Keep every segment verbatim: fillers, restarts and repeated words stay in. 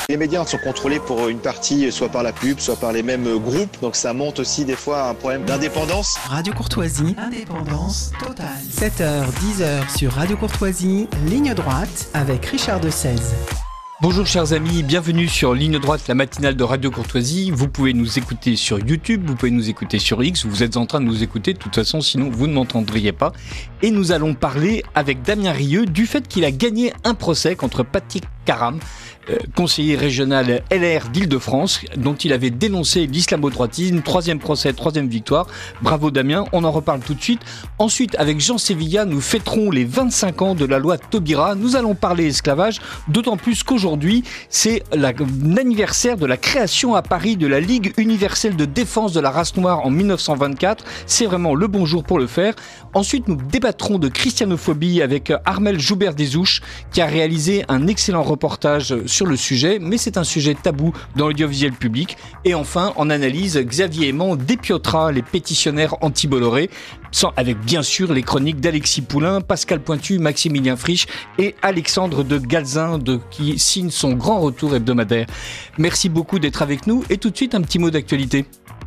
Les médias sont contrôlés pour une partie, soit par la pub, soit par les mêmes groupes. Donc ça monte aussi des fois à un problème d'indépendance. Radio Courtoisie, indépendance totale. sept heures, dix heures sur Radio Courtoisie, ligne droite avec Richard de Seize. Bonjour chers amis, bienvenue sur Ligne Droite, la matinale de Radio Courtoisie. Vous pouvez nous écouter sur YouTube, vous pouvez nous écouter sur X, vous êtes en train de nous écouter, de toute façon sinon vous ne m'entendriez pas. Et nous allons parler avec Damien Rieu du fait qu'il a gagné un procès contre Patrick Caram, euh, conseiller régional L R d'Île-de-France, dont il avait dénoncé l'islamo-droitisme. Troisième procès, troisième victoire. Bravo Damien, on en reparle tout de suite. Ensuite, avec Jean Sévilla, nous fêterons les vingt-cinq ans de la loi Taubira. Nous allons parler esclavage, d'autant plus qu'aujourd'hui, c'est la, l'anniversaire de la création à Paris de la Ligue universelle de défense de la race noire en dix-neuf cent vingt-quatre. C'est vraiment le bon jour pour le faire. Ensuite, nous débattrons de christianophobie avec Armel Joubert-Desouches, qui a réalisé un excellent reportage sur le sujet, mais c'est un sujet tabou dans l'audiovisuel public. Et enfin, en analyse, Xavier Aimant dépiotera les pétitionnaires anti-Bolloré, sans, avec bien sûr les chroniques d'Alexis Poulain, Pascal Pointu, Maximilien Frisch et Alexandre de Galzin, de, qui signe son grand retour hebdomadaire. Merci beaucoup d'être avec nous et tout de suite un petit mot d'actualité.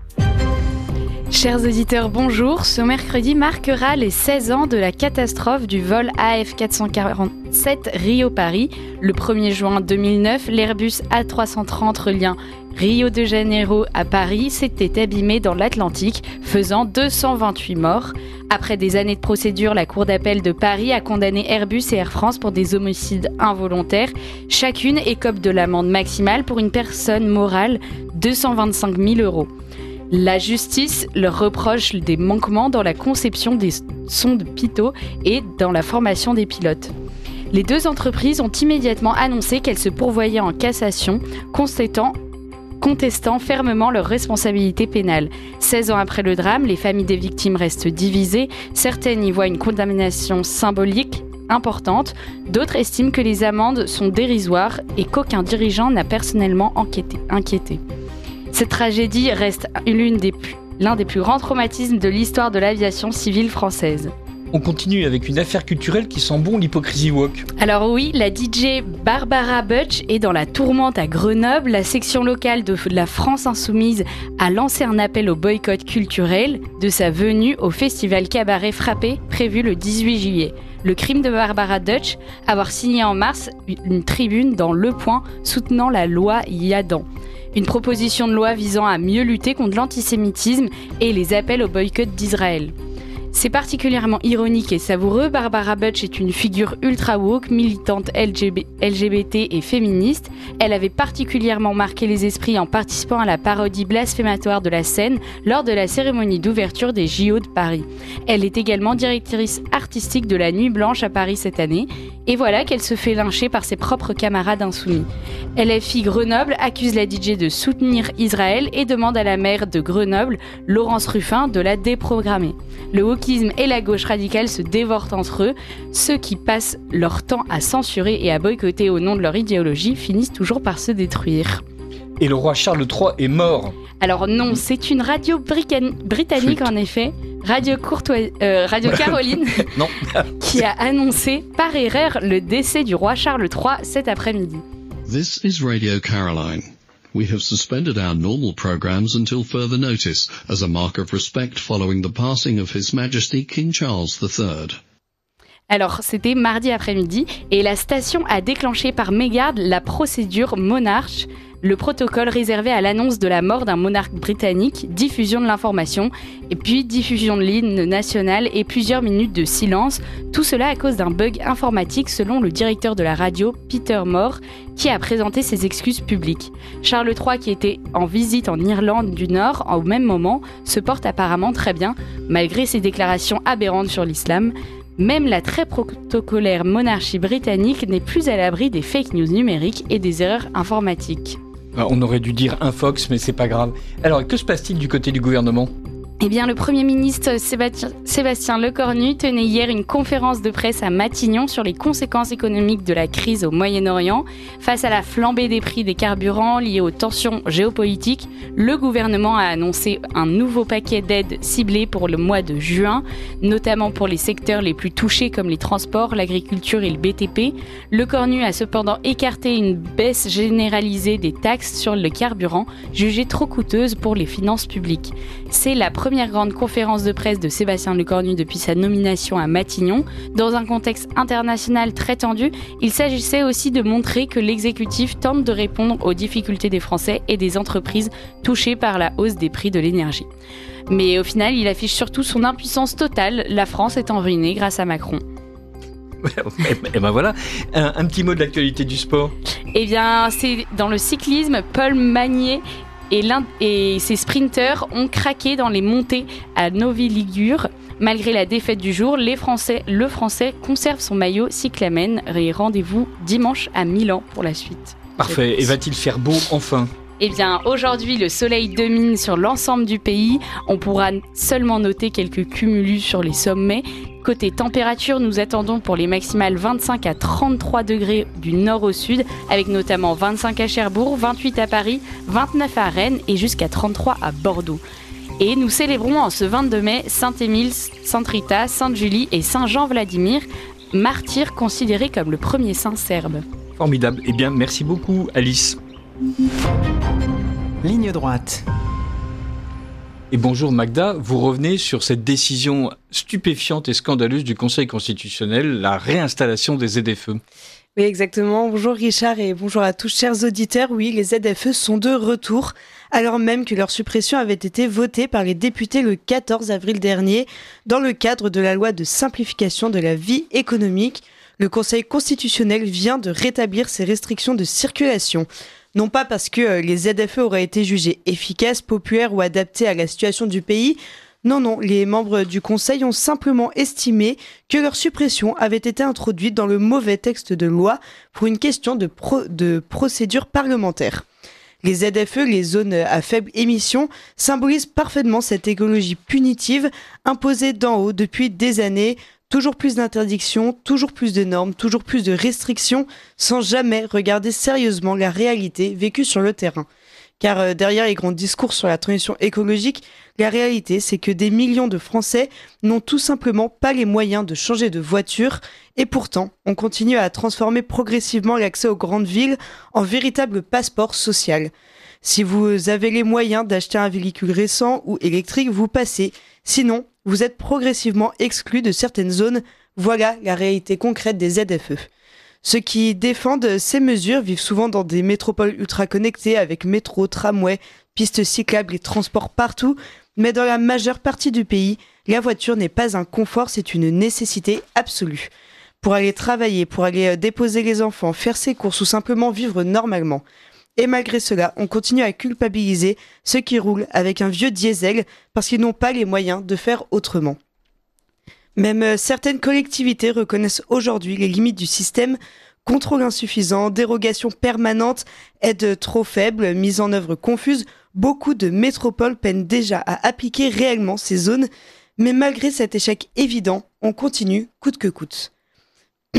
Chers auditeurs, bonjour. Ce mercredi marquera les seize ans de la catastrophe du vol A F quatre cent quarante-sept Rio-Paris. Le premier juin deux mille neuf, l'Airbus A trois cent trente reliant Rio de Janeiro à Paris s'était abîmé dans l'Atlantique, faisant deux cent vingt-huit morts. Après des années de procédure, la Cour d'appel de Paris a condamné Airbus et Air France pour des homicides involontaires. Chacune écope de l'amende maximale pour une personne morale, deux cent vingt-cinq mille euros. La justice leur reproche des manquements dans la conception des sondes Pitot et dans la formation des pilotes. Les deux entreprises ont immédiatement annoncé qu'elles se pourvoyaient en cassation, contestant, contestant fermement leur responsabilité pénale. seize ans après le drame, les familles des victimes restent divisées. Certaines y voient une condamnation symbolique importante, d'autres estiment que les amendes sont dérisoires et qu'aucun dirigeant n'a personnellement enquêté, inquiété. Cette tragédie reste l'une des plus, l'un des plus grands traumatismes de l'histoire de l'aviation civile française. On continue avec une affaire culturelle qui sent bon l'hypocrisie woke. Alors oui, la D J Barbara Butch est dans la tourmente à Grenoble. La section locale de la France Insoumise a lancé un appel au boycott culturel de sa venue au festival Cabaret Frappé prévu le dix-huit juillet. Le crime de Barbara Dutch, avoir signé en mars une tribune dans Le Point soutenant la loi Yadan. Une proposition de loi visant à mieux lutter contre l'antisémitisme et les appels au boycott d'Israël. C'est particulièrement ironique et savoureux. Barbara Butch est une figure ultra-woke, militante L G B T et féministe. Elle avait particulièrement marqué les esprits en participant à la parodie blasphématoire de la scène lors de la cérémonie d'ouverture des J O de Paris. Elle est également directrice artistique de la Nuit Blanche à Paris cette année. Et voilà qu'elle se fait lyncher par ses propres camarades insoumis. L F I Grenoble accuse la D J de soutenir Israël et demande à la maire de Grenoble, Laurence Ruffin, de la déprogrammer. Le wokisme et la gauche radicale se dévorent entre eux. Ceux qui passent leur temps à censurer et à boycotter au nom de leur idéologie finissent toujours par se détruire. Et le roi Charles trois est mort. Alors non, c'est une radio brican- britannique en effet, Radio, Courtois- euh, radio Caroline, non. qui a annoncé par erreur le décès du roi Charles trois cet après-midi. This is Radio Caroline. We have suspended our normal programs until further notice, as a mark of respect following the passing of His Majesty King Charles the third. Alors, c'était mardi après-midi, et la station a déclenché par mégarde la procédure Monarch, le protocole réservé à l'annonce de la mort d'un monarque britannique, diffusion de l'information, et puis diffusion de l'hymne national et plusieurs minutes de silence. Tout cela à cause d'un bug informatique selon le directeur de la radio, Peter Moore, qui a présenté ses excuses publiques. Charles trois, qui était en visite en Irlande du Nord au même moment, se porte apparemment très bien, malgré ses déclarations aberrantes sur l'islam. Même la très protocolaire monarchie britannique n'est plus à l'abri des fake news numériques et des erreurs informatiques. On aurait dû dire un Fox, mais c'est pas grave. Alors, que se passe-t-il du côté du gouvernement ? Eh bien, le Premier ministre Sébastien, Sébastien Lecornu tenait hier une conférence de presse à Matignon sur les conséquences économiques de la crise au Moyen-Orient. Face à la flambée des prix des carburants liés aux tensions géopolitiques, le gouvernement a annoncé un nouveau paquet d'aides ciblées pour le mois de juin, notamment pour les secteurs les plus touchés comme les transports, l'agriculture et le B T P. Lecornu a cependant écarté une baisse généralisée des taxes sur le carburant, jugée trop coûteuse pour les finances publiques. C'est la première Première grande conférence de presse de Sébastien Lecornu depuis sa nomination à Matignon. Dans un contexte international très tendu, il s'agissait aussi de montrer que l'exécutif tente de répondre aux difficultés des Français et des entreprises touchées par la hausse des prix de l'énergie. Mais au final, il affiche surtout son impuissance totale, la France étant ruinée grâce à Macron. Et ben voilà, un, un petit mot de l'actualité du sport. Eh bien, c'est dans le cyclisme, Paul Magnier Et, et ses sprinteurs ont craqué dans les montées à Novi Ligure. Malgré la défaite du jour, les Français, le Français conserve son maillot cyclamen. Et rendez-vous dimanche à Milan pour la suite. Parfait. Et va-t-il faire beau enfin ? Eh bien, aujourd'hui, le soleil domine sur l'ensemble du pays. On pourra seulement noter quelques cumulus sur les sommets. Côté température, nous attendons pour les maximales vingt-cinq à trente-trois degrés du nord au sud, avec notamment vingt-cinq à Cherbourg, vingt-huit à Paris, vingt-neuf à Rennes et jusqu'à trente-trois à Bordeaux. Et nous célébrons en ce vingt-deux mai Saint-Émile, Sainte Rita, Sainte-Julie et Saint-Jean-Vladimir, martyrs considérés comme le premier saint serbe. Formidable. Eh bien, merci beaucoup, Alice. Ligne droite. Et bonjour Magda, vous revenez sur cette décision stupéfiante et scandaleuse du Conseil constitutionnel, la réinstallation des Z F E. Oui, exactement. Bonjour Richard et bonjour à tous chers auditeurs. Oui, les Z F E sont de retour, alors même que leur suppression avait été votée par les députés le quatorze avril dernier dans le cadre de la loi de simplification de la vie économique. Le Conseil constitutionnel vient de rétablir ces restrictions de circulation. Non pas parce que les Z F E auraient été jugés efficaces, populaires ou adaptés à la situation du pays. Non, non, les membres du Conseil ont simplement estimé que leur suppression avait été introduite dans le mauvais texte de loi pour une question de, pro- de procédure parlementaire. Les Z F E, les zones à faible émission, symbolisent parfaitement cette écologie punitive imposée d'en haut depuis des années. Toujours plus d'interdictions, toujours plus de normes, toujours plus de restrictions, sans jamais regarder sérieusement la réalité vécue sur le terrain. Car euh, derrière les grands discours sur la transition écologique, la réalité c'est que des millions de Français n'ont tout simplement pas les moyens de changer de voiture, et pourtant on continue à transformer progressivement l'accès aux grandes villes en véritable passeport social. Si vous avez les moyens d'acheter un véhicule récent ou électrique, vous passez. Sinon, vous êtes progressivement exclu de certaines zones. Voilà la réalité concrète des Z F E. Ceux qui défendent ces mesures vivent souvent dans des métropoles ultra connectées avec métro, tramway, pistes cyclables et transports partout. Mais dans la majeure partie du pays, la voiture n'est pas un confort, c'est une nécessité absolue. Pour aller travailler, pour aller déposer les enfants, faire ses courses ou simplement vivre normalement. Et malgré cela, on continue à culpabiliser ceux qui roulent avec un vieux diesel parce qu'ils n'ont pas les moyens de faire autrement. Même certaines collectivités reconnaissent aujourd'hui les limites du système, contrôle insuffisant, dérogation permanente, aide trop faible, mise en œuvre confuse. Beaucoup de métropoles peinent déjà à appliquer réellement ces zones, mais malgré cet échec évident, on continue coûte que coûte. Pourquoi ?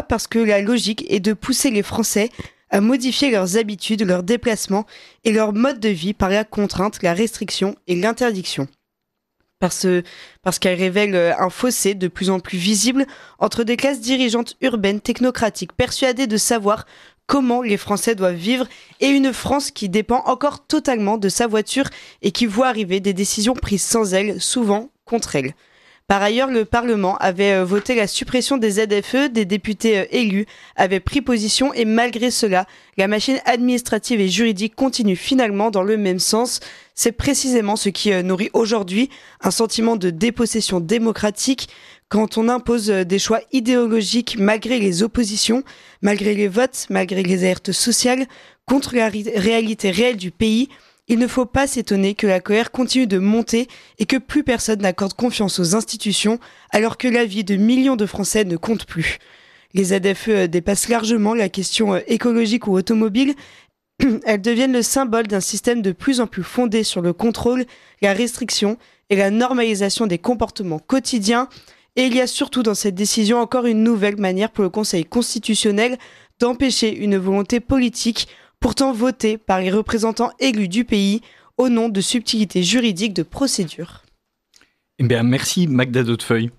Parce que la logique est de pousser les Français à modifier leurs habitudes, leurs déplacements et leur mode de vie par la contrainte, la restriction et l'interdiction. Parce, parce qu'elle révèle un fossé de plus en plus visible entre des classes dirigeantes urbaines technocratiques persuadées de savoir comment les Français doivent vivre et une France qui dépend encore totalement de sa voiture et qui voit arriver des décisions prises sans elle, souvent contre elle. Par ailleurs, le Parlement avait voté la suppression des Z F E, des députés élus avaient pris position et malgré cela, la machine administrative et juridique continue finalement dans le même sens. C'est précisément ce qui nourrit aujourd'hui un sentiment de dépossession démocratique quand on impose des choix idéologiques malgré les oppositions, malgré les votes, malgré les alertes sociales, contre la ré- réalité réelle du pays. Il ne faut pas s'étonner que la colère continue de monter et que plus personne n'accorde confiance aux institutions alors que la vie de millions de Français ne compte plus. Les Z F E dépassent largement la question écologique ou automobile. Elles deviennent le symbole d'un système de plus en plus fondé sur le contrôle, la restriction et la normalisation des comportements quotidiens. Et il y a surtout dans cette décision encore une nouvelle manière pour le Conseil constitutionnel d'empêcher une volonté politique pourtant votée par les représentants élus du pays au nom de subtilités juridiques de procédure. Eh bien, merci Magda Dautefeuille.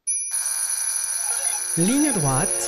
Ligne droite.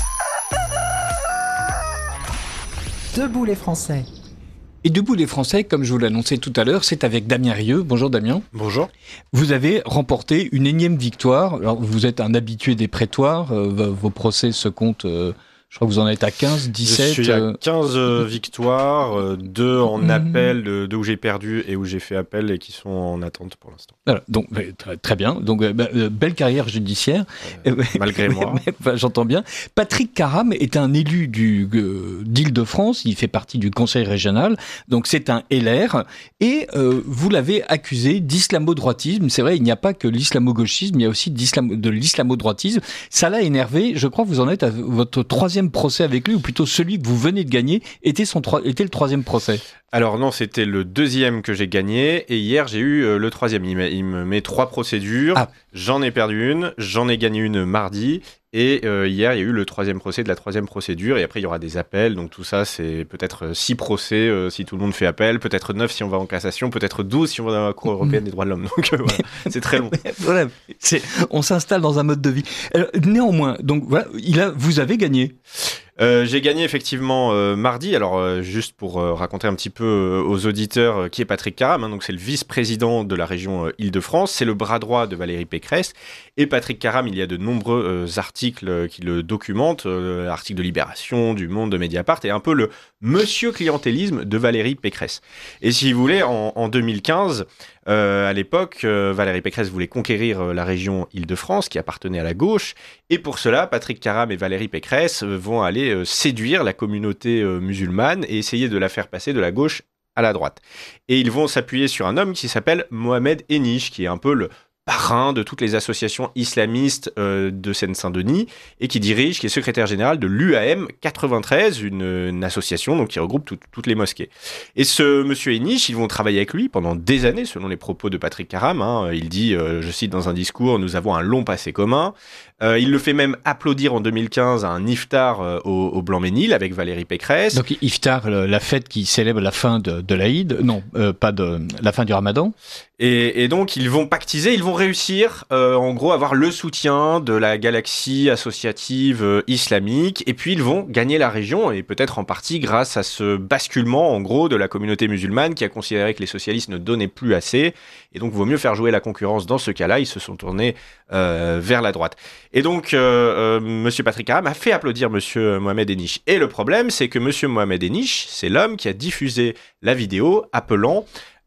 Debout les Français. Et Debout les Français, comme je vous l'annonçais tout à l'heure, c'est avec Damien Rieu. Bonjour Damien. Bonjour. Vous avez remporté une énième victoire. Alors, vous êtes un habitué des prétoires. Euh, vos procès se comptent... Euh, Je crois que vous en êtes à quinze, dix-sept. Je suis à quinze euh, victoires, euh, deux en mmh. appel, de, deux où j'ai perdu et où j'ai fait appel et qui sont en attente pour l'instant. Voilà, donc très, très bien. Donc euh, bah, euh, belle carrière judiciaire. Euh, malgré moi. Bah, j'entends bien. Patrick Caram est un élu du euh, d'Île-de-France. Il fait partie du conseil régional. Donc c'est un L R. Et euh, vous l'avez accusé d'islamo-droitisme. C'est vrai, il n'y a pas que l'islamo-gauchisme, il y a aussi de l'islamo-droitisme. Ça l'a énervé. Je crois que vous en êtes à votre troisième procès avec lui, ou plutôt celui que vous venez de gagner, était, son tro- était le troisième procès. Alors non, c'était le deuxième que j'ai gagné, et hier j'ai eu euh, le troisième. Il, il me met trois procédures, ah. J'en ai perdu une, j'en ai gagné une mardi, et euh, hier il y a eu le troisième procès de la troisième procédure, et après il y aura des appels, donc tout ça c'est peut-être six procès euh, si tout le monde fait appel, peut-être neuf si on va en cassation, peut-être douze si on va dans la Cour européenne des droits de l'homme, donc euh, voilà, c'est très long. Voilà, c'est, on s'installe dans un mode de vie. Alors, néanmoins, donc voilà, il a, vous avez gagné. Euh, j'ai gagné effectivement euh, mardi. Alors euh, juste pour euh, raconter un petit peu euh, aux auditeurs euh, qui est Patrick Caram, hein, donc c'est le vice-président de la région euh, Île-de-France, c'est le bras droit de Valérie Pécresse. Et Patrick Caram, il y a de nombreux euh, articles euh, qui le documentent, euh, articles de Libération, du Monde, de Mediapart, et un peu le monsieur clientélisme de Valérie Pécresse. Et si vous voulez, en, en deux mille quinze, euh, à l'époque, euh, Valérie Pécresse voulait conquérir euh, la région Île-de-France qui appartenait à la gauche, et pour cela, Patrick Caram et Valérie Pécresse euh, vont aller euh, séduire la communauté euh, musulmane et essayer de la faire passer de la gauche à la droite. Et ils vont s'appuyer sur un homme qui s'appelle Mohamed Eniche, qui est un peu le parrain de toutes les associations islamistes euh, de Seine-Saint-Denis et qui dirige, qui est secrétaire général de l'U A M quatre-vingt-treize, une, une association donc qui regroupe tout, toutes les mosquées. Et ce monsieur Eniche, ils vont travailler avec lui pendant des années, selon les propos de Patrick Caram. Hein. Il dit, euh, je cite dans un discours, nous avons un long passé commun. Euh, il le fait même applaudir en deux mille quinze à un iftar euh, au, au Blanc-Ménil avec Valérie Pécresse. Donc iftar, le, la fête qui célèbre la fin de, de l'Aïd, non, euh, pas de la fin du Ramadan. Et, et donc ils vont pactiser, ils vont réussir, euh, en gros, avoir le soutien de la galaxie associative euh, islamique, et puis ils vont gagner la région, et peut-être en partie grâce à ce basculement, en gros, de la communauté musulmane qui a considéré que les socialistes ne donnaient plus assez, et donc il vaut mieux faire jouer la concurrence dans ce cas-là. Ils se sont tournés euh, vers la droite. Et donc, euh, euh, monsieur Patrick Caram a fait applaudir monsieur Mohamed Eniche. Et le problème, c'est que monsieur Mohamed Eniche, c'est l'homme qui a diffusé la vidéo appelant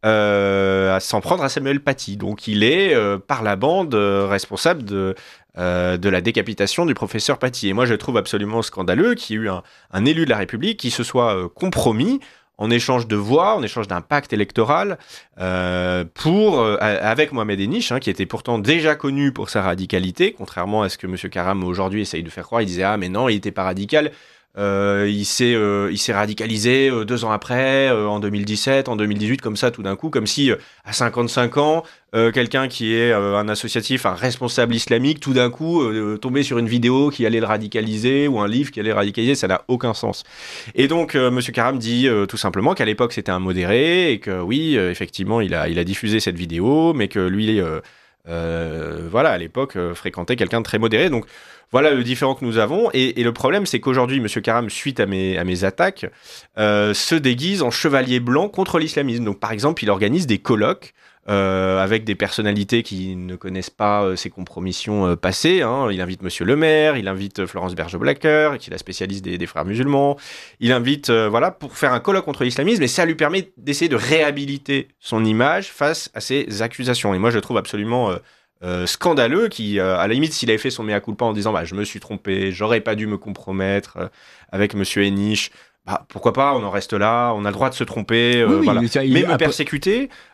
euh, à s'en prendre à Samuel Paty. Donc, il est, euh, par la bande, euh, responsable de, euh, de la décapitation du professeur Paty. Et moi, je trouve absolument scandaleux qu'il y ait eu un, un élu de la République qui se soit euh, compromis en échange de voix, en échange d'un pacte électoral, euh, pour euh, avec Mohamed Eniche, hein, qui était pourtant déjà connu pour sa radicalité, contrairement à ce que M. Caram aujourd'hui essaye de faire croire. Il disait ah mais non, il était pas radical. Euh, il s'est euh, il s'est radicalisé euh, deux ans après, euh, en deux mille dix-sept, en deux mille dix-huit, comme ça tout d'un coup, comme si euh, à cinquante-cinq ans, euh, quelqu'un qui est euh, un associatif, un responsable islamique, tout d'un coup euh, tombait sur une vidéo qui allait le radicaliser ou un livre qui allait le radicaliser, ça n'a aucun sens. Et donc euh, Monsieur Caram dit euh, tout simplement qu'à l'époque c'était un modéré et que oui, euh, effectivement, il a il a diffusé cette vidéo, mais que lui euh, euh, voilà, à l'époque euh, fréquentait quelqu'un de très modéré. Donc voilà le différent que nous avons, et, et le problème c'est qu'aujourd'hui Monsieur Caram, suite à mes, à mes attaques, euh, se déguise en chevalier blanc contre l'islamisme. Donc par exemple, il organise des colloques euh, avec des personnalités qui ne connaissent pas euh, ses compromissions euh, passées. Hein. Il invite Monsieur le maire, il invite Florence Berger-Blacker, qui est la spécialiste des, des frères musulmans. Il invite, euh, voilà, pour faire un colloque contre l'islamisme, et ça lui permet d'essayer de réhabiliter son image face à ces accusations. Et moi, je trouve absolument... Euh, Euh, scandaleux qui, euh, à la limite, s'il avait fait son mea culpa en disant bah, je me suis trompé, j'aurais pas dû me compromettre euh, avec monsieur Eniche, bah, pourquoi pas, on en reste là, on a le droit de se tromper, euh, oui, oui, voilà. ça, mais me après... persécuter,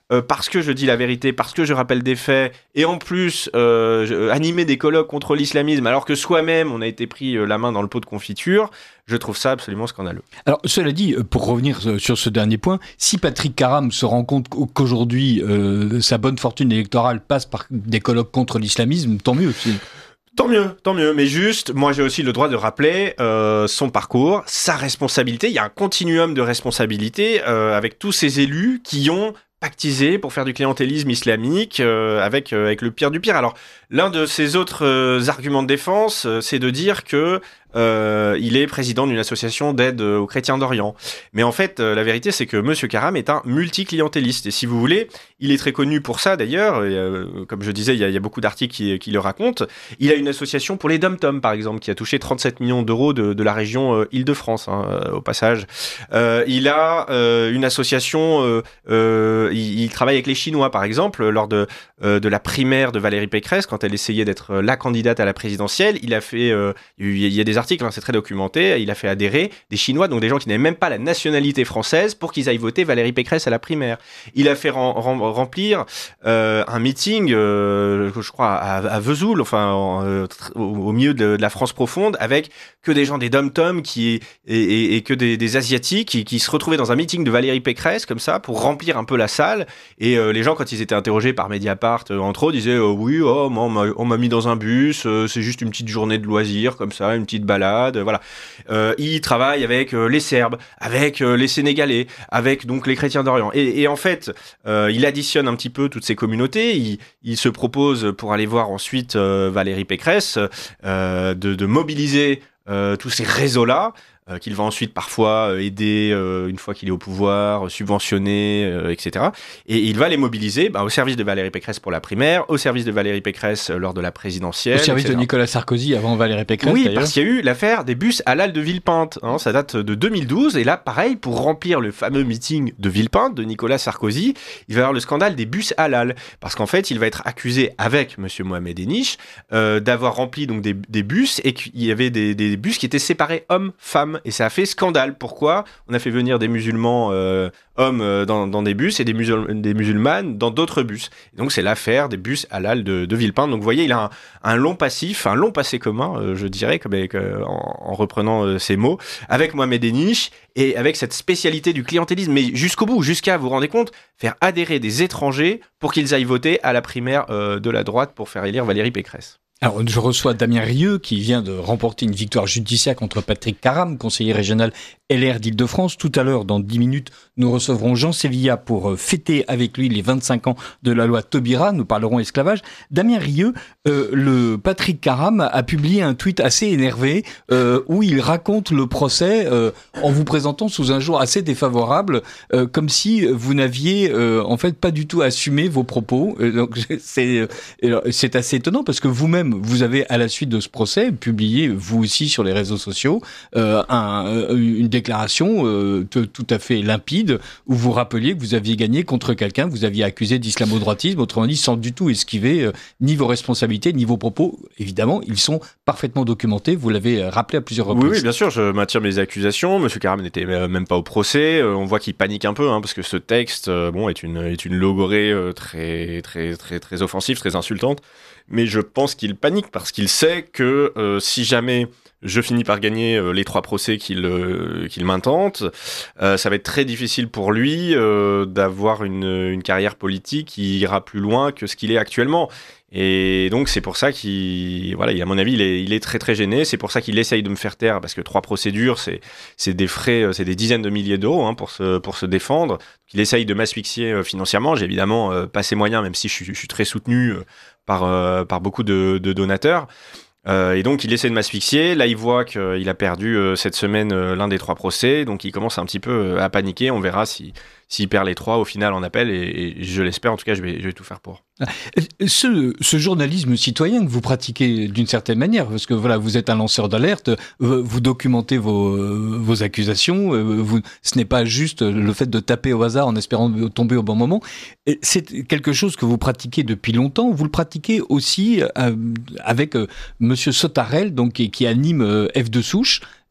euh, parce que je dis la vérité, parce que je rappelle des faits, et en plus euh, je, animer des colloques contre l'islamisme, alors que soi-même on a été pris euh, la main dans le pot de confiture, je trouve ça absolument scandaleux. Alors, cela dit, pour revenir sur ce dernier point, si Patrick Karam se rend compte qu'aujourd'hui, euh, sa bonne fortune électorale passe par des colloques contre l'islamisme, tant mieux. C'est... Tant mieux, tant mieux. Mais juste, moi j'ai aussi le droit de rappeler euh, son parcours, sa responsabilité. Il y a un continuum de responsabilité euh, avec tous ces élus qui ont pactisé pour faire du clientélisme islamique euh, avec, euh, avec le pire du pire. Alors, l'un de ses autres euh, arguments de défense, euh, c'est de dire que Euh, il est président d'une association d'aide aux chrétiens d'Orient. Mais en fait, euh, la vérité, c'est que Monsieur Karam est un multi-clientéliste. Et si vous voulez, il est très connu pour ça, d'ailleurs. Et, euh, comme je disais, il y a, il y a beaucoup d'articles qui, qui le racontent. Il a une association pour les dom-toms, par exemple, qui a touché trente-sept millions d'euros de, de la région euh, Île-de-France, hein, euh, au passage. Euh, il a euh, une association... Euh, euh, il, il travaille avec les Chinois, par exemple, lors de, euh, de la primaire de Valérie Pécresse, quand elle essayait d'être la candidate à la présidentielle. Il a fait... Euh, il y a des articles, hein, c'est très documenté, il a fait adhérer des Chinois, donc des gens qui n'avaient même pas la nationalité française, pour qu'ils aillent voter Valérie Pécresse à la primaire. Il a fait rem- rem- remplir euh, un meeting, euh, je crois, à, à Vesoul, enfin, en, euh, au, au milieu de, de la France profonde, avec que des gens des dom-toms qui, et, et, et que des, des Asiatiques qui, qui se retrouvaient dans un meeting de Valérie Pécresse, comme ça, pour remplir un peu la salle. Et euh, les gens, quand ils étaient interrogés par Mediapart, euh, entre autres, disaient euh, oui, oh, on m'a, on m'a mis dans un bus, euh, c'est juste une petite journée de loisirs, comme ça, une petite balade, voilà. Euh, il travaille avec euh, les Serbes, avec euh, les Sénégalais, avec donc les chrétiens d'Orient. Et, et en fait, euh, il additionne un petit peu toutes ces communautés. Il, il se propose, pour aller voir ensuite euh, Valérie Pécresse, euh, de, de mobiliser euh, tous ces réseaux-là, euh, qu'il va ensuite parfois euh, aider euh, une fois qu'il est au pouvoir, subventionner, euh, et cetera. Et il va les mobiliser bah, au service de Valérie Pécresse pour la primaire, au service de Valérie Pécresse euh, lors de la présidentielle. Au service et cetera. De Nicolas Sarkozy avant Valérie Pécresse, oui, d'ailleurs. Parce qu'il y a eu l'affaire des bus halal de Villepinte. Hein, ça date de deux mille douze. Et là, pareil, pour remplir le fameux meeting de Villepinte, de Nicolas Sarkozy, il va y avoir le scandale des bus halal. Parce qu'en fait, il va être accusé avec Monsieur Mohamed Eniche euh, d'avoir rempli donc, des, des bus et qu'il y avait des, des bus qui étaient séparés hommes-femmes. Et ça a fait scandale. Pourquoi ? On a fait venir des musulmans euh, hommes euh, dans, dans des bus et des, musul- des musulmanes dans d'autres bus. Et donc c'est l'affaire des bus halal de, de Villepinte. Donc vous voyez, il a un, un long passif, un long passé commun, euh, je dirais, comme avec, euh, en, en reprenant euh, ces mots, avec Mohamed Eniche et avec cette spécialité du clientélisme, mais jusqu'au bout, jusqu'à, vous vous rendez compte, faire adhérer des étrangers pour qu'ils aillent voter à la primaire euh, de la droite pour faire élire Valérie Pécresse. Alors, je reçois Damien Rieu, qui vient de remporter une victoire judiciaire contre Patrick Karam, conseiller régional L R d'Île-de-France. Tout à l'heure, dans dix minutes, nous recevrons Jean Sévilla pour fêter avec lui les vingt-cinq ans de la loi Taubira. Nous parlerons esclavage. Damien Rieu, euh, le Patrick Karam a publié un tweet assez énervé euh, où il raconte le procès euh, en vous présentant sous un jour assez défavorable, euh, comme si vous n'aviez euh, en fait pas du tout assumé vos propos. Euh, donc c'est euh, c'est assez étonnant parce que vous-même vous avez, à la suite de ce procès, publié, vous aussi, sur les réseaux sociaux, euh, un, une déclaration euh, t- tout à fait limpide, où vous rappeliez que vous aviez gagné contre quelqu'un, vous aviez accusé d'islamo-droitisme, autrement dit, sans du tout esquiver euh, ni vos responsabilités, ni vos propos. Évidemment, ils sont parfaitement documentés, vous l'avez rappelé à plusieurs reprises. Oui, oui, bien sûr, je maintiens mes accusations. Monsieur Karam n'était même pas au procès. Euh, on voit qu'il panique un peu, hein, parce que ce texte, euh, bon, est une, est une logorée euh, très, très, très, très offensive, très insultante. Mais je pense qu'il panique parce qu'il sait que euh, si jamais je finis par gagner euh, les trois procès qu'il, euh, qu'il m'intente, euh, ça va être très difficile pour lui euh, d'avoir une, une carrière politique qui ira plus loin que ce qu'il est actuellement. Et donc c'est pour ça qu'il, voilà, à mon avis, il est, il est très très gêné. C'est pour ça qu'il essaye de me faire taire, parce que trois procédures, c'est, c'est des frais, c'est des dizaines de milliers d'euros hein, pour se, pour se défendre. Il essaye de m'asphyxier financièrement. J'ai évidemment euh, pas ses moyens, même si je suis, je suis très soutenu euh, par, euh, par beaucoup de, de donateurs. Euh, et donc il essaie de m'asphyxier. Là il voit qu'il a perdu euh, cette semaine euh, l'un des trois procès, donc il commence un petit peu euh, à paniquer. On verra si s'il perd les trois au final en appel, et, et je l'espère. En tout cas, je vais, je vais tout faire pour. Ce, ce journalisme citoyen que vous pratiquez d'une certaine manière, parce que voilà, vous êtes un lanceur d'alerte, vous documentez vos, vos accusations, vous, ce n'est pas juste le fait de taper au hasard en espérant tomber au bon moment. C'est quelque chose que vous pratiquez depuis longtemps. Vous le pratiquez aussi avec Monsieur Sautarel, donc qui, qui anime F de Souche.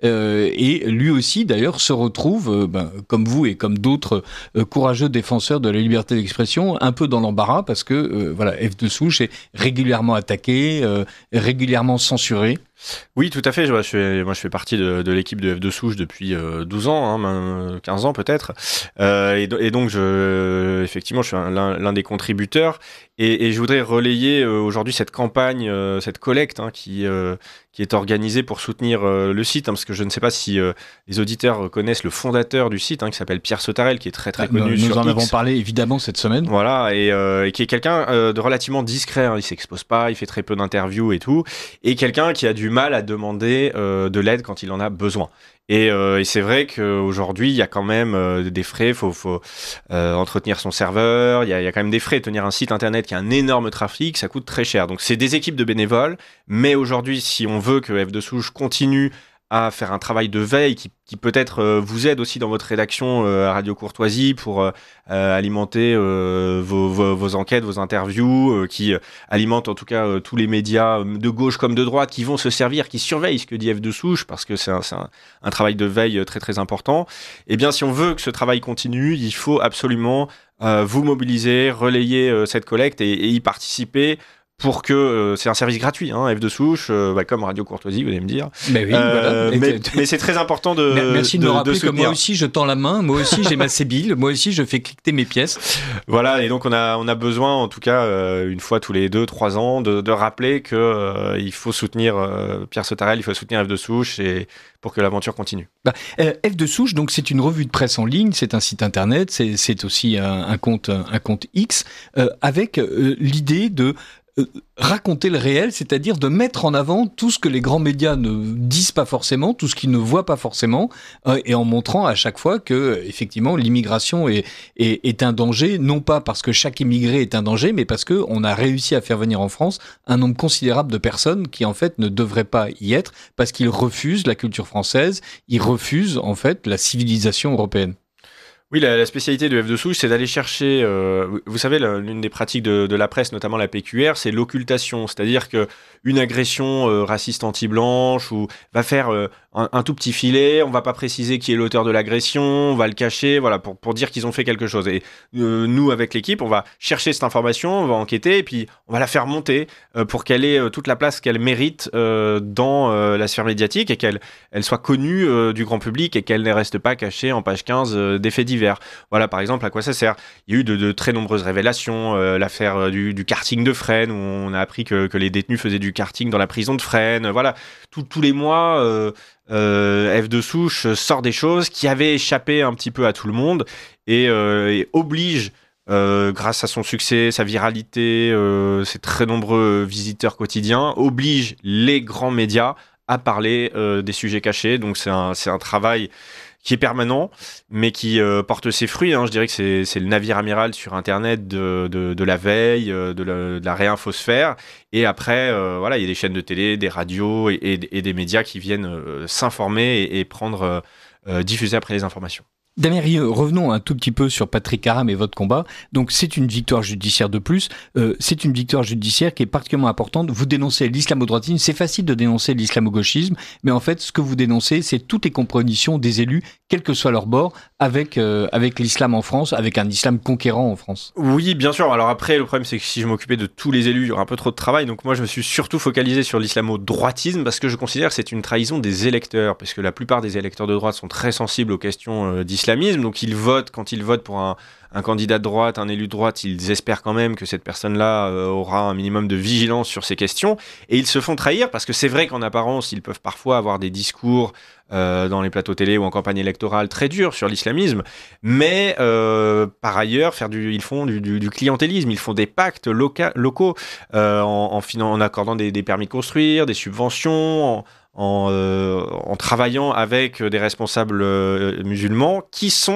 euh, et lui aussi d'ailleurs se retrouve, euh, ben, comme vous et comme d'autres euh, courageux défenseurs de la liberté d'expression, un peu dans l'embarras parce que euh, voilà, F de Souche est régulièrement attaqué, euh, régulièrement censuré. Oui, tout à fait. Je, je fais, moi, je fais partie de, de l'équipe de F de Souche depuis euh, douze ans, hein, quinze ans peut-être. Euh, et, et donc, je, effectivement, je suis un, l'un, l'un des contributeurs. Et, et je voudrais relayer euh, aujourd'hui cette campagne, euh, cette collecte hein, qui, euh, qui est organisée pour soutenir euh, le site. Hein, parce que je ne sais pas si euh, les auditeurs connaissent le fondateur du site, hein, qui s'appelle Pierre Sautarel, qui est très très ah, connu nous, sur Nous en X. avons parlé évidemment cette semaine. Voilà, et, euh, et qui est quelqu'un euh, de relativement discret. Hein, il s'expose pas, il fait très peu d'interviews et tout. Et quelqu'un qui a du mal à demander euh, de l'aide quand il en a besoin. Et, euh, et c'est vrai qu'aujourd'hui, il y a quand même euh, des frais, il faut, faut euh, entretenir son serveur, il y, a, il y a quand même des frais, tenir un site internet qui a un énorme trafic, ça coûte très cher. Donc c'est des équipes de bénévoles, mais aujourd'hui, si on veut que F de Souche continue à faire un travail de veille qui, qui peut-être euh, vous aide aussi dans votre rédaction euh, à Radio Courtoisie pour euh, euh, alimenter euh, vos, vos, vos enquêtes, vos interviews, euh, qui euh, alimentent en tout cas euh, tous les médias de gauche comme de droite qui vont se servir, qui surveillent ce que dit F de Souche parce que c'est un, c'est un, un travail de veille très très important. Eh bien, si on veut que ce travail continue, il faut absolument euh, vous mobiliser, relayer euh, cette collecte et, et y participer. Pour que euh, c'est un service gratuit, hein, F de Souche, euh, bah, comme Radio Courtoisie, vous allez me dire. Mais oui, euh, voilà. mais, mais c'est très important de. Merci de, de me rappeler de que moi aussi je tends la main, moi aussi j'ai ma sébile, moi aussi je fais cliqueter mes pièces. Voilà, et donc on a on a besoin, en tout cas euh, une fois tous les deux trois ans, de, de rappeler que euh, il faut soutenir euh, Pierre Sautarel, il faut soutenir F de Souche et pour que l'aventure continue. Bah, euh, F de Souche, donc c'est une revue de presse en ligne, c'est un site internet, c'est c'est aussi un, un compte un compte X euh, avec euh, l'idée de Euh, raconter le réel, c'est-à-dire de mettre en avant tout ce que les grands médias ne disent pas forcément, tout ce qu'ils ne voient pas forcément, euh, et en montrant à chaque fois que, effectivement, l'immigration est, est, est un danger, non pas parce que chaque immigré est un danger, mais parce que on a réussi à faire venir en France un nombre considérable de personnes qui, en fait, ne devraient pas y être, parce qu'ils refusent la culture française, ils refusent, en fait, la civilisation européenne. Oui, la, la spécialité de F de Souche, c'est d'aller chercher, euh, vous savez, la, l'une des pratiques de, de la presse, notamment la P Q R, c'est l'occultation, c'est-à-dire que une agression euh, raciste anti-blanche ou va faire euh, un, un tout petit filet, on va pas préciser qui est l'auteur de l'agression, on va le cacher, voilà, pour pour dire qu'ils ont fait quelque chose. Et euh, nous, avec l'équipe, on va chercher cette information, on va enquêter et puis on va la faire monter euh, pour qu'elle ait euh, toute la place qu'elle mérite euh, dans euh, la sphère médiatique et qu'elle elle soit connue euh, du grand public et qu'elle ne reste pas cachée en page quinze euh, des faits divers. Voilà, par exemple, à quoi ça sert. Il y a eu de, de très nombreuses révélations, euh, l'affaire du, du karting de Fresnes, où on a appris que, que les détenus faisaient du karting dans la prison de Fresnes. Voilà, Tout, tous les mois, euh, euh, F de Souche sort des choses qui avaient échappé un petit peu à tout le monde et, euh, et oblige, euh, grâce à son succès, sa viralité, euh, ses très nombreux visiteurs quotidiens, oblige les grands médias à parler euh, des sujets cachés. Donc c'est un, c'est un travail qui est permanent, mais qui euh, porte ses fruits. Hein. Je dirais que c'est, c'est le navire amiral sur Internet de, de, de la veille, de la, de la réinfosphère. Et après, euh, voilà, il y a des chaînes de télé, des radios et, et, et des médias qui viennent euh, s'informer et, et prendre, euh, diffuser après les informations. Damien Rieu, revenons un tout petit peu sur Patrick Haram et votre combat. Donc c'est une victoire judiciaire de plus, euh, c'est une victoire judiciaire qui est particulièrement importante. Vous dénoncez l'islamo-droitisme, c'est facile de dénoncer l'islamo-gauchisme, mais en fait ce que vous dénoncez, c'est toutes les compromissions des élus, quel que soit leur bord, avec euh, avec l'islam en France, avec un islam conquérant en France. Oui, bien sûr. Alors après, le problème c'est que si je m'occupais de tous les élus, il y aurait un peu trop de travail. Donc moi je me suis surtout focalisé sur l'islamo-droitisme parce que je considère que c'est une trahison des électeurs, parce que la plupart des électeurs de droite sont très sensibles aux questions euh, d'islamisme. Donc ils votent, quand ils votent pour un, un candidat de droite, un élu de droite, ils espèrent quand même que cette personne-là euh, aura un minimum de vigilance sur ces questions. Et ils se font trahir parce que c'est vrai qu'en apparence, ils peuvent parfois avoir des discours euh, dans les plateaux télé ou en campagne électorale très durs sur l'islamisme. Mais euh, par ailleurs, faire du, ils font du, du, du clientélisme, ils font des pactes loca- locaux euh, en, en, finan- en accordant des, des permis de construire, des subventions, en, En, euh, en travaillant avec des responsables euh, musulmans qui sont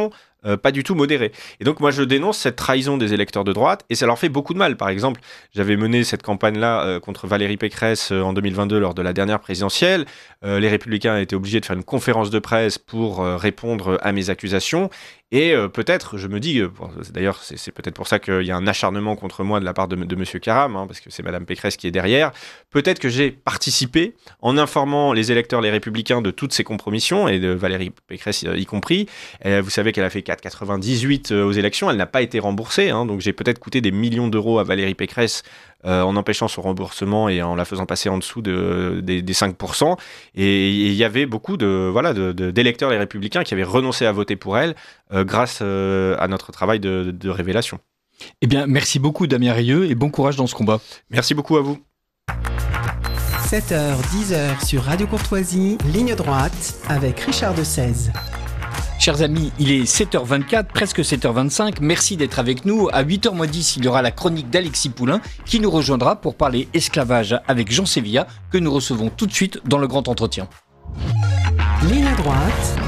euh, pas du tout modérée. Et donc moi je dénonce cette trahison des électeurs de droite et ça leur fait beaucoup de mal. Par exemple, j'avais mené cette campagne-là euh, contre Valérie Pécresse euh, en deux mille vingt-deux lors de la dernière présidentielle. Euh, les Républicains étaient obligés de faire une conférence de presse pour euh, répondre à mes accusations. Et euh, peut-être, je me dis, euh, d'ailleurs c'est, c'est peut-être pour ça qu'il y a un acharnement contre moi de la part de, de Monsieur Karam, hein, parce que c'est Madame Pécresse qui est derrière, peut-être que j'ai participé en informant les électeurs, les Républicains de toutes ces compromissions, et de Valérie Pécresse y compris. Et vous savez qu'elle a fait quatre virgule quatre-vingt-dix-huit aux élections, elle n'a pas été remboursée, hein, donc j'ai peut-être coûté des millions d'euros à Valérie Pécresse euh, en empêchant son remboursement et en la faisant passer en dessous de, des, des cinq pour cent. Et il y avait beaucoup de, voilà, de, de, d'électeurs, les Républicains, qui avaient renoncé à voter pour elle euh, grâce euh, à notre travail de, de révélation. Eh bien, merci beaucoup Damien Rieu et bon courage dans ce combat. Merci beaucoup à vous. sept heures dix heures sur Radio Courtoisie, ligne droite, avec Richard de Seize. Chers amis, il est sept heures vingt-quatre, presque sept heures vingt-cinq. Merci d'être avec nous. À huit heures moins dix, il y aura la chronique d'Alexis Poulain qui nous rejoindra pour parler esclavage avec Jean Sévilla, que nous recevons tout de suite dans le grand entretien. Ligne droite.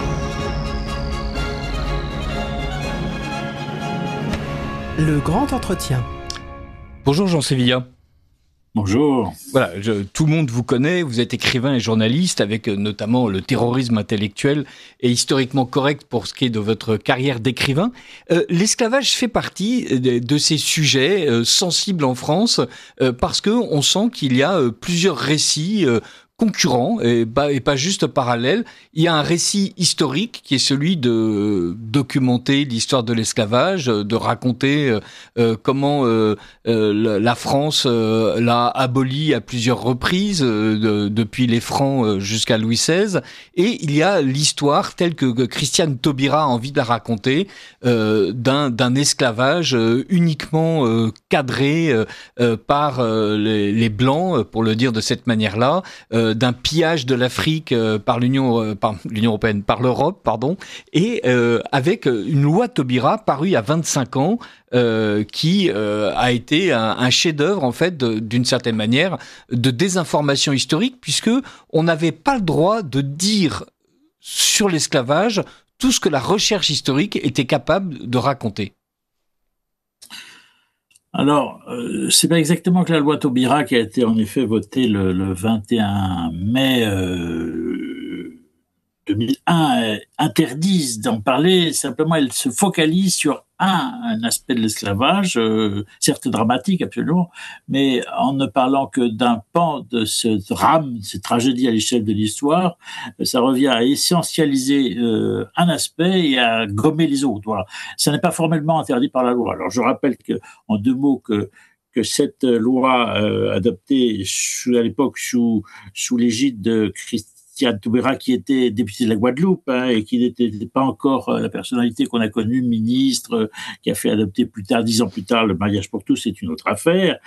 Le grand entretien. Bonjour Jean Sévilla. Bonjour. Voilà, je, tout le monde vous connaît, vous êtes écrivain et journaliste avec euh, notamment le terrorisme intellectuel et historiquement correct pour ce qui est de votre carrière d'écrivain. Euh, l'esclavage fait partie de, de ces sujets euh, sensibles en France euh, parce que on sent qu'il y a euh, plusieurs récits euh, concurrents et pas, et pas juste parallèles. Il y a un récit historique qui est celui de documenter l'histoire de l'esclavage, de raconter euh, comment euh, euh, la France euh, l'a aboli à plusieurs reprises, euh, de, depuis les Francs jusqu'à Louis seize. Et il y a l'histoire telle que, que Christiane Taubira a envie de la raconter, euh, d'un, d'un esclavage euh, uniquement euh, cadré euh, par euh, les, les Blancs, pour le dire de cette manière-là, euh, d'un pillage de l'Afrique euh, par l'Union, euh, par l'Union européenne, par l'Europe, pardon, et euh, avec une loi Taubira parue il y a vingt-cinq ans, euh, qui euh, a été un, un chef-d'œuvre en fait, de, d'une certaine manière, de désinformation historique, puisque on n'avait pas le droit de dire sur l'esclavage tout ce que la recherche historique était capable de raconter. Alors, euh, c'est pas exactement que la loi Taubira qui a été en effet votée le, le vingt et un mai euh, deux mille un euh, interdise d'en parler. Simplement, elle se focalise sur un, un aspect de l'esclavage, euh, certes dramatique absolument, mais en ne parlant que d'un pan de ce drame, cette tragédie à l'échelle de l'histoire, ça revient à essentialiser euh, un aspect et à gommer les autres. Voilà. Ça n'est pas formellement interdit par la loi. Alors je rappelle que, en deux mots, que que cette loi euh, adoptée sous, à l'époque sous sous l'égide de Christ Christiane Taubira, qui était députée de la Guadeloupe hein, et qui n'était pas encore euh, la personnalité qu'on a connue, ministre, euh, qui a fait adopter plus tard, dix ans plus tard, le mariage pour tous, c'est une autre affaire,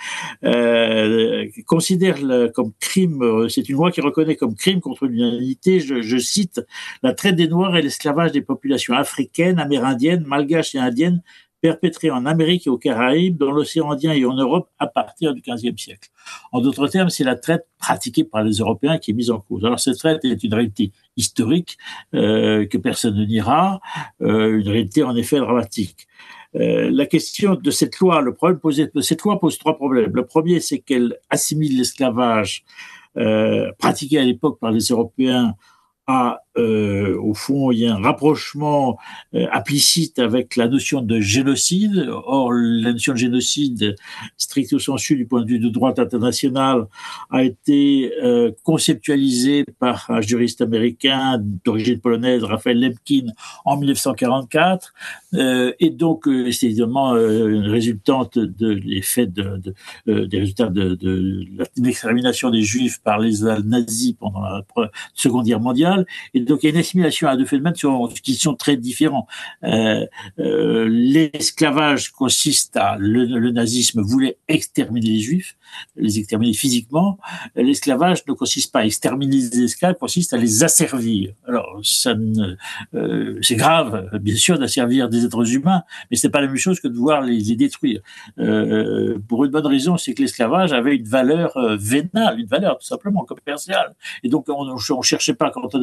euh, considère le, comme crime, euh, c'est une loi qui reconnaît comme crime contre l'humanité, je, je cite, la traite des Noirs et l'esclavage des populations africaines, amérindiennes, malgaches et indiennes, perpétrée en Amérique et aux Caraïbes, dans l'océan Indien et en Europe à partir du quinzième siècle. En d'autres termes, c'est la traite pratiquée par les Européens qui est mise en cause. Alors cette traite est une réalité historique euh, que personne ne niera, euh, une réalité en effet dramatique. Euh, la question de cette loi, le problème posé, cette loi pose trois problèmes. Le premier, c'est qu'elle assimile l'esclavage euh, pratiqué à l'époque par les Européens à, euh, au fond, il y a un rapprochement euh, implicite avec la notion de génocide. Or, la notion de génocide, stricto sensu du point de vue du droit international, a été euh, conceptualisée par un juriste américain d'origine polonaise, Raphaël Lemkin, en mille neuf cent quarante-quatre. Euh, et donc, euh, c'est évidemment euh, une résultante de l'effet de, de, euh, des résultats de, de l'extermination des Juifs par les nazis pendant la Seconde Guerre mondiale. Et donc, il y a une assimilation à deux phénomènes qui sont très différents. Euh, euh, l'esclavage consiste à, le, le nazisme voulait exterminer les Juifs, les exterminer physiquement. L'esclavage ne consiste pas à exterminer les esclaves, consiste à les asservir. Alors, ça ne, euh, c'est grave, bien sûr, d'asservir des êtres humains, mais c'est pas la même chose que de vouloir les, les détruire. Euh, pour une bonne raison, c'est que l'esclavage avait une valeur euh, vénale, une valeur tout simplement commerciale. Et donc, on ne cherchait pas, quand on déposait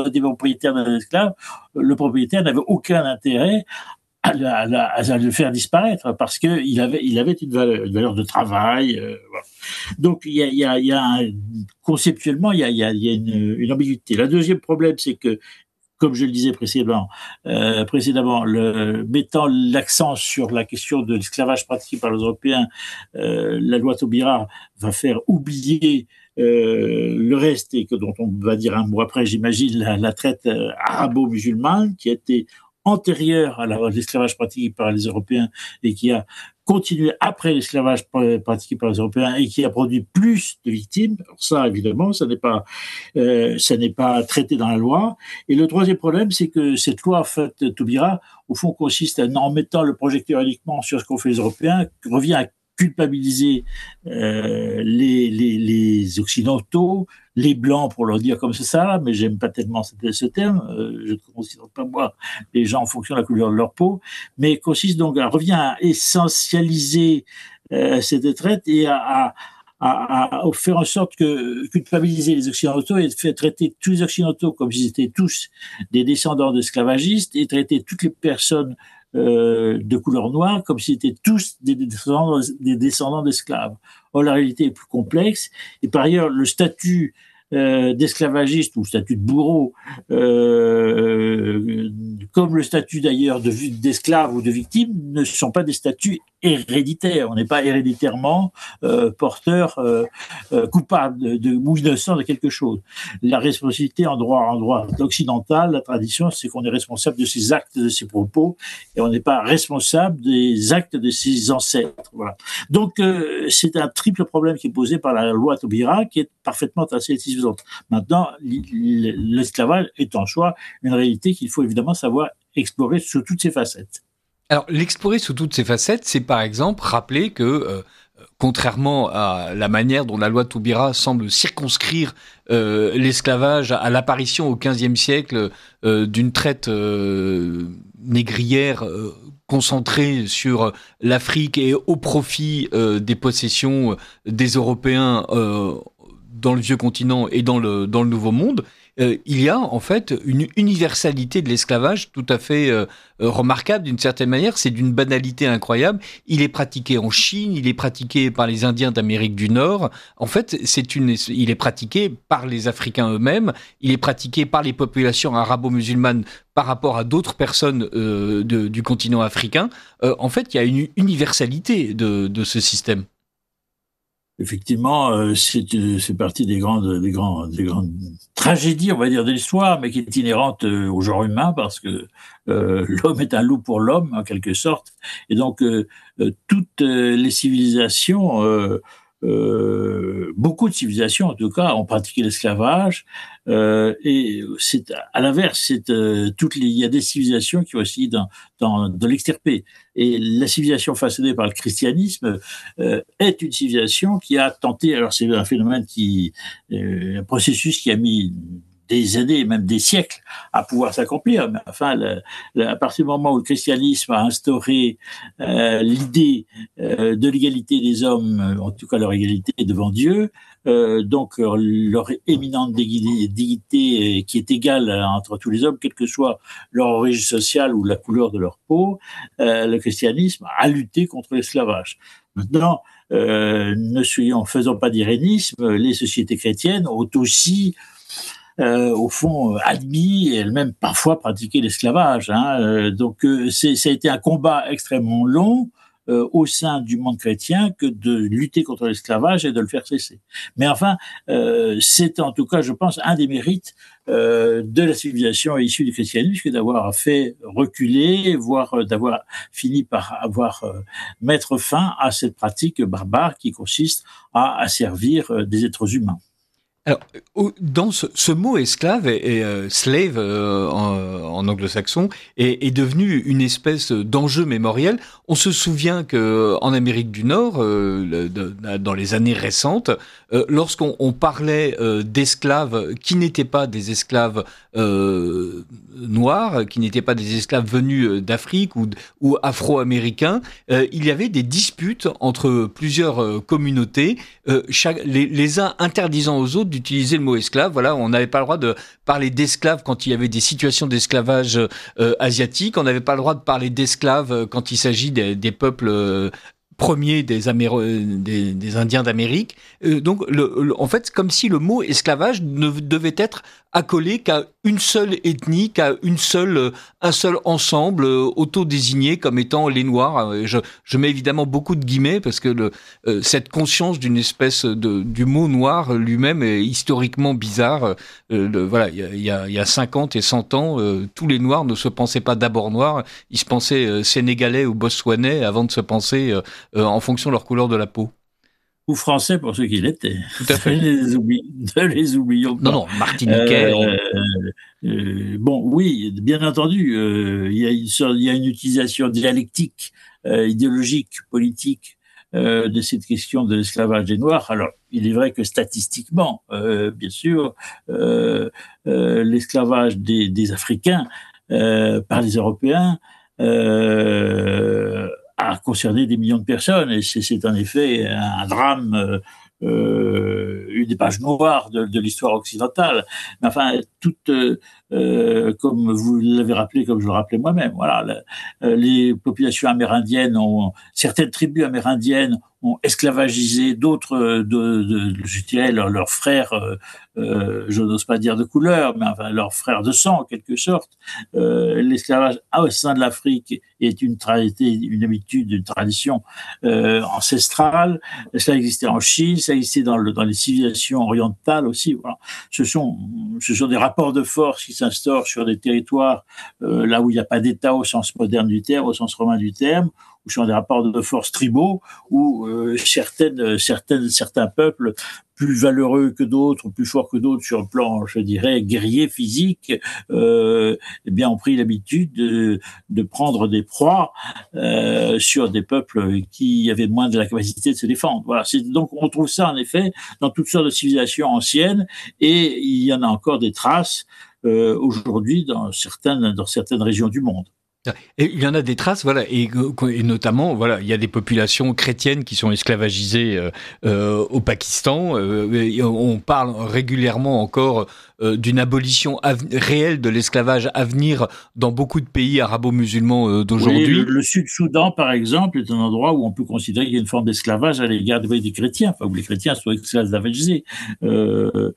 était propriétaire d'un esclave, le propriétaire n'avait aucun intérêt à, à, à, à le faire disparaître parce que il avait, il avait une valeur, une valeur de travail. Euh, voilà. Donc il y a, il y a, il y a un, conceptuellement, il y a, il y a, il y a une, une ambiguïté. Le deuxième problème, c'est que, comme je le disais précédemment, euh, précédemment, le, mettant l'accent sur la question de l'esclavage pratiqué par les Européens, euh, la loi Taubira va faire oublier euh, le reste, et que dont on va dire un mot après, j'imagine, la, la traite euh, arabo-musulmane qui a été antérieure à, la, à l'esclavage pratiqué par les Européens et qui a continué après l'esclavage pratiqué par les Européens et qui a produit plus de victimes. Alors ça, évidemment, ça n'est pas, euh, ça n'est pas traité dans la loi. Et le troisième problème, c'est que cette loi faite Taubira, au fond, consiste à, en mettant le projecteur uniquement sur ce qu'ont fait les Européens, revient à culpabiliser euh, les, les, les Occidentaux, les Blancs, pour leur dire comme c'est ça, mais j'aime pas tellement ce, ce terme, euh, je ne considère pas moi les gens en fonction de la couleur de leur peau, mais consiste donc à, revient à essentialiser euh, cette traite et à, à À, à faire en sorte que culpabiliser les Occidentaux et faire traiter tous les Occidentaux comme s'ils étaient tous des descendants d'esclavagistes et traiter toutes les personnes euh, de couleur noire comme s'ils étaient tous des descendants, des descendants d'esclaves. Or, la réalité est plus complexe et par ailleurs, le statut Euh, d'esclavagiste ou statut de bourreau, euh, comme le statut d'ailleurs de, d'esclave ou de victime, ne sont pas des statuts héréditaires. On n'est pas héréditairement euh, porteur euh, euh, coupable de, de, ou innocent de quelque chose. La responsabilité en droit, en droit occidental, la tradition, c'est qu'on est responsable de ses actes, de ses propos, et on n'est pas responsable des actes de ses ancêtres. Voilà. Donc euh, c'est un triple problème qui est posé par la loi Taubira, qui est parfaitement satisfaisante. Maintenant, l'esclavage est en soi une réalité qu'il faut évidemment savoir explorer sous toutes ses facettes. Alors, l'explorer sous toutes ses facettes, c'est par exemple rappeler que, euh, contrairement à la manière dont la loi Taubira semble circonscrire euh, l'esclavage à l'apparition au quinzième siècle euh, d'une traite euh, négrière euh, concentrée sur l'Afrique et au profit euh, des possessions des Européens euh, dans le vieux continent et dans le dans le nouveau monde, euh, il y a en fait une universalité de l'esclavage tout à fait euh, remarquable d'une certaine manière. C'est d'une banalité incroyable. Il est pratiqué en Chine, il est pratiqué par les Indiens d'Amérique du Nord. En fait, c'est une, il est pratiqué par les Africains eux-mêmes. Il est pratiqué par les populations arabo-musulmanes par rapport à d'autres personnes euh, de, du continent africain. Euh, en fait, il y a une universalité de, de ce système. Effectivement, euh, c'est, c'est partie des grandes, des grandes, des grandes tragédies, on va dire, de l'histoire, mais qui est inhérente euh, au genre humain, parce que euh, l'homme est un loup pour l'homme, en quelque sorte. Et donc, euh, euh, toutes les civilisations, euh, euh, beaucoup de civilisations, en tout cas, ont pratiqué l'esclavage. Euh, et c'est à l'inverse, c'est euh, toutes les, il y a des civilisations qui ont essayé dans, dans, de l'extirper. Et la civilisation façonnée par le christianisme euh, est une civilisation qui a tenté. Alors c'est un phénomène qui, euh, un processus qui a mis des années, même des siècles, à pouvoir s'accomplir. Mais enfin, le, le, à partir du moment où le christianisme a instauré euh, l'idée euh, de l'égalité des hommes, en tout cas leur égalité devant Dieu, euh, donc leur, leur éminente dignité qui est égale entre tous les hommes, quelle que soit leur origine sociale ou la couleur de leur peau, euh, le christianisme a lutté contre l'esclavage. Maintenant, euh, ne soyons, faisons pas d'irénisme, les sociétés chrétiennes ont aussi Euh, au fond, euh, admis et elles-mêmes parfois pratiqué l'esclavage. Hein. Euh, donc, euh, c'est, ça a été un combat extrêmement long euh, au sein du monde chrétien que de lutter contre l'esclavage et de le faire cesser. Mais enfin, euh, c'est en tout cas, je pense, un des mérites euh, de la civilisation issue du christianisme, que d'avoir fait reculer, voire euh, d'avoir fini par avoir euh, mettre fin à cette pratique barbare qui consiste à asservir euh, des êtres humains. Alors, dans ce, ce mot esclave et, et euh, slave euh, en, en anglo-saxon est, est devenu une espèce d'enjeu mémoriel. On se souvient que en Amérique du Nord, euh, le, de, dans les années récentes, euh, lorsqu'on on parlait euh, d'esclaves qui n'étaient pas des esclaves euh, noirs, qui n'étaient pas des esclaves venus d'Afrique ou, ou afro-américains, euh, il y avait des disputes entre plusieurs euh, communautés, euh, chaque, les, les uns interdisant aux autres d'utiliser le mot esclave. Voilà, on n'avait pas le droit de parler d'esclave quand il y avait des situations d'esclavage euh, asiatique. On n'avait pas le droit de parler d'esclaves quand il s'agit des, des peuples euh, premiers des, Améro- des, des Indiens d'Amérique. Euh, donc, le, le, en fait, comme si le mot esclavage ne devait être accolé qu'à une seule ethnie, qu'à une seule, un seul ensemble euh, auto-désigné comme étant les Noirs. Je, je mets évidemment beaucoup de guillemets parce que le, euh, cette conscience d'une espèce de, du mot noir lui-même est historiquement bizarre. Euh, le, voilà, il y a, il y a cinquante et cent ans, euh, tous les Noirs ne se pensaient pas d'abord noirs, ils se pensaient euh, sénégalais ou botswanais avant de se penser euh, euh, en fonction de leur couleur de la peau. Ou français pour ceux qui l'étaient. Tout à fait. Ne les, oublie, ne les oublions pas. Non, non, martiniquais. Euh, on... euh, bon, oui, bien entendu, euh, il y a une sorte, il y a une utilisation dialectique, euh, idéologique, politique euh, de cette question de l'esclavage des Noirs. Alors, il est vrai que statistiquement, euh, bien sûr, euh, euh, l'esclavage des, des Africains euh, par les Européens euh, a concerné des millions de personnes, et c'est, c'est en effet un drame, euh, une des pages noires de, de l'histoire occidentale. Mais enfin, toute, euh, comme vous l'avez rappelé, comme je le rappelais moi-même, voilà, la, les populations amérindiennes ont, certaines tribus amérindiennes ont esclavagisé d'autres, de, de, de, je dirais, leurs, leurs frères, euh, euh, je n'ose pas dire de couleur, mais enfin leurs frères de sang en quelque sorte. Euh, l'esclavage au sein de l'Afrique est une, tra- une habitude, une tradition euh, ancestrale. Ça existait en Chine, ça existait dans, le, dans les civilisations orientales aussi. Voilà. Ce sont, ce sont des rapports de force qui s'instaurent sur des territoires euh, là où il n'y a pas d'État au sens moderne du terme, au sens romain du terme, ou sur des rapports de force tribaux, où euh, certaines, certaines, certains peuples plus valeureux que d'autres, plus forts que d'autres sur le plan, je dirais, guerrier, physique, euh, eh bien, ont pris l'habitude de, de prendre des proies euh, sur des peuples qui avaient moins de la capacité de se défendre. Voilà. C'est, donc, on trouve ça, en effet, dans toutes sortes de civilisations anciennes, et il y en a encore des traces euh, aujourd'hui dans certaines, dans certaines régions du monde. Et il y en a des traces, voilà, et, et notamment, voilà, il y a des populations chrétiennes qui sont esclavagisées euh, euh, au Pakistan. Euh, on parle régulièrement encore euh, d'une abolition av- réelle de l'esclavage à venir dans beaucoup de pays arabo-musulmans euh, d'aujourd'hui. Oui, le, le Sud-Soudan, par exemple, est un endroit où on peut considérer qu'il y a une forme d'esclavage à l'égard des, des chrétiens, enfin, où les chrétiens sont esclavagisés. Euh,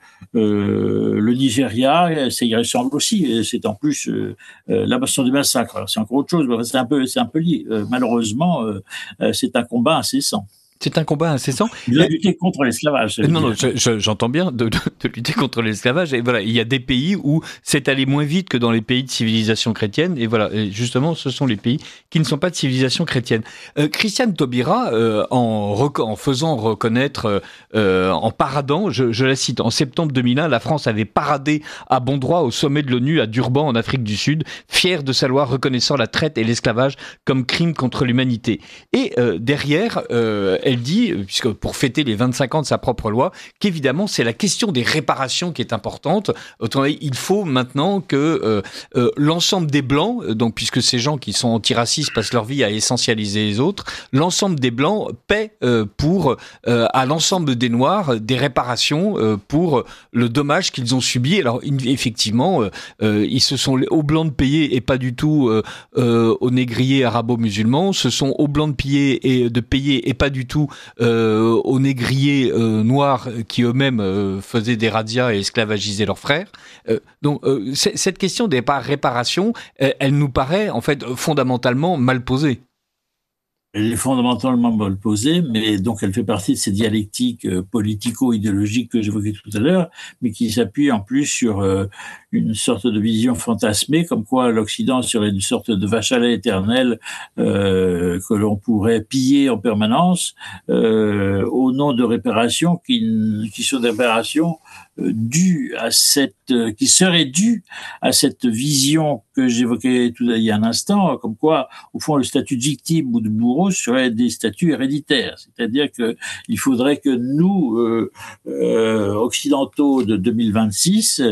euh, le Nigeria, ça y ressemble aussi. C'est en plus euh, la bastion des massacres. Alors, c'est encore autre chose, c'est un peu, c'est un peu lié. Euh, malheureusement, euh, c'est un combat incessant. C'est un combat incessant. De lutter contre l'esclavage. Non, non, je, je, j'entends bien de, de, de lutter contre l'esclavage. Et voilà, il y a des pays où c'est allé moins vite que dans les pays de civilisation chrétienne. Et voilà, et justement, ce sont les pays qui ne sont pas de civilisation chrétienne. Euh, Christiane Taubira, euh, en, rec- en faisant reconnaître, euh, en paradant, je, je la cite, en septembre deux mille un, la France avait paradé à bon droit au sommet de l'ONU à Durban, en Afrique du Sud, fière de sa loi reconnaissant la traite et l'esclavage comme crime contre l'humanité. Et euh, derrière, euh, elle dit, puisque pour fêter les vingt-cinq ans de sa propre loi, qu'évidemment c'est la question des réparations qui est importante. Autrement dit, il faut maintenant que euh, euh, l'ensemble des Blancs, donc puisque ces gens qui sont antiracistes passent leur vie à essentialiser les autres, l'ensemble des Blancs paient euh, pour euh, à l'ensemble des Noirs des réparations euh, pour le dommage qu'ils ont subi. Alors effectivement, euh, euh, ils se sont aux Blancs de payer et pas du tout euh, euh, aux négriers arabo-musulmans. Ce sont aux Blancs de payer et de payer et pas du tout Euh, aux négriers euh, noirs qui eux-mêmes euh, faisaient des razzias et esclavagisaient leurs frères. Euh, donc euh, cette question des réparations, elle, elle nous paraît en fait fondamentalement mal posée. Elle est fondamentalement mal posée, mais donc elle fait partie de ces dialectiques euh, politico-idéologiques que j'évoquais tout à l'heure, mais qui s'appuient en plus sur euh, une sorte de vision fantasmée, comme quoi l'Occident serait une sorte de vache à lait éternelle euh, que l'on pourrait piller en permanence euh, au nom de réparations qui, qui sont des réparations euh, dues à cette, euh, qui seraient dues à cette vision que j'évoquais tout à, il y a un instant, comme quoi, au fond, le statut de victime ou de bourreau seraient des statuts héréditaires. C'est-à-dire que il faudrait que nous, euh, euh, occidentaux de deux mille vingt-six,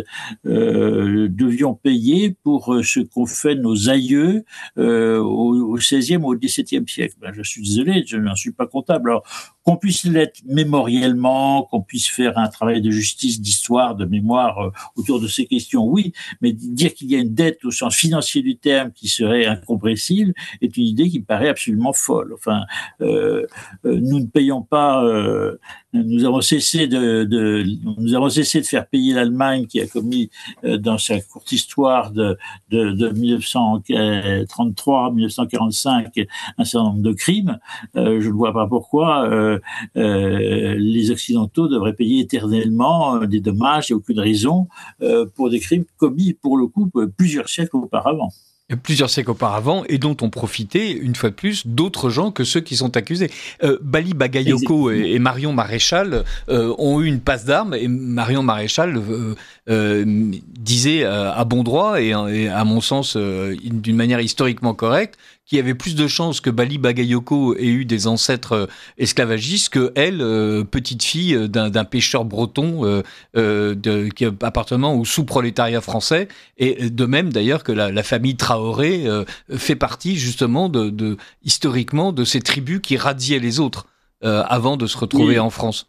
euh, devions payer pour ce qu'ont fait nos aïeux euh, au, au seizième ou au dix-septième siècle. Ben, je suis désolé, je n'en suis pas comptable. Alors, qu'on puisse l'être mémoriellement, qu'on puisse faire un travail de justice, d'histoire, de mémoire euh, autour de ces questions, oui, mais dire qu'il y a une dette au sens financier du terme qui serait incompressible est une idée qui me paraît absolument folle. Enfin, euh, euh, nous ne payons pas, euh, nous avons cessé de, de, nous avons cessé de faire payer l'Allemagne qui a commis euh, dans sa courte histoire de, de, de dix-neuf cent trente-trois à dix-neuf cent quarante-cinq un certain nombre de crimes. Euh, je ne vois pas pourquoi euh, euh, les Occidentaux devraient payer éternellement euh, des dommages. Il n'y a aucune raison euh, pour des crimes commis, pour le coup, plusieurs siècles auparavant. Plusieurs siècles auparavant, et dont ont profité, une fois de plus, d'autres gens que ceux qui sont accusés. Euh, Bali Bagayoko et, et Marion Maréchal euh, ont eu une passe d'armes, et Marion Maréchal euh, euh, disait euh, à bon droit, et, et à mon sens euh, d'une manière historiquement correcte, qu'il y avait plus de chances que Bali Bagayoko ait eu des ancêtres euh, esclavagistes que elle, euh, petite fille d'un, d'un pêcheur breton euh, euh, de, qui appartenant au sous-prolétariat français, et de même d'ailleurs que la, la famille Traoré euh, fait partie justement de, de historiquement de ces tribus qui radiaient les autres euh, avant de se retrouver oui. en France.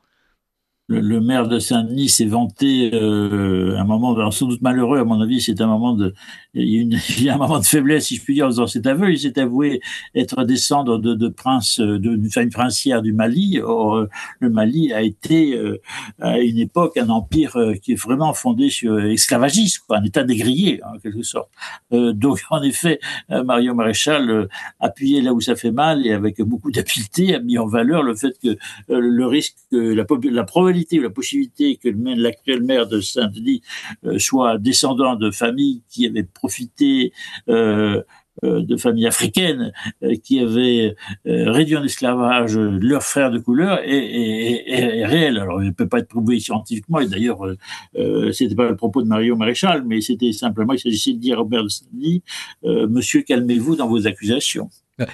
Le, le maire de Saint-Denis s'est vanté euh, un moment, alors sans doute malheureux à mon avis, c'est un moment de, il y a, une, il y a un moment de faiblesse si je puis dire en faisant cet aveu. Il s'est avoué être descendre de, de prince, de, d'une famille princière du Mali. Or, le Mali a été euh, à une époque un empire euh, qui est vraiment fondé sur l'esclavagisme, quoi, un état négrier en quelque sorte. Euh, donc en effet, euh, Marion Maréchal euh, appuyé là où ça fait mal et avec beaucoup d'habileté a mis en valeur le fait que euh, le risque, que la, la probabilité ou la possibilité que l'actuel maire de Saint-Denis euh, soit descendant de familles qui avaient profité euh, euh, de familles africaines euh, qui avaient euh, réduit en esclavage leurs frères de couleur est, est, est, est réel. Alors, il ne peut pas être prouvé scientifiquement, et d'ailleurs, euh, euh, c'était pas le propos de Marion Maréchal, mais c'était simplement, il s'agissait de dire au maire de Saint-Denis, euh, monsieur, calmez-vous dans vos accusations.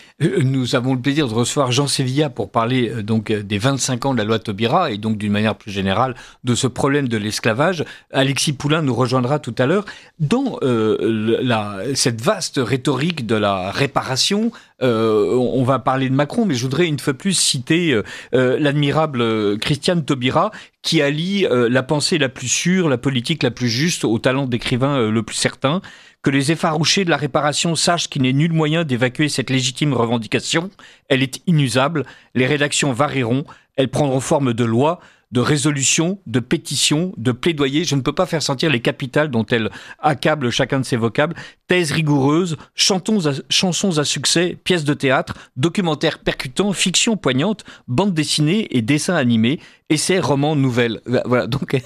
Nous avons le plaisir de recevoir Jean Sévillat pour parler euh, donc des vingt-cinq ans de la loi Taubira et donc d'une manière plus générale de ce problème de l'esclavage. Alexis Poulain nous rejoindra tout à l'heure. Dans euh, la, cette vaste rhétorique de la réparation, euh, on va parler de Macron, mais je voudrais une fois de plus citer euh, l'admirable Christiane Taubira qui allie euh, la pensée la plus sûre, la politique la plus juste au talent d'écrivain euh, le plus certain. Que les effarouchés de la réparation sachent qu'il n'est nul moyen d'évacuer cette légitime revendication. Elle est inusable. Les rédactions varieront. Elles prendront forme de loi, de résolution, de pétition, de plaidoyer. Je ne peux pas faire sentir les capitales dont elle accable chacun de ses vocables. Thèses rigoureuses, chantons à, chansons à succès, pièces de théâtre, documentaires percutants, fiction poignante, bande dessinée et dessins animés, essais, romans, nouvelles. Voilà, donc,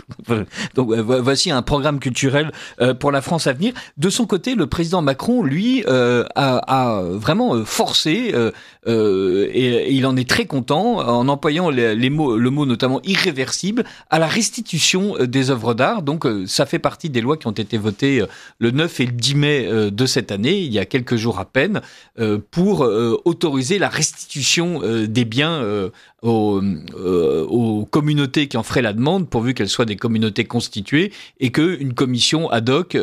donc voici un programme culturel pour la France à venir. De son côté, le président Macron, lui, euh, a, a vraiment forcé, euh, euh, et, et il en est très content, en employant les, les mots, le mot notamment irréversible, à la restitution des œuvres d'art. Donc, ça fait partie des lois qui ont été votées le neuf et le dix mai de cette année, il y a quelques jours à peine, pour autoriser la restitution des biens aux, aux communautés qui en feraient la demande, pourvu qu'elles soient des communautés constituées, et qu'une commission ad hoc,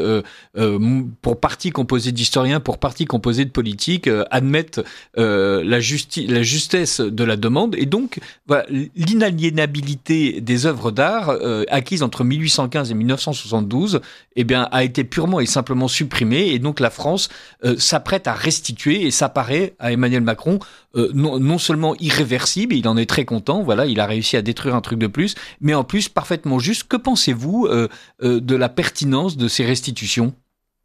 pour partie composée d'historiens, pour partie composée de politiques, admette la, justi- la justesse de la demande. Et donc, voilà, l'inaliénabilité des œuvres d'art acquises entre mille huit cent quinze et mille neuf cent soixante-douze eh bien, a été purement et simplement supprimée. Et donc la France euh, s'apprête à restituer, et ça paraît à Emmanuel Macron euh, non, non seulement irréversible, il en est très content, voilà, il a réussi à détruire un truc de plus, mais en plus parfaitement juste. Que pensez-vous euh, euh, de la pertinence de ces restitutions ?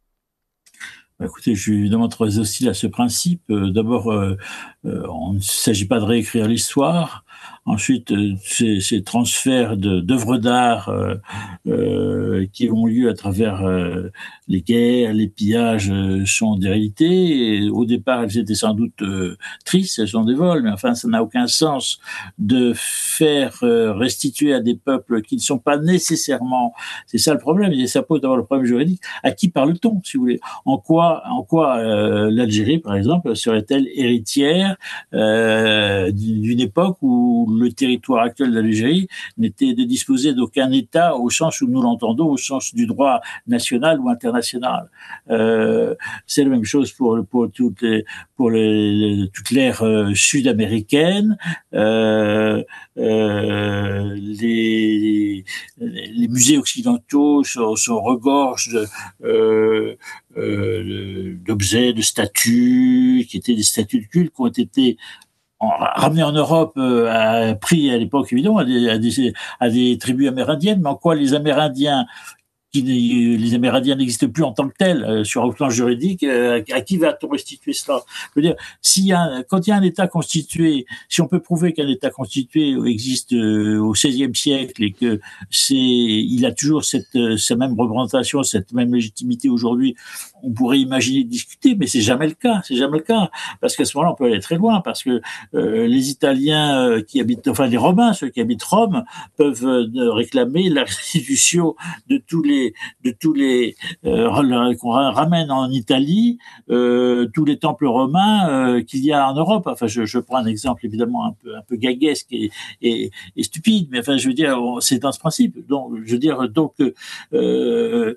Écoutez, je suis évidemment très hostile à ce principe. Euh, d'abord, euh, euh, on ne s'agit pas de réécrire l'histoire. Ensuite, euh, ces, ces transferts de, d'œuvres d'art euh, euh, qui ont lieu à travers euh, les guerres, les pillages euh, sont des réalités. Et au départ, elles étaient sans doute euh, tristes, elles sont des vols, mais enfin, ça n'a aucun sens de faire euh, restituer à des peuples qui ne sont pas nécessairement... C'est ça le problème, et ça pose d'abord le problème juridique. À qui parle-t-on, si vous voulez ? En quoi, en quoi euh, l'Algérie, par exemple, serait-elle héritière euh, d'une époque où le territoire actuel de l'Algérie n'était de disposer d'aucun État au sens où nous l'entendons, au sens du droit national ou international. Euh, c'est la même chose pour pour toutes les pour les, les, toute l'ère euh, sud-américaine. Euh, euh, les, les musées occidentaux sont, sont regorgent de, euh, euh, d'objets, de statues, qui étaient des statues de culte, qui ont été en, ramenés en Europe euh, à prix à l'époque évidemment à des, à des, à des tribus amérindiennes, mais en quoi les Amérindiens qui, les Amérindiens n'existent plus en tant que tels euh, sur un plan juridique, euh, à qui va-t-on restituer cela? Je veux dire, s'il y a, quand il y a un État constitué, si on peut prouver qu'un État constitué existe euh, au seizième siècle et que c'est, il a toujours cette, euh, cette même représentation, cette même légitimité aujourd'hui, on pourrait imaginer discuter, mais c'est jamais le cas, c'est jamais le cas, parce qu'à ce moment-là, on peut aller très loin, parce que euh, les Italiens euh, qui habitent, enfin les Romains, ceux qui habitent Rome, peuvent euh, réclamer la restitution de tous les de tous les euh, qu'on ramène en Italie, euh, tous les temples romains euh, qu'il y a en Europe. Enfin, je, je prends un exemple évidemment un peu un peu gaguesque et, et, et stupide, mais enfin, je veux dire, c'est dans ce principe. Donc, je veux dire, donc euh, euh,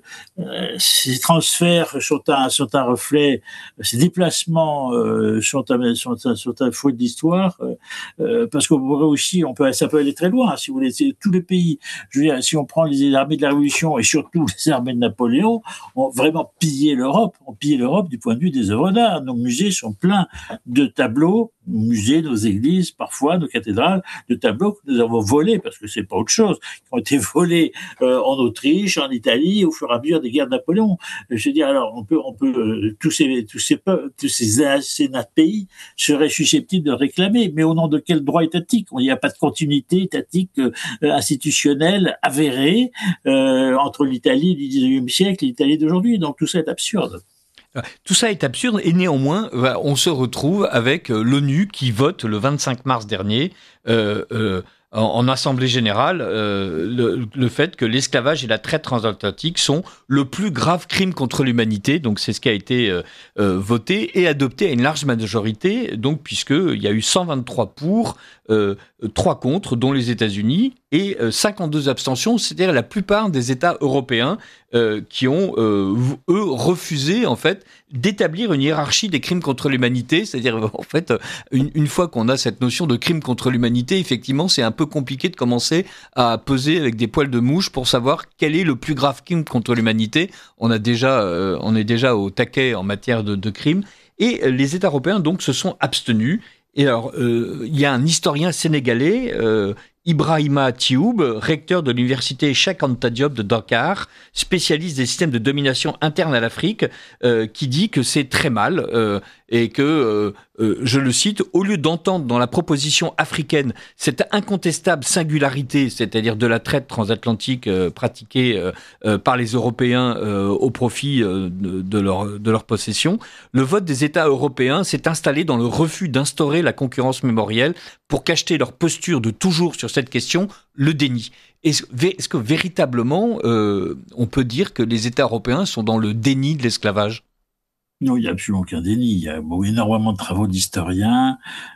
ces transferts sont un sont un reflet, ces déplacements euh, sont un sont un, sont un fruit de l'histoire, euh, parce qu'on pourrait aussi, on peut ça peut aller très loin. Si vous voulez, c'est tous les pays. Je veux dire, si on prend les armées de la Révolution et surtout les armées de Napoléon ont vraiment pillé l'Europe, ont pillé l'Europe du point de vue des œuvres d'art. Nos musées sont pleins de tableaux, nos musées, nos églises, parfois nos cathédrales, de tableaux que nous avons volés, parce que c'est pas autre chose, qui ont été volés euh, en Autriche, en Italie, au fur et à mesure des guerres de Napoléon. Je veux dire, alors on peut, on peut, euh, tous ces, tous ces, tous ces, ces pays seraient susceptibles de réclamer, mais au nom de quel droit étatique? Il n'y a pas de continuité étatique euh, institutionnelle avérée euh, entre l'Italie du dix-neuvième siècle et l'Italie d'aujourd'hui. Donc tout ça est absurde. Tout ça est absurde et néanmoins, on se retrouve avec l'ONU qui vote le vingt-cinq mars dernier euh, euh, en, en Assemblée générale euh, le, le fait que l'esclavage et la traite transatlantique sont le plus grave crime contre l'humanité. Donc c'est ce qui a été euh, euh, voté et adopté à une large majorité, donc puisqu'il y a eu cent vingt-trois pour, euh, trois contre, dont les États-Unis, et euh, cinquante-deux abstentions, c'est-à-dire la plupart des États européens euh, qui ont, euh, eux, refusé, en fait, d'établir une hiérarchie des crimes contre l'humanité. C'est-à-dire, en fait, une, une fois qu'on a cette notion de crime contre l'humanité, effectivement, c'est un peu compliqué de commencer à peser avec des poils de mouche pour savoir quel est le plus grave crime contre l'humanité. On a déjà, euh, on est déjà au taquet en matière de, de crimes. Et les États européens, donc, se sont abstenus. Et alors, euh, il y a un historien sénégalais, euh, Ibrahima Thioub, recteur de l'université Cheikh Anta Diop de Dakar, spécialiste des systèmes de domination interne à l'Afrique, euh, qui dit que c'est très mal euh, et que, euh, euh, je le cite, au lieu d'entendre dans la proposition africaine cette incontestable singularité, c'est-à-dire de la traite transatlantique euh, pratiquée euh, euh, par les Européens euh, au profit euh, de, de, leur, de leur possession, le vote des États européens s'est installé dans le refus d'instaurer la concurrence mémorielle pour cacheter leur posture de toujours sur cette question, le déni. Est-ce, est-ce que véritablement, euh, on peut dire que les États européens sont dans le déni de l'esclavage ? Non, il n'y a absolument aucun déni. Il y a bon, énormément de travaux d'historiens.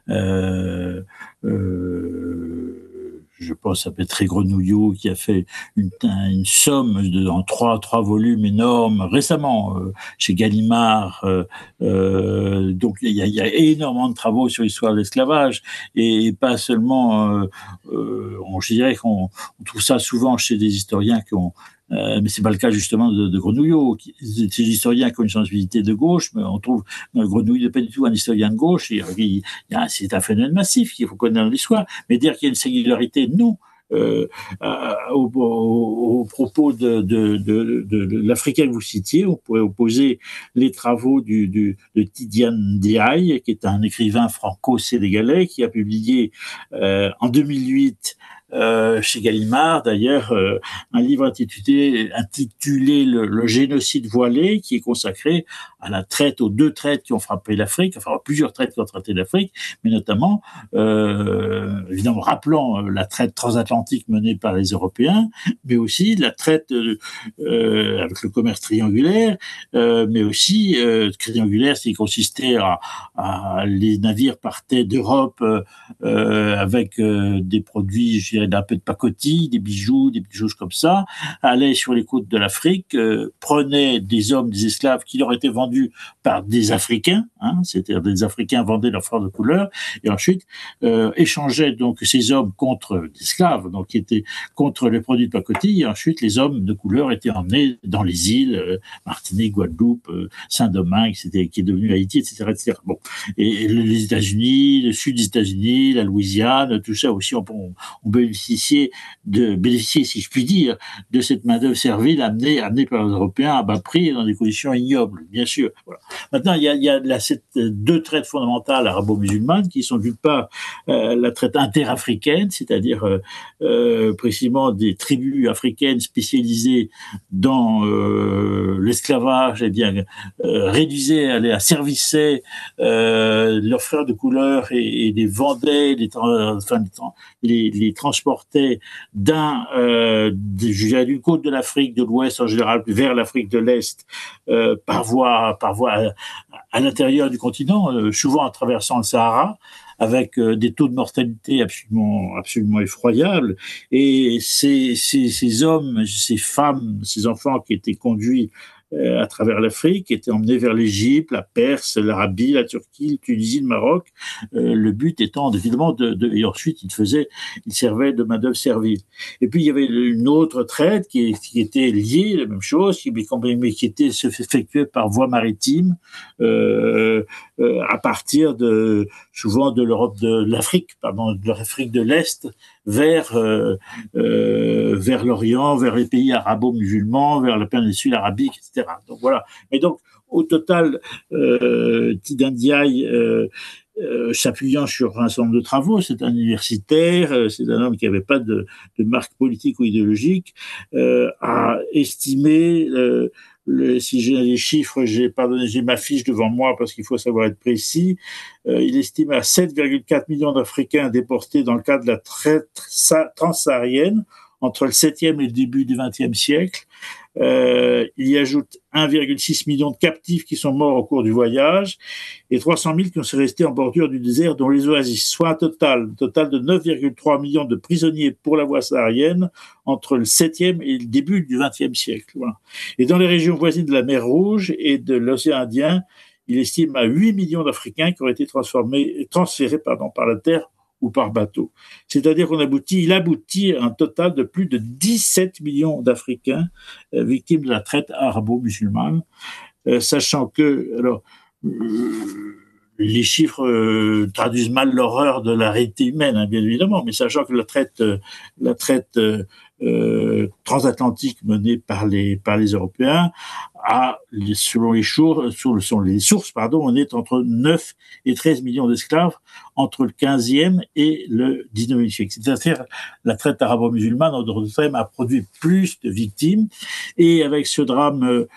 Euh, euh, je pense à Petré Grenouillot qui a fait une, une somme de, en trois, trois volumes énormes récemment euh, chez Gallimard. Euh, euh, donc il y, a, il y a énormément de travaux sur l'histoire de l'esclavage et pas seulement. Euh, euh, on, je dirais qu'on on trouve ça souvent chez des historiens qui ont Euh, mais c'est pas le cas justement de, de Grenouillot. C'est des historiens qui ont une sensibilité de gauche, mais on trouve euh, Grenouillot n'est pas du tout un historien de gauche. Il, il, il y a, c'est un phénomène massif qu'il faut connaître dans l'histoire. Mais dire qu'il y a une singularité, non. Euh, euh, au, au, au propos de, de, de, de, de l'Africain que vous citiez, on pourrait opposer les travaux du, du, de Tidiane Diaye, qui est un écrivain franco-sénégalais qui a publié euh, en deux mille huit Euh, chez Gallimard, d'ailleurs, euh, un livre intitulé, intitulé le, le génocide voilé, qui est consacré à la traite, aux deux traites qui ont frappé l'Afrique, enfin plusieurs traites qui ont traité l'Afrique, mais notamment, euh, évidemment, rappelant la traite transatlantique menée par les Européens, mais aussi la traite euh, avec le commerce triangulaire, euh, mais aussi euh, triangulaire, qui consistait à, à les navires partaient d'Europe euh, avec euh, des produits, je dirais, d'un peu de pacotille, des bijoux, des choses comme ça, allaient sur les côtes de l'Afrique, euh, prenaient des hommes, des esclaves qui leur étaient vendus par des Africains, hein, c'est-à-dire des Africains vendaient leurs frères de couleur, et ensuite euh, échangeaient donc ces hommes contre des esclaves, donc qui étaient contre les produits de pacotille, et ensuite les hommes de couleur étaient emmenés dans les îles, euh, Martinique, Guadeloupe, euh, Saint-Domingue, c'était, qui est devenu Haïti, et cetera, et cetera. Bon, et, et les États-Unis, le sud des États-Unis, la Louisiane, tout ça aussi, on, on, on bénéficiait de bénéficier, si je puis dire, de cette main-d'œuvre servile amenée, amenée par les Européens à bas prix et dans des conditions ignobles, bien sûr. Voilà. Maintenant, il y a, il y a là, cette, deux traites fondamentales arabo-musulmanes qui sont d'une part euh, la traite interafricaine, c'est-à-dire euh, euh, précisément des tribus africaines spécialisées dans euh, l'esclavage, eh bien euh, réduisaient, asservissaient euh, leurs frères de couleur et, et les vendaient, les, tra- enfin, les, les transportaient d'un euh, d'une côte de l'Afrique de l'Ouest en général vers l'Afrique de l'Est euh, par voie par voie à, à l'intérieur du continent, euh, souvent en traversant le Sahara, avec euh, des taux de mortalité absolument absolument effroyables. Et ces ces ces hommes, ces femmes, ces enfants qui étaient conduits euh, à travers l'Afrique, étaient emmenés vers l'Égypte, la Perse, l'Arabie, la Turquie, la Tunisie, le Maroc. Euh, le but étant évidemment de, de et ensuite ils faisaient, ils servaient de main d'œuvre servile. Et puis il y avait une autre traite qui, qui était liée, la même chose, qui, mais qui était effectuée par voie maritime euh, euh, à partir de souvent de l'Europe de l'Afrique, pardon, de l'Afrique de l'Est vers euh, euh, vers l'Orient, vers les pays arabo-musulmans, vers la péninsule arabique, et cetera. Donc voilà. Et donc au total, euh, Tidjane Ndiaye, euh, euh, s'appuyant sur un certain nombre de travaux, c'est un universitaire, euh, c'est un homme qui n'avait pas de, de marque politique ou idéologique, euh, a estimé euh, Le, si j'ai les chiffres, j'ai, pardonnez, j'ai ma fiche devant moi parce qu'il faut savoir être précis. Euh, il estime à sept virgule quatre millions d'Africains déportés dans le cadre de la traite transsaharienne entre le septième et le début du vingtième siècle. Euh, il y ajoute un virgule six million de captifs qui sont morts au cours du voyage et trois cent mille qui sont restés en bordure du désert dans les oasis, soit un total, total de neuf virgule trois millions de prisonniers pour la voie saharienne entre le septième et le début du vingtième siècle. Voilà. Et dans les régions voisines de la mer Rouge et de l'océan Indien, il estime à huit millions d'Africains qui auraient été transformés, transférés pardon, par la terre ou par bateau. C'est-à-dire qu'on aboutit, il aboutit à un total de plus de dix-sept millions d'Africains euh, victimes de la traite arabo-musulmane, euh, sachant que, alors, euh, les chiffres euh, traduisent mal l'horreur de la réalité humaine, hein, bien évidemment, mais sachant que la traite, euh, la traite euh, euh, transatlantique menée par les par les Européens a, selon les sources, selon les sources, pardon, on est entre neuf et treize millions d'esclaves entre le quinzième et le dix-neuvième siècle. C'est-à-dire la traite arabo-musulmane en d'autres termes a produit plus de victimes, et avec ce drame euh,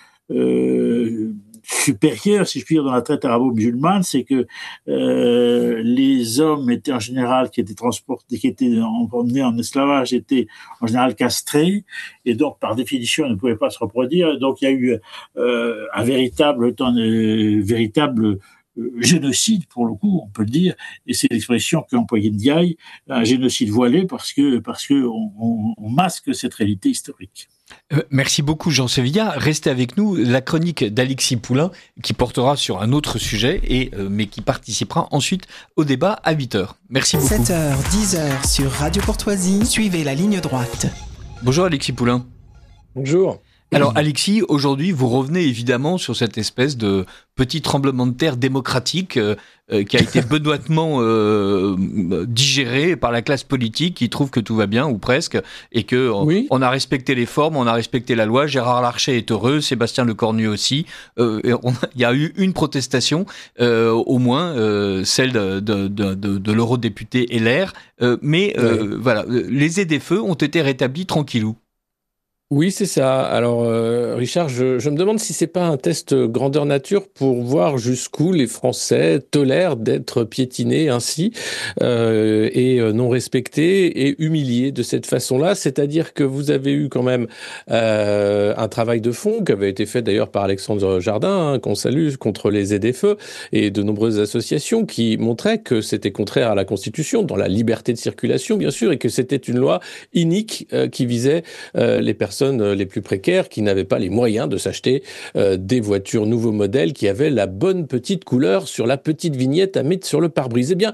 euh, supérieur, si je puis dire, dans la traite arabo-musulmane, c'est que euh, les hommes étaient en général, qui étaient transportés, qui étaient emmenés en esclavage, étaient en général castrés, et donc par définition ils ne pouvaient pas se reproduire. Donc il y a eu euh, un véritable, un véritable génocide, pour le coup, on peut le dire, et c'est l'expression qu'a employée Ndiaye, un génocide voilé, parce que parce que on, on, on masque cette réalité historique. Euh, merci beaucoup Jean Sevilla. Restez avec nous, la chronique d'Alexis Poulain qui portera sur un autre sujet, et, euh, mais qui participera ensuite au débat à huit heures. Merci beaucoup. sept heures, dix heures sur Radio Courtoisie, suivez la ligne droite. Bonjour Alexis Poulain. Bonjour. Alors Alexis, aujourd'hui vous revenez évidemment sur cette espèce de petit tremblement de terre démocratique euh, euh, qui a été benoîtement euh, digéré par la classe politique qui trouve que tout va bien, ou presque, et que on, oui. on a respecté les formes, on a respecté la loi. Gérard Larcher est heureux, Sébastien Lecornu aussi. Euh, il y a eu une protestation, euh, au moins euh, celle de, de, de, de, de l'eurodéputé L R, euh, mais euh, oui. voilà, les aides-feux ont été rétablis tranquillou. Oui, c'est ça. Alors, euh, Richard, je, je me demande si c'est pas un test grandeur nature pour voir jusqu'où les Français tolèrent d'être piétinés ainsi euh, et non respectés et humiliés de cette façon-là. C'est-à-dire que vous avez eu quand même euh, un travail de fond qui avait été fait d'ailleurs par Alexandre Jardin, hein, qu'on salue, contre les Z F E et de nombreuses associations qui montraient que c'était contraire à la Constitution, dans la liberté de circulation, bien sûr, et que c'était une loi inique euh, qui visait euh, les personnes les plus précaires qui n'avaient pas les moyens de s'acheter euh, des voitures nouveaux modèles qui avaient la bonne petite couleur sur la petite vignette à mettre sur le pare-brise. Eh bien,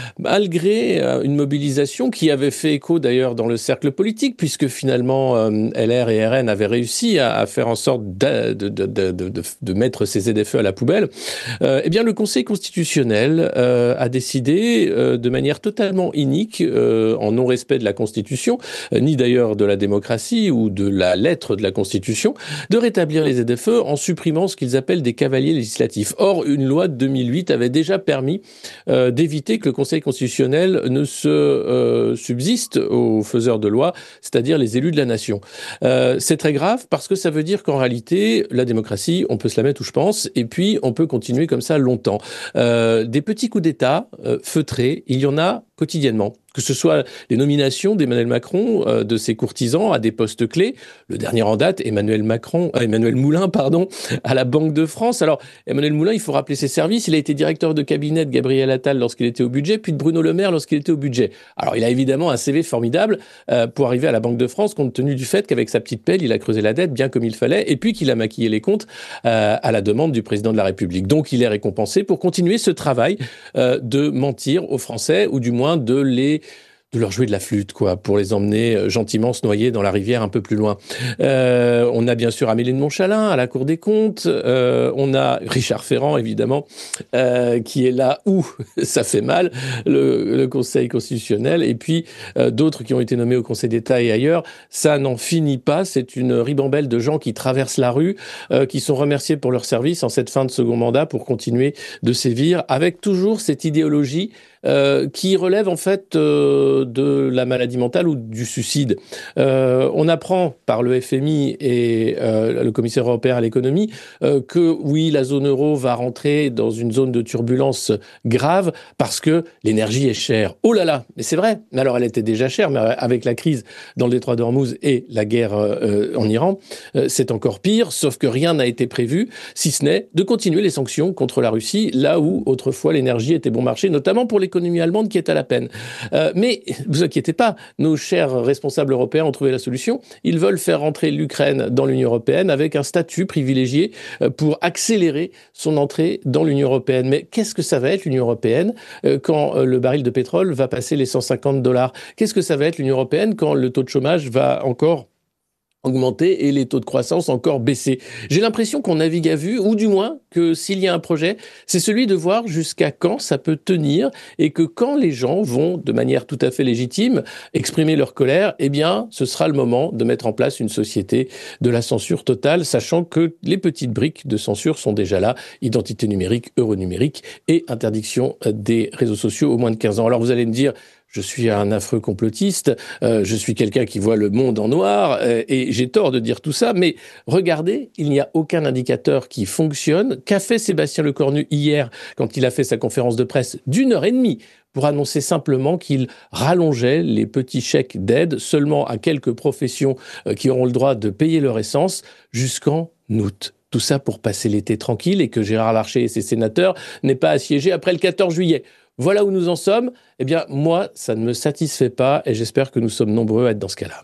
malgré euh, une mobilisation qui avait fait écho d'ailleurs dans le cercle politique, puisque finalement euh, L R et R N avaient réussi à, à faire en sorte de, de, de, de, de, de mettre ces Z F E à la poubelle, euh, eh bien le Conseil constitutionnel euh, a décidé euh, de manière totalement inique, euh, en non-respect de la Constitution, euh, ni d'ailleurs de la démocratie ou de la lettre de la Constitution, de rétablir les Z F E en supprimant ce qu'ils appellent des cavaliers législatifs. Or, une loi de deux mille huit avait déjà permis euh, d'éviter que le Conseil constitutionnel ne se euh, subsiste aux faiseurs de loi, c'est-à-dire les élus de la nation. Euh, c'est très grave parce que ça veut dire qu'en réalité, la démocratie, on peut se la mettre où je pense, et puis on peut continuer comme ça longtemps. Euh, des petits coups d'État euh, feutrés, il y en a quotidiennement. Que ce soit les nominations d'Emmanuel Macron, euh, de ses courtisans à des postes clés. Le dernier en date, Emmanuel Macron, euh, Emmanuel Moulin, pardon, à la Banque de France. Alors, Emmanuel Moulin, il faut rappeler ses services. Il a été directeur de cabinet de Gabriel Attal lorsqu'il était au budget, puis de Bruno Le Maire lorsqu'il était au budget. Alors, il a évidemment un C V formidable euh, pour arriver à la Banque de France, compte tenu du fait qu'avec sa petite pelle, il a creusé la dette bien comme il fallait, et puis qu'il a maquillé les comptes euh, à la demande du président de la République. Donc, il est récompensé pour continuer ce travail euh, de mentir aux Français, ou du moins de les de leur jouer de la flûte, quoi, pour les emmener gentiment se noyer dans la rivière un peu plus loin. Euh, on a bien sûr Amélie de Montchalin à la Cour des comptes, euh, on a Richard Ferrand, évidemment, euh, qui est là où ça fait mal, le, le Conseil constitutionnel, et puis euh, d'autres qui ont été nommés au Conseil d'État et ailleurs. Ça n'en finit pas, c'est une ribambelle de gens qui traversent la rue, euh, qui sont remerciés pour leur service en cette fin de second mandat pour continuer de sévir, avec toujours cette idéologie Euh, qui relève en fait euh, de la maladie mentale ou du suicide. Euh, on apprend par le F M I et euh, le commissaire européen à l'économie euh, que oui, la zone euro va rentrer dans une zone de turbulence grave parce que l'énergie est chère. Oh là là, mais c'est vrai. Mais alors elle était déjà chère, mais avec la crise dans le détroit d'Ormuz et la guerre euh, en Iran, euh, c'est encore pire, sauf que rien n'a été prévu, si ce n'est de continuer les sanctions contre la Russie, là où autrefois l'énergie était bon marché, notamment pour les l'économie allemande qui est à la peine. Euh, mais vous inquiétez pas, nos chers responsables européens ont trouvé la solution. Ils veulent faire rentrer l'Ukraine dans l'Union européenne avec un statut privilégié pour accélérer son entrée dans l'Union européenne. Mais qu'est-ce que ça va être l'Union européenne euh, quand euh, le baril de pétrole va passer les cent cinquante dollars? Qu'est-ce que ça va être l'Union européenne quand le taux de chômage va encore augmenter et les taux de croissance encore baisser? J'ai l'impression qu'on navigue à vue, ou du moins que s'il y a un projet, c'est celui de voir jusqu'à quand ça peut tenir, et que quand les gens vont, de manière tout à fait légitime, exprimer leur colère, eh bien, ce sera le moment de mettre en place une société de la censure totale, sachant que les petites briques de censure sont déjà là: identité numérique, euro numérique et interdiction des réseaux sociaux aux moins de quinze ans. Alors vous allez me dire, je suis un affreux complotiste, euh, je suis quelqu'un qui voit le monde en noir, euh, et j'ai tort de dire tout ça, mais regardez, il n'y a aucun indicateur qui fonctionne. Qu'a fait Sébastien Lecornu hier, quand il a fait sa conférence de presse d'une heure et demie, pour annoncer simplement qu'il rallongeait les petits chèques d'aide seulement à quelques professions euh, qui auront le droit de payer leur essence jusqu'en août. Tout ça pour passer l'été tranquille et que Gérard Larcher et ses sénateurs n'aient pas à siéger après le quatorze juillet. Voilà où nous en sommes. Eh bien, moi, ça ne me satisfait pas et j'espère que nous sommes nombreux à être dans ce cas-là.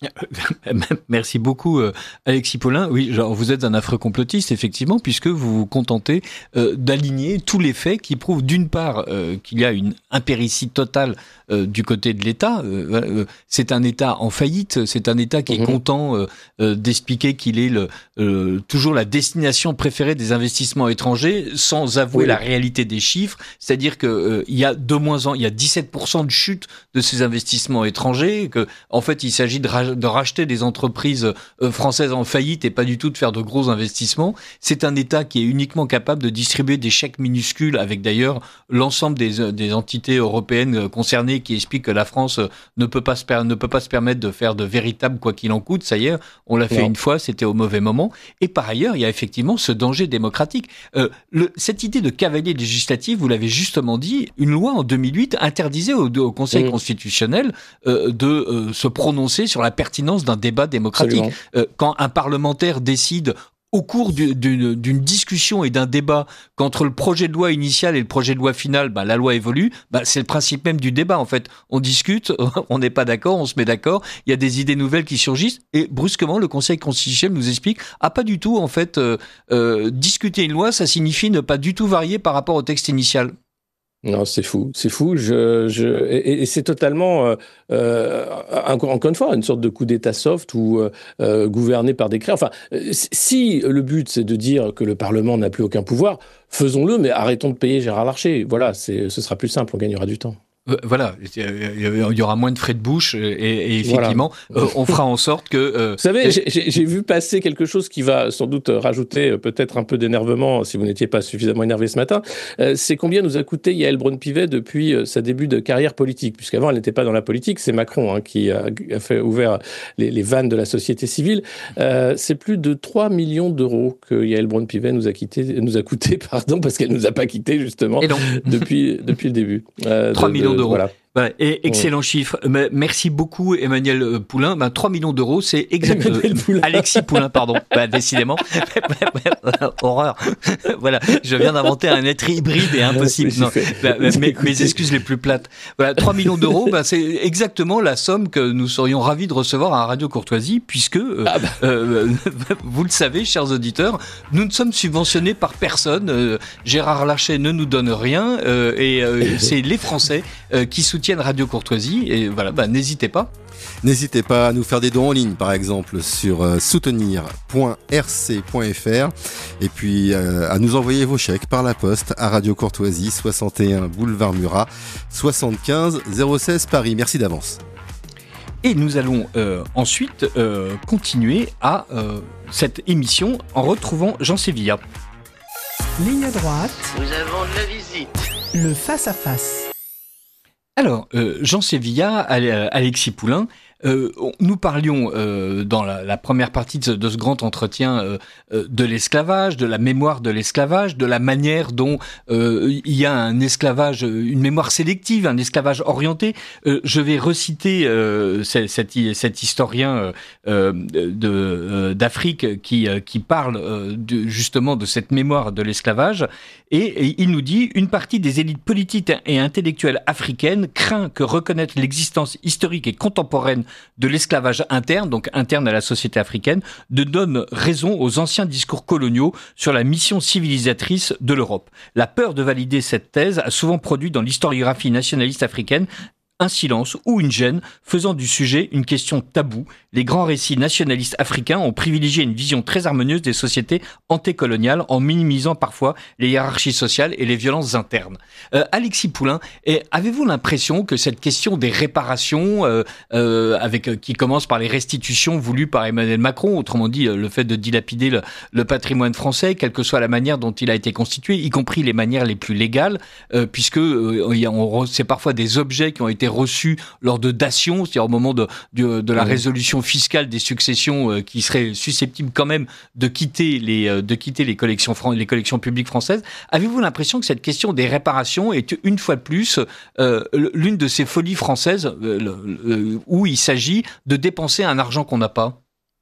Merci beaucoup, euh, Alexis Paulin. Oui, genre, vous êtes un affreux complotiste, effectivement, puisque vous vous contentez euh, d'aligner tous les faits qui prouvent, d'une part, euh, qu'il y a une impéritie totale euh, du côté de l'État. Euh, euh, c'est un État en faillite, c'est un État qui est mmh. content euh, euh, d'expliquer qu'il est le, euh, toujours la destination préférée des investissements étrangers, sans avouer oui. la réalité des chiffres. C'est-à-dire que euh, il y a de moins en, il y a dix-sept pour cent de chute de ces investissements étrangers, que en fait, il s'agit de raj- de racheter des entreprises euh, françaises en faillite et pas du tout de faire de gros investissements. C'est un État qui est uniquement capable de distribuer des chèques minuscules, avec d'ailleurs l'ensemble des, des entités européennes concernées qui expliquent que la France ne peut pas se, per- ne peut pas se permettre de faire de véritables quoi qu'il en coûte. Ça y est, on l'a fait non. une fois, c'était au mauvais moment. Et par ailleurs, il y a effectivement ce danger démocratique. Euh, le, cette idée de cavalier législatif, vous l'avez justement dit, une loi en deux mille huit interdisait au, au Conseil mmh. constitutionnel euh, de euh, se prononcer sur la pertinence d'un débat démocratique. Euh, quand un parlementaire décide au cours du, d'une, d'une discussion et d'un débat qu'entre le projet de loi initial et le projet de loi final, bah, la loi évolue, bah, c'est le principe même du débat, en fait. On discute, on n'est pas d'accord, on se met d'accord, il y a des idées nouvelles qui surgissent, et brusquement, le Conseil constitutionnel nous explique, ah, pas du tout, en fait, euh, euh, discuter une loi, ça signifie ne pas du tout varier par rapport au texte initial. Non, c'est fou, c'est fou. Je, je, et, et c'est totalement, euh, euh, encore, encore une fois, une sorte de coup d'État soft ou euh, euh, gouverné par décret. Enfin, si le but c'est de dire que le Parlement n'a plus aucun pouvoir, faisons-le, mais arrêtons de payer Gérard Larcher. Voilà, c'est, ce sera plus simple, on gagnera du temps. Voilà, il y aura moins de frais de bouche et, et effectivement, voilà. euh, on fera en sorte que... Euh, Vous savez, j'ai, j'ai vu passer quelque chose qui va sans doute rajouter peut-être un peu d'énervement si vous n'étiez pas suffisamment énervé ce matin. Euh, c'est combien nous a coûté Yael Braun-Pivet depuis euh, sa début de carrière politique, puisqu'avant elle n'était pas dans la politique, c'est Macron hein, qui a, a fait ouvert les, les vannes de la société civile. Euh, c'est plus de trois millions d'euros que Yael Braun-Pivet nous a quitté, nous a coûté, pardon, parce qu'elle nous a pas quitté justement depuis depuis le début. Euh, trois millions d'euros. Voilà. Voilà. Et excellent ouais. chiffre. Mais merci beaucoup, Emmanuel Poulain. Ben, trois millions d'euros, c'est exactement... Alexis Poulain, pardon. Ben, décidément. Horreur. Voilà. Je viens d'inventer un être hybride et impossible. Non. Ben, mes, mes excuses les plus plates. Voilà. trois millions d'euros, ben, c'est exactement la somme que nous serions ravis de recevoir à Radio Courtoisie, puisque, euh, ah bah. euh, vous le savez, chers auditeurs, nous ne sommes subventionnés par personne. Euh, Gérard Larcher ne nous donne rien, euh, et euh, c'est les Français euh, qui soutiennent Radio Courtoisie, et voilà, bah, n'hésitez pas. N'hésitez pas à nous faire des dons en ligne, par exemple, sur euh, soutenir point r c point f r, et puis euh, à nous envoyer vos chèques par la poste à Radio Courtoisie, soixante et un boulevard Murat, soixante-quinze zéro seize Paris. Merci d'avance. Et nous allons euh, ensuite euh, continuer à euh, cette émission en retrouvant Jean Sévilla. Ligne droite. Nous avons de la visite. Le face-à-face. Alors, euh, Jean Sévilla, Alexis Poulain, euh, nous parlions euh, dans la, la première partie de ce, de ce grand entretien euh, de l'esclavage, de la mémoire de l'esclavage, de la manière dont euh, il y a un esclavage, une mémoire sélective, un esclavage orienté. Euh, je vais reciter euh, cet, cet historien euh, de, euh, d'Afrique qui, qui parle euh, de, justement de cette mémoire de l'esclavage. Et, et il nous dit « Une partie des élites politiques et intellectuelles africaines craint que reconnaître l'existence historique et contemporaine de l'esclavage interne, donc interne à la société africaine, ne donne raison aux anciens discours coloniaux sur la mission civilisatrice de l'Europe. La peur de valider cette thèse a souvent produit dans l'historiographie nationaliste africaine un silence ou une gêne, faisant du sujet une question taboue. Les grands récits nationalistes africains ont privilégié une vision très harmonieuse des sociétés antécoloniales en minimisant parfois les hiérarchies sociales et les violences internes. Euh, Alexis Poulain, et avez-vous l'impression que cette question des réparations, euh, euh, avec euh, qui commence par les restitutions voulues par Emmanuel Macron, autrement dit euh, le fait de dilapider le, le patrimoine français, quelle que soit la manière dont il a été constitué, y compris les manières les plus légales, euh, puisque euh, on, c'est parfois des objets qui ont été reçus lors de dations, c'est-à-dire au moment de, de, de la mmh. résolution fiscale des successions euh, qui seraient susceptibles quand même de quitter les, euh, de quitter les collections, fran- les collections publiques françaises. Avez-vous l'impression que cette question des réparations est une fois de plus euh, l'une de ces folies françaises euh, euh, où il s'agit de dépenser un argent qu'on n'a pas ?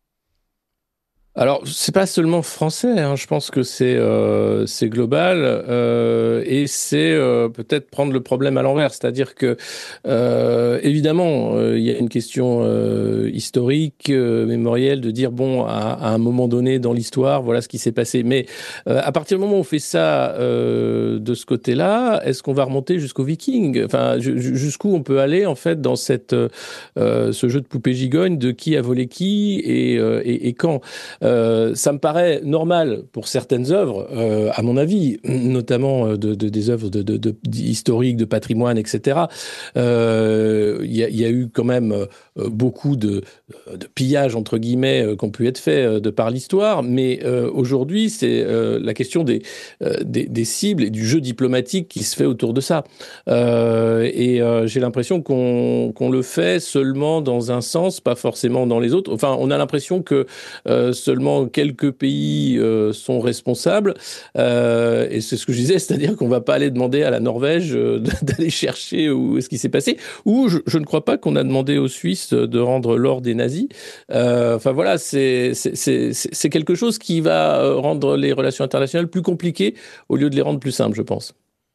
Alors, c'est pas seulement français, hein, je pense que c'est euh, c'est global euh, et c'est euh, peut-être prendre le problème à l'envers, c'est-à-dire que euh, évidemment euh, il y a une question euh, historique, euh, mémorielle, de dire bon à, à un moment donné dans l'histoire voilà ce qui s'est passé, mais euh, à partir du moment où on fait ça euh, de ce côté-là, est-ce qu'on va remonter jusqu'aux Vikings ? Enfin, jusqu'où on peut aller en fait dans cette euh, ce jeu de poupée gigogne de qui a volé qui et, euh, et, et quand ? Euh, ça me paraît normal pour certaines œuvres, euh, à mon avis, notamment de, de, des œuvres de, de, de, historiques, de patrimoine, et cetera. Euh, il y a, y a eu quand même euh, beaucoup de, de pillages, entre guillemets, euh, qui ont pu être faits euh, de par l'histoire, mais euh, aujourd'hui, c'est euh, la question des, euh, des, des cibles et du jeu diplomatique qui se fait autour de ça. Euh, et euh, j'ai l'impression qu'on, qu'on le fait seulement dans un sens, pas forcément dans les autres. Enfin, on a l'impression que euh, seulement quelques pays euh, sont responsables, euh, et c'est ce que je disais, c'est-à-dire qu'on va pas aller demander à la Norvège euh, d'aller chercher où est-ce qui s'est passé, ou je, je ne crois pas qu'on a demandé aux Suisses de rendre l'or des nazis. Euh, enfin voilà, c'est, c'est, c'est, c'est quelque chose qui va rendre les relations internationales plus compliquées au lieu de les rendre plus simples, je pense.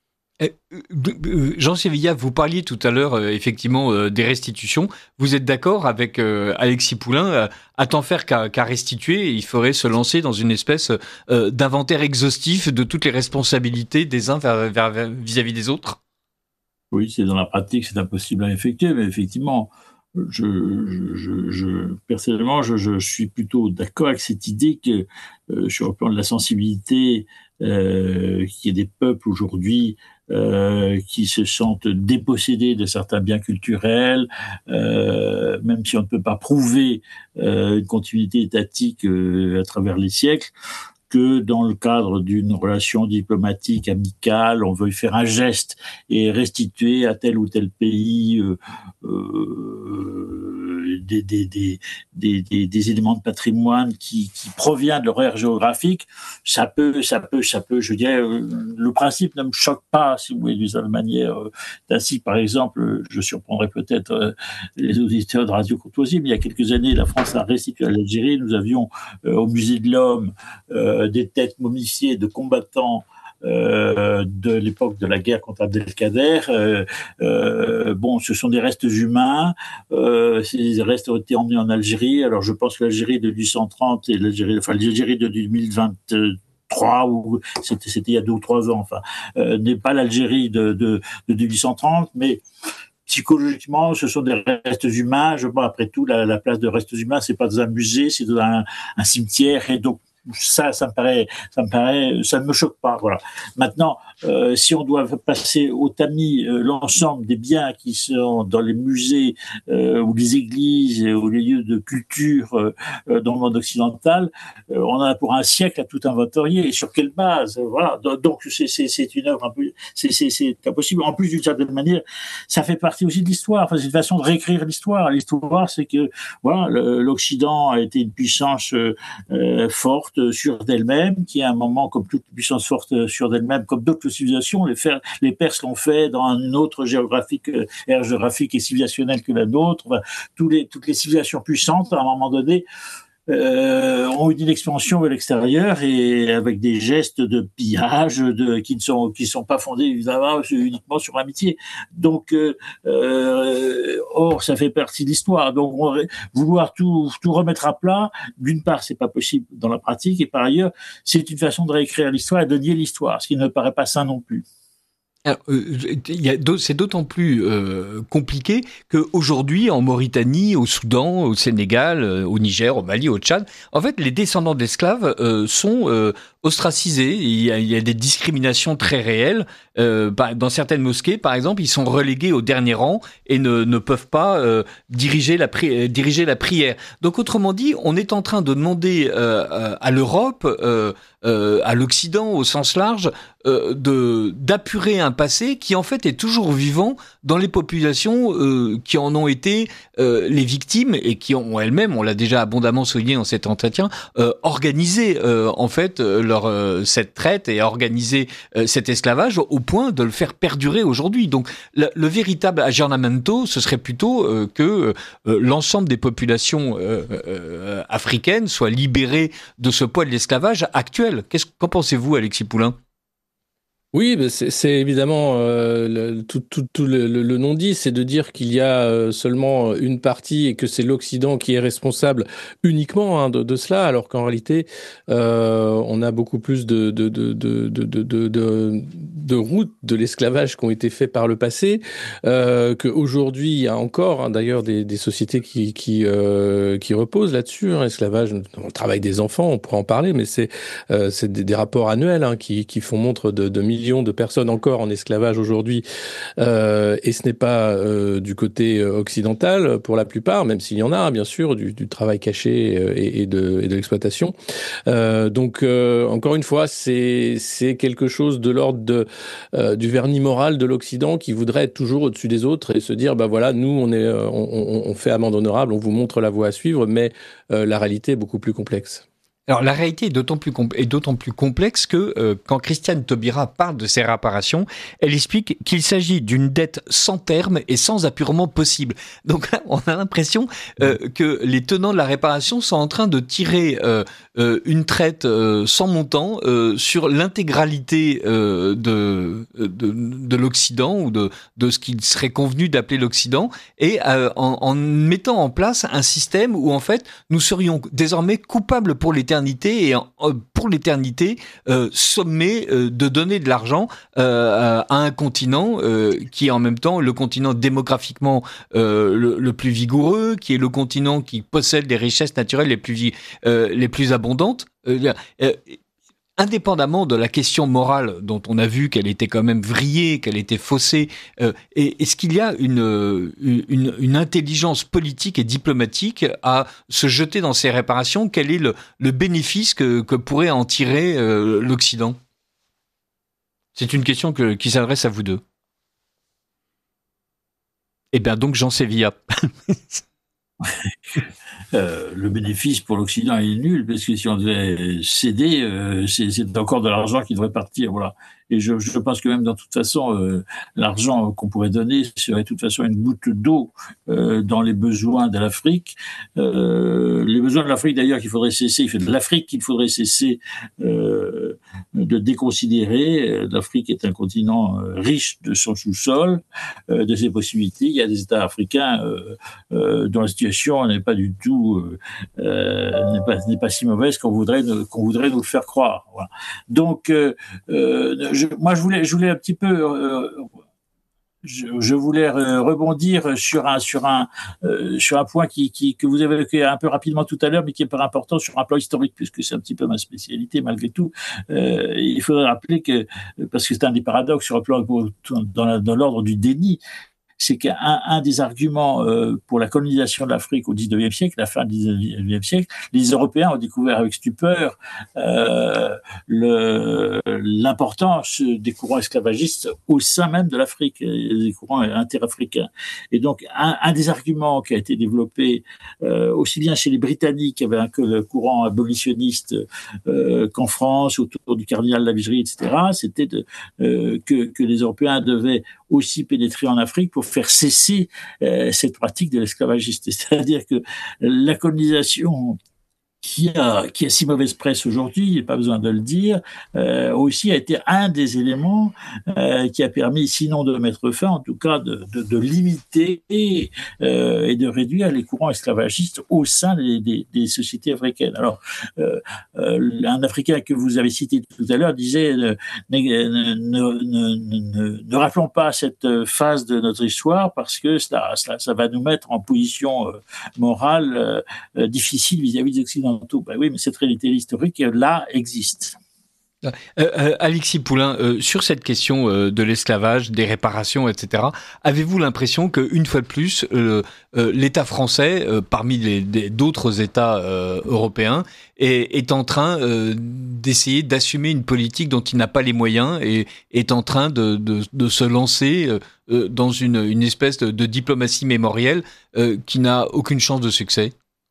Jean Sévilla, vous parliez tout à l'heure euh, effectivement euh, des restitutions. Vous êtes d'accord avec euh, Alexis Poulain, euh, à tant faire qu'à, qu'à restituer, il faudrait se lancer dans une espèce euh, d'inventaire exhaustif de toutes les responsabilités des uns vers, vers, vers, vis-à-vis des autres? Oui, c'est dans la pratique, c'est impossible à effectuer, mais effectivement, je, je, je, je personnellement, je, je suis plutôt d'accord avec cette idée que euh, sur le plan de la sensibilité, euh, qu'il y ait des peuples aujourd'hui Euh, qui se sentent dépossédés de certains biens culturels, euh, même si on ne peut pas prouver euh, une continuité étatique euh, à travers les siècles, que dans le cadre d'une relation diplomatique amicale, on veuille faire un geste et restituer à tel ou tel pays euh, euh, des, des, des, des, des, des éléments de patrimoine qui, qui provient de leur aire géographique, ça peut, ça peut, ça peut, je dirais, le principe ne me choque pas, si vous voulez, d'une certaine manière. Ainsi, par exemple, je surprendrai peut-être les auditeurs de Radio Courtoisie, mais il y a quelques années, la France a restitué à l'Algérie, nous avions euh, au Musée de l'Homme euh, des têtes momifiées de combattants Euh, de l'époque de la guerre contre Abdelkader. Euh, euh, bon, ce sont des restes humains. Euh, ces restes ont été emmenés en Algérie. Alors, je pense que l'Algérie de dix-huit cent trente et l'Algérie, enfin, l'Algérie de deux mille vingt-trois, ou c'était, c'était il y a deux ou trois ans, enfin, euh, n'est pas l'Algérie de, de, de dix-huit cent trente, mais psychologiquement, ce sont des restes humains. Je pense, après tout, la, la place de restes humains, c'est pas dans un musée, c'est dans un, un cimetière, et donc ça, ça me paraît, ça me paraît, ça ne me choque pas. Voilà. Maintenant, euh, si on doit passer au tamis euh, l'ensemble des biens qui sont dans les musées euh, ou les églises ou les lieux de culture euh, dans le monde occidental, euh, on en a pour un siècle à tout inventorier. Et sur quelle base? Voilà. Donc c'est, c'est, c'est une œuvre un peu, c'est, c'est, c'est impossible. En plus, d'une certaine manière, ça fait partie aussi de l'histoire. Enfin, c'est une façon de réécrire l'histoire. L'histoire, c'est que voilà, le, l'Occident a été une puissance euh, forte sur d'elle-même, qui à un moment, comme toute puissance forte sur d'elle-même, comme d'autres civilisations, les, fer, les Perses l'ont fait dans une autre géographique, euh, ère géographique et civilisationnelle que la nôtre. Enfin, tous les, toutes les civilisations puissantes, à un moment donné, Euh, ont eu une expansion vers l'extérieur et avec des gestes de pillage de, qui ne sont qui sont pas fondés évidemment uniquement sur l'amitié. Donc, euh, euh, or ça fait partie de l'histoire. Donc, on, vouloir tout tout remettre à plat, d'une part, c'est pas possible dans la pratique, et par ailleurs, c'est une façon de réécrire l'histoire et de nier l'histoire, ce qui ne paraît pas sain non plus. Alors, euh, y a, c'est d'autant plus euh, compliqué qu'aujourd'hui, en Mauritanie, au Soudan, au Sénégal, euh, au Niger, au Mali, au Tchad, en fait, les descendants d'esclaves euh, sont euh, ostracisés. Il y, a, il y a des discriminations très réelles. Euh, dans certaines mosquées, par exemple, ils sont relégués au dernier rang et ne, ne peuvent pas euh, diriger, la pri- diriger la prière. Donc, autrement dit, on est en train de demander euh, à l'Europe, euh, euh, à l'Occident au sens large, euh, de, d'apurer un passé qui en fait est toujours vivant dans les populations euh, qui en ont été euh, les victimes et qui ont elles-mêmes, on l'a déjà abondamment souligné dans cet entretien, euh, organisé euh, en fait leur euh, cette traite et organisé euh, cet esclavage au point de le faire perdurer aujourd'hui. Donc le, le véritable aggiornamento, ce serait plutôt euh, que euh, l'ensemble des populations euh, euh, africaines soient libérées de ce poids de l'esclavage actuel. Qu'est-ce, qu'en pensez-vous, Alexis Poulain ? Oui, ben c'est, c'est évidemment euh, le, tout, tout, tout le, le, le non-dit, c'est de dire qu'il y a euh, seulement une partie et que c'est l'Occident qui est responsable uniquement hein, de, de cela, alors qu'en réalité, euh, on a beaucoup plus de, de, de, de, de, de, de, de routes de l'esclavage qui ont été faits par le passé, euh, qu'aujourd'hui, il y a encore hein, d'ailleurs des, des sociétés qui, qui, euh, qui reposent là-dessus, hein, l'esclavage, le travail des enfants, on pourrait en parler, mais c'est, euh, c'est des, des rapports annuels hein, qui, qui font montre de, de milliers de personnes encore en esclavage aujourd'hui, euh, et ce n'est pas euh, du côté occidental pour la plupart, même s'il y en a bien sûr du, du travail caché et, et, de, et de l'exploitation. Euh, donc euh, encore une fois, c'est c'est quelque chose de l'ordre de euh, du vernis moral de l'Occident qui voudrait être toujours au-dessus des autres et se dire bah voilà, nous on est on, on, on fait amende honorable, on vous montre la voie à suivre, mais euh, la réalité est beaucoup plus complexe. Alors la réalité est d'autant plus, compl- est d'autant plus complexe que euh, quand Christiane Taubira parle de ces réparations, elle explique qu'il s'agit d'une dette sans terme et sans apurement possible. Donc là, on a l'impression euh, que les tenants de la réparation sont en train de tirer euh, euh, une traite euh, sans montant euh, sur l'intégralité euh, de, de, de l'Occident ou de, de ce qu'il serait convenu d'appeler l'Occident et euh, en, en mettant en place un système où en fait nous serions désormais coupables pour l'éternité et en, pour l'éternité euh, sommés euh, de donner de l'argent euh, à un continent euh, qui est en même temps le continent démographiquement euh, le, le plus vigoureux, qui est le continent qui possède les richesses naturelles les plus euh, les plus abondantes. Euh, euh, Indépendamment de la question morale dont on a vu qu'elle était quand même vrillée, qu'elle était faussée, euh, est-ce qu'il y a une, une, une intelligence politique et diplomatique à se jeter dans ces réparations? Quel est le, le bénéfice que, que pourrait en tirer euh, l'Occident? C'est une question que, qui s'adresse à vous deux. Eh bien donc Jean Sévilla. Euh, le bénéfice pour l'Occident est nul, parce que si on devait céder, euh, c'est, c'est encore de l'argent qui devrait partir, voilà. Et je, je pense que même, de toute façon, euh, l'argent qu'on pourrait donner serait de toute façon une goutte d'eau euh, dans les besoins de l'Afrique. Euh, les besoins de l'Afrique, d'ailleurs, qu'il faudrait cesser, il fait de l'Afrique qu'il faudrait cesser euh, de déconsidérer. L'Afrique est un continent euh, riche de son sous-sol, euh, de ses possibilités. Il y a des États africains euh, euh, dont la situation n'est pas du tout, euh, euh, n'est pas, n'est pas si mauvaise qu'on voudrait, qu'on voudrait nous le faire croire. Voilà. Donc, euh, euh, Je, moi, je voulais, je voulais un petit peu, euh, je, je voulais rebondir sur un, sur un, euh, sur un point qui, qui, que vous avez évoqué un peu rapidement tout à l'heure, mais qui est pas important sur un plan historique, puisque c'est un petit peu ma spécialité malgré tout. Euh, il faudrait rappeler que, parce que c'est un des paradoxes sur un plan dans, la, dans l'ordre du déni, c'est qu'un un des arguments euh, pour la colonisation de l'Afrique au dix-neuvième siècle, la fin du dix-neuvième siècle, les Européens ont découvert avec stupeur euh, le, l'importance des courants esclavagistes au sein même de l'Afrique, des courants interafricains. Et donc, un, un des arguments qui a été développé euh, aussi bien chez les Britanniques avec le courant abolitionniste euh, qu'en France, autour du cardinal Lavigerie, et cetera, c'était de, euh, que, que les Européens devaient aussi pénétrer en Afrique pour faire cesser euh, cette pratique de l'esclavagisme. C'est-à-dire que la colonisation qui a, qui a si mauvaise presse aujourd'hui, il n'y a pas besoin de le dire, euh, aussi a été un des éléments euh, qui a permis, sinon de mettre fin, en tout cas de, de, de limiter et, euh, et de réduire les courants esclavagistes au sein des, des, des sociétés africaines. Alors, euh, euh, un Africain que vous avez cité tout à l'heure disait euh, ne, ne, ne, ne, ne rappelons pas cette phase de notre histoire parce que ça, ça, ça va nous mettre en position euh, morale euh, difficile vis-à-vis des Occidentaux. Ben oui, mais cette réalité historique, là, existe. Euh, euh, Alexis Poulain, euh, sur cette question euh, de l'esclavage, des réparations, et cetera, avez-vous l'impression qu'une fois de plus, euh, euh, l'État français, euh, parmi les, les, d'autres États euh, européens, est, est en train euh, d'essayer d'assumer une politique dont il n'a pas les moyens et est en train de, de, de se lancer euh, dans une, une espèce de, de diplomatie mémorielle euh, qui n'a aucune chance de succès?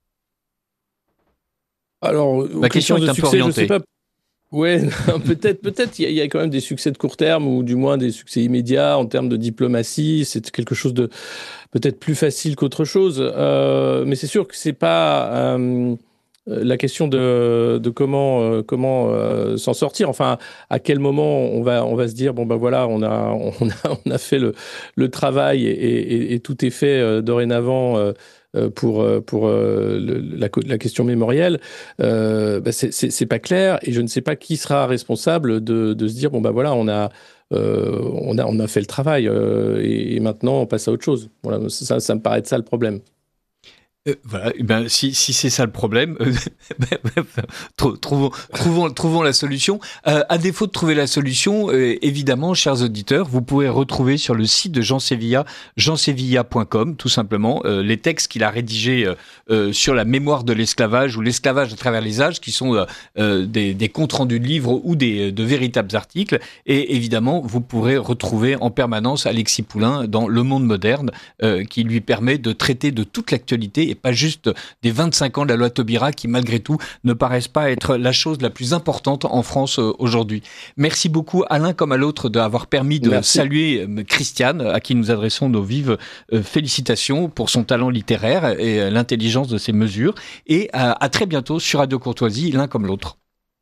Alors, la question est un peu orientée. Ouais, peut-être, peut-être. Il y, y a quand même des succès de court terme ou du moins des succès immédiats en termes de diplomatie. C'est quelque chose de peut-être plus facile qu'autre chose. Euh, mais c'est sûr que c'est pas. Euh, la question de, de comment, euh, comment euh, s'en sortir. Enfin, à quel moment on va, on va se dire bon ben voilà, on a, on a, on a fait le, le travail et, et, et tout est fait euh, dorénavant euh, pour, pour euh, le, la, la question mémorielle. Euh, ben c'est, c'est, c'est pas clair et je ne sais pas qui sera responsable de, de se dire bon ben voilà, on a, euh, on a, on a fait le travail euh, et, et maintenant on passe à autre chose. Voilà, ça, ça me paraît être ça le problème. Euh, voilà, eh ben, si, si c'est ça le problème, euh, trouvons, trouvons, trouvons la solution. Euh, à défaut de trouver la solution, euh, évidemment, chers auditeurs, vous pouvez retrouver sur le site de Jean Sévilla, jean sévilla point com, tout simplement, euh, les textes qu'il a rédigés euh, euh, sur la mémoire de l'esclavage ou l'esclavage à travers les âges, qui sont euh, euh, des, des comptes rendus de livres ou des, de véritables articles. Et évidemment, vous pourrez retrouver en permanence Alexis Poulain dans Le Monde moderne, euh, qui lui permet de traiter de toute l'actualité, pas juste des vingt-cinq ans de la loi Taubira qui, malgré tout, ne paraissent pas être la chose la plus importante en France euh, aujourd'hui. Merci beaucoup à l'un comme à l'autre d'avoir permis de Merci. saluer euh, Christiane, à qui nous adressons nos vives euh, félicitations pour son talent littéraire et euh, l'intelligence de ses mesures. Et à, à très bientôt sur Radio Courtoisie, l'un comme l'autre.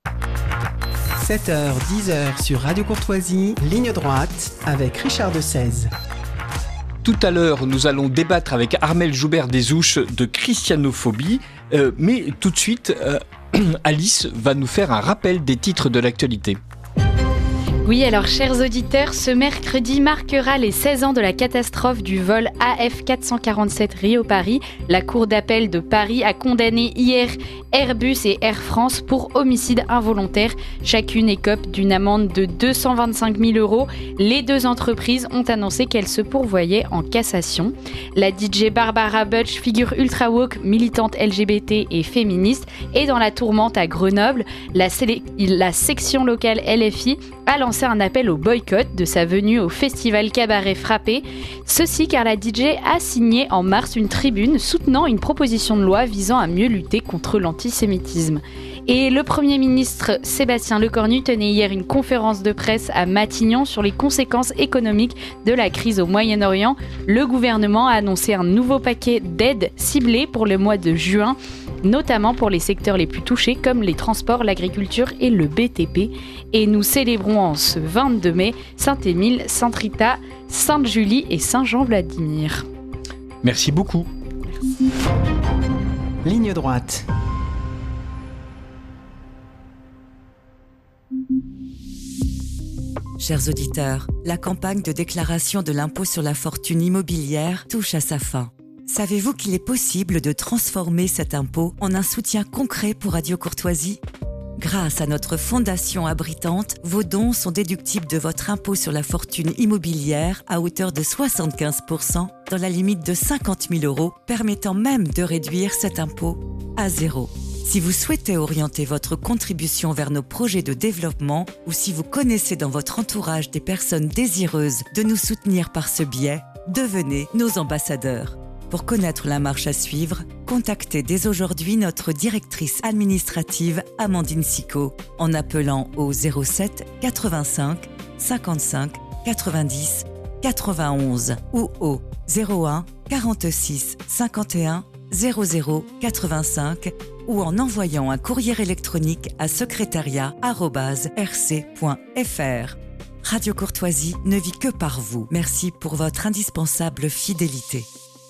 sept heures dix heures sur Radio Courtoisie, ligne droite, avec Richard de Seize. Tout à l'heure, nous allons débattre avec Armelle Joubert-Desouches de christianophobie, euh, mais tout de suite, euh, Alice va nous faire un rappel des titres de l'actualité. Oui, alors chers auditeurs, ce mercredi marquera les seize ans de la catastrophe du vol A F quatre cent quarante-sept Rio-Paris. La Cour d'appel de Paris a condamné hier Airbus et Air France pour homicide involontaire. Chacune écope d'une amende de deux cent vingt-cinq mille euros. Les deux entreprises ont annoncé qu'elles se pourvoyaient en cassation. La D J Barbara Butch, figure ultra-woke, militante L G B T et féministe, est dans la tourmente à Grenoble. La, sélec- la section locale L F I a lancé un appel au boycott de sa venue au festival Cabaret Frappé. Ceci car la D J a signé en mars une tribune soutenant une proposition de loi visant à mieux lutter contre l'antisémitisme. Et le Premier ministre Sébastien Lecornu tenait hier une conférence de presse à Matignon sur les conséquences économiques de la crise au Moyen-Orient. Le gouvernement a annoncé un nouveau paquet d'aides ciblées pour le mois de juin, notamment pour les secteurs les plus touchés comme les transports, l'agriculture et le B T P. Et nous célébrons en ce vingt-deux mai Saint-Émile, Sainte-Rita, Sainte-Julie et Saint-Jean-Vladimir. Merci beaucoup. Merci. Ligne droite. Chers auditeurs, la campagne de déclaration de l'impôt sur la fortune immobilière touche à sa fin. Savez-vous qu'il est possible de transformer cet impôt en un soutien concret pour Radio Courtoisie ? Grâce à notre fondation abritante, vos dons sont déductibles de votre impôt sur la fortune immobilière à hauteur de soixante-quinze pour cent dans la limite de cinquante mille euros, permettant même de réduire cet impôt à zéro. Si vous souhaitez orienter votre contribution vers nos projets de développement ou si vous connaissez dans votre entourage des personnes désireuses de nous soutenir par ce biais, devenez nos ambassadeurs. Pour connaître la marche à suivre, contactez dès aujourd'hui notre directrice administrative Amandine Sicot en appelant au zéro sept quatre-vingt-cinq cinquante-cinq quatre-vingt-dix quatre-vingt-onze ou au zéro un quarante-six cinquante et un zéro zéro quatre-vingt-cinq ou en envoyant un courrier électronique à secrétariat arobase r c point f r. Radio Courtoisie ne vit que par vous. Merci pour votre indispensable fidélité.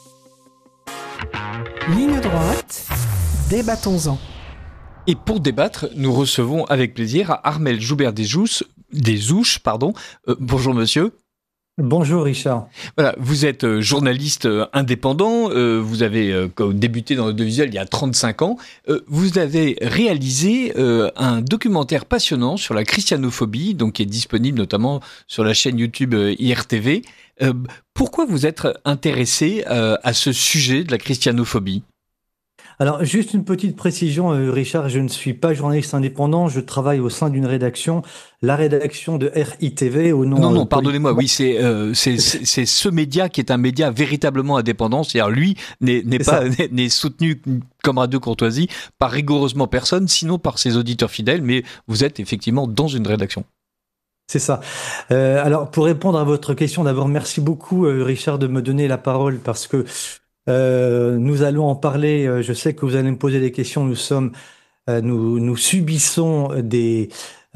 Ligne droite, débattons-en. Et pour débattre, nous recevons avec plaisir Armelle Joubert-Desouches, Desouches, pardon. Euh, bonjour monsieur. Bonjour Richard. Voilà, vous êtes journaliste indépendant, euh, vous avez euh, débuté dans l'audiovisuel il y a trente-cinq ans, euh, vous avez réalisé euh, un documentaire passionnant sur la christianophobie, donc qui est disponible notamment sur la chaîne YouTube euh, I R T V. Euh, pourquoi vous êtes intéressé euh, à ce sujet de la christianophobie ? Alors, juste une petite précision, euh, Richard, je ne suis pas journaliste indépendant, je travaille au sein d'une rédaction, la rédaction de R I T V au nom... Non, non, euh, pardonnez-moi, oui, c'est, euh, c'est, c'est, c'est ce média qui est un média véritablement indépendant, c'est-à-dire lui n'est, n'est pas n'est, n'est soutenu comme Radio Courtoisie par rigoureusement personne, sinon par ses auditeurs fidèles, mais vous êtes effectivement dans une rédaction. C'est ça. Euh, alors, pour répondre à votre question, d'abord, merci beaucoup, euh, Richard, de me donner la parole, parce que Euh, nous allons en parler. euh, Je sais que vous allez me poser des questions. Nous sommes, euh, nous, nous subissons des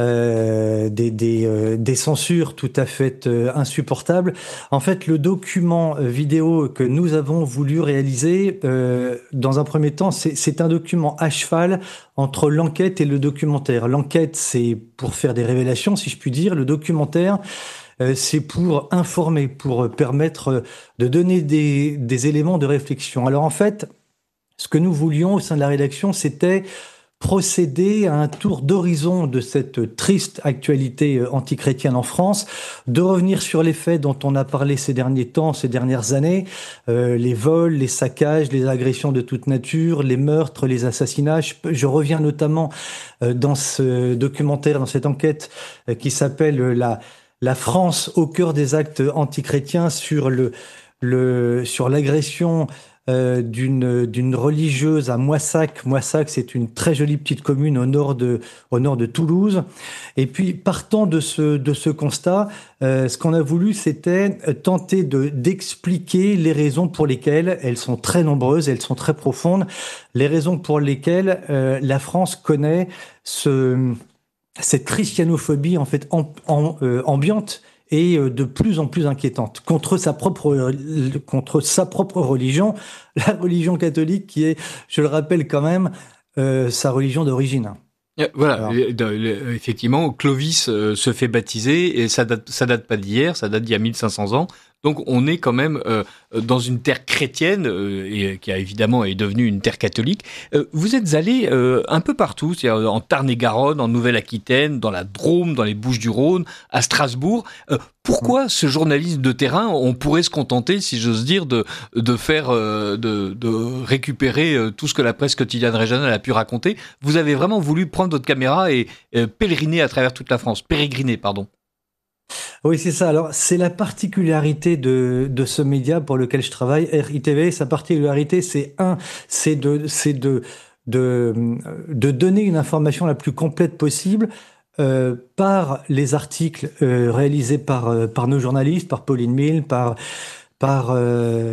euh, des des, euh, des censures tout à fait euh, insupportables. En fait, le document euh, vidéo que nous avons voulu réaliser, euh, dans un premier temps, c'est c'est un document à cheval entre l'enquête et le documentaire. L'enquête, c'est pour faire des révélations, si je puis dire. Le documentaire, Euh, c'est pour informer, pour permettre de donner des, des éléments de réflexion. Alors en fait, ce que nous voulions au sein de la rédaction, c'était procéder à un tour d'horizon de cette triste actualité antichrétienne en France, de revenir sur les faits dont on a parlé ces derniers temps, ces dernières années, euh, les vols, les saccages, les agressions de toute nature, les meurtres, les assassinats. Je, je reviens notamment euh, dans ce documentaire, dans cette enquête euh, qui s'appelle euh, la La France au cœur des actes antichrétiens sur le, le sur l'agression euh, d'une d'une religieuse à Moissac. Moissac, c'est une très jolie petite commune au nord de au nord de Toulouse. Et puis partant de ce de ce constat, euh, ce qu'on a voulu, c'était tenter de d'expliquer les raisons pour lesquelles, elles sont très nombreuses, elles sont très profondes, les raisons pour lesquelles euh, la France connaît ce cette christianophobie en fait en, en, euh, ambiante et euh, de plus en plus inquiétante contre sa propre euh, contre sa propre religion, la religion catholique qui est, je le rappelle quand même, euh, sa religion d'origine. Voilà, Alors. effectivement, Clovis euh, se fait baptiser et ça date, ça date pas d'hier, ça date d'il y a mille cinq cents ans. Donc on est quand même euh, dans une terre chrétienne euh, et qui a évidemment est devenue une terre catholique. Euh, vous êtes allé euh, un peu partout, c'est-à-dire en Tarn-et-Garonne, en Nouvelle-Aquitaine, dans la Drôme, dans les Bouches-du-Rhône, à Strasbourg. Euh, pourquoi ce journalisme de terrain? On pourrait se contenter, si j'ose dire, de de faire, euh, de, de récupérer euh, tout ce que la presse quotidienne régionale a pu raconter. Vous avez vraiment voulu prendre votre caméra et euh, pèleriner à travers toute la France, pérégriner, pardon. Oui, c'est ça. Alors, c'est la particularité de, de ce média pour lequel je travaille, R I T V. Sa particularité, c'est un, c'est de, c'est de, de, de donner une information la plus complète possible, euh, par les articles, euh, réalisés par, euh, par nos journalistes, par Pauline Mille, par, par, euh,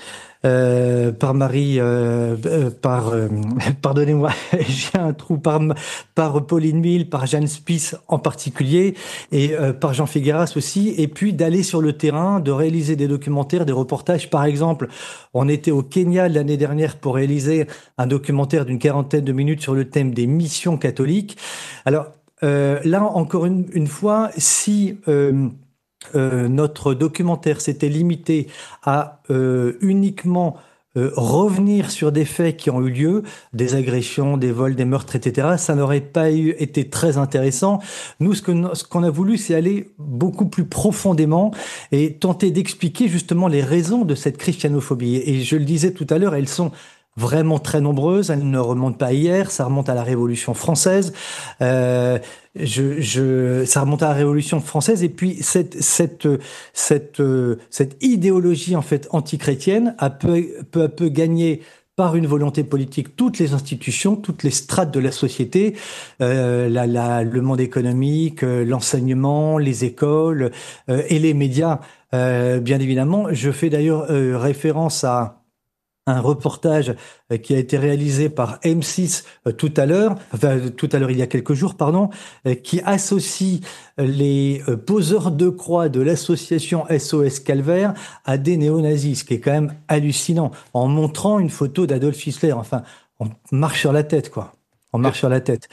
Euh, par Marie, euh, euh, par, euh, pardonnez-moi, j'ai un trou, par, par Pauline Mille, par Jeanne Spies en particulier, et euh, par Jean Figueras aussi, et puis d'aller sur le terrain, de réaliser des documentaires, des reportages. Par exemple, on était au Kenya l'année dernière pour réaliser un documentaire d'une quarantaine de minutes sur le thème des missions catholiques. Alors euh, là, encore une, une fois, si... Euh, Euh, notre documentaire s'était limité à euh, uniquement euh, revenir sur des faits qui ont eu lieu, des agressions, des vols, des meurtres, et cetera, ça n'aurait pas eu, été très intéressant. Nous, ce, que, ce qu'on a voulu, c'est aller beaucoup plus profondément et tenter d'expliquer justement les raisons de cette christianophobie. Et je le disais tout à l'heure, elles sont vraiment très nombreuses, elles ne remontent pas hier, ça remonte à la Révolution française. Euh, je, je, ça remonte à la Révolution française, et puis cette cette cette cette idéologie en fait antichrétienne a peu peu à peu gagné par une volonté politique toutes les institutions, toutes les strates de la société, euh, la, la, le monde économique, euh, l'enseignement, les écoles euh, et les médias, euh, bien évidemment. Je fais d'ailleurs euh, référence à un reportage qui a été réalisé par M six tout à l'heure, enfin tout à l'heure il y a quelques jours, pardon, qui associe les poseurs de croix de l'association S O S Calvaire à des néo-nazis, ce qui est quand même hallucinant, en montrant une photo d'Adolf Hitler. Enfin, on marche sur la tête, quoi. On marche sur la tête.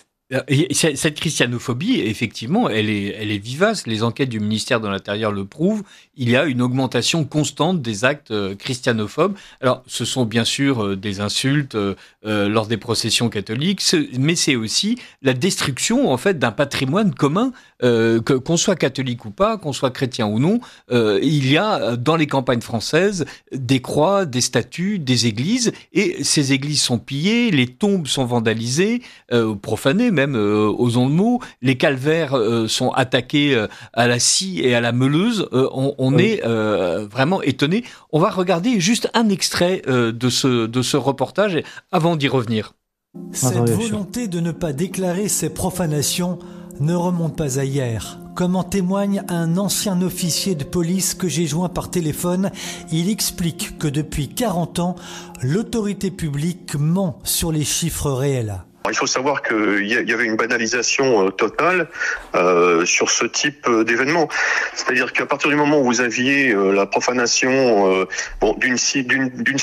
Et cette christianophobie, effectivement, elle est, elle est vivace. Les enquêtes du ministère de l'Intérieur le prouvent. Il y a une augmentation constante des actes christianophobes. Alors, ce sont bien sûr des insultes euh, lors des processions catholiques, mais c'est aussi la destruction, en fait, d'un patrimoine commun, euh, que, qu'on soit catholique ou pas, qu'on soit chrétien ou non. Euh, il y a dans les campagnes françaises des croix, des statues, des églises, et ces églises sont pillées, les tombes sont vandalisées, euh, profanées, même. Même euh, osons le mot, les calvaires euh, sont attaqués euh, à la scie et à la meuleuse. Euh, on on oui. est euh, vraiment étonné. On va regarder juste un extrait euh, de ce de ce reportage avant d'y revenir. Cette volonté de ne pas déclarer ces profanations ne remonte pas à hier. comme en témoigne un ancien officier de police que j'ai joint par téléphone. Il explique que depuis quarante ans, l'autorité publique ment sur les chiffres réels. Il faut savoir qu'il y avait une banalisation totale euh, sur ce type d'événement. C'est-à-dire qu'à partir du moment où vous aviez euh, la profanation euh, bon, d'une d'une d'une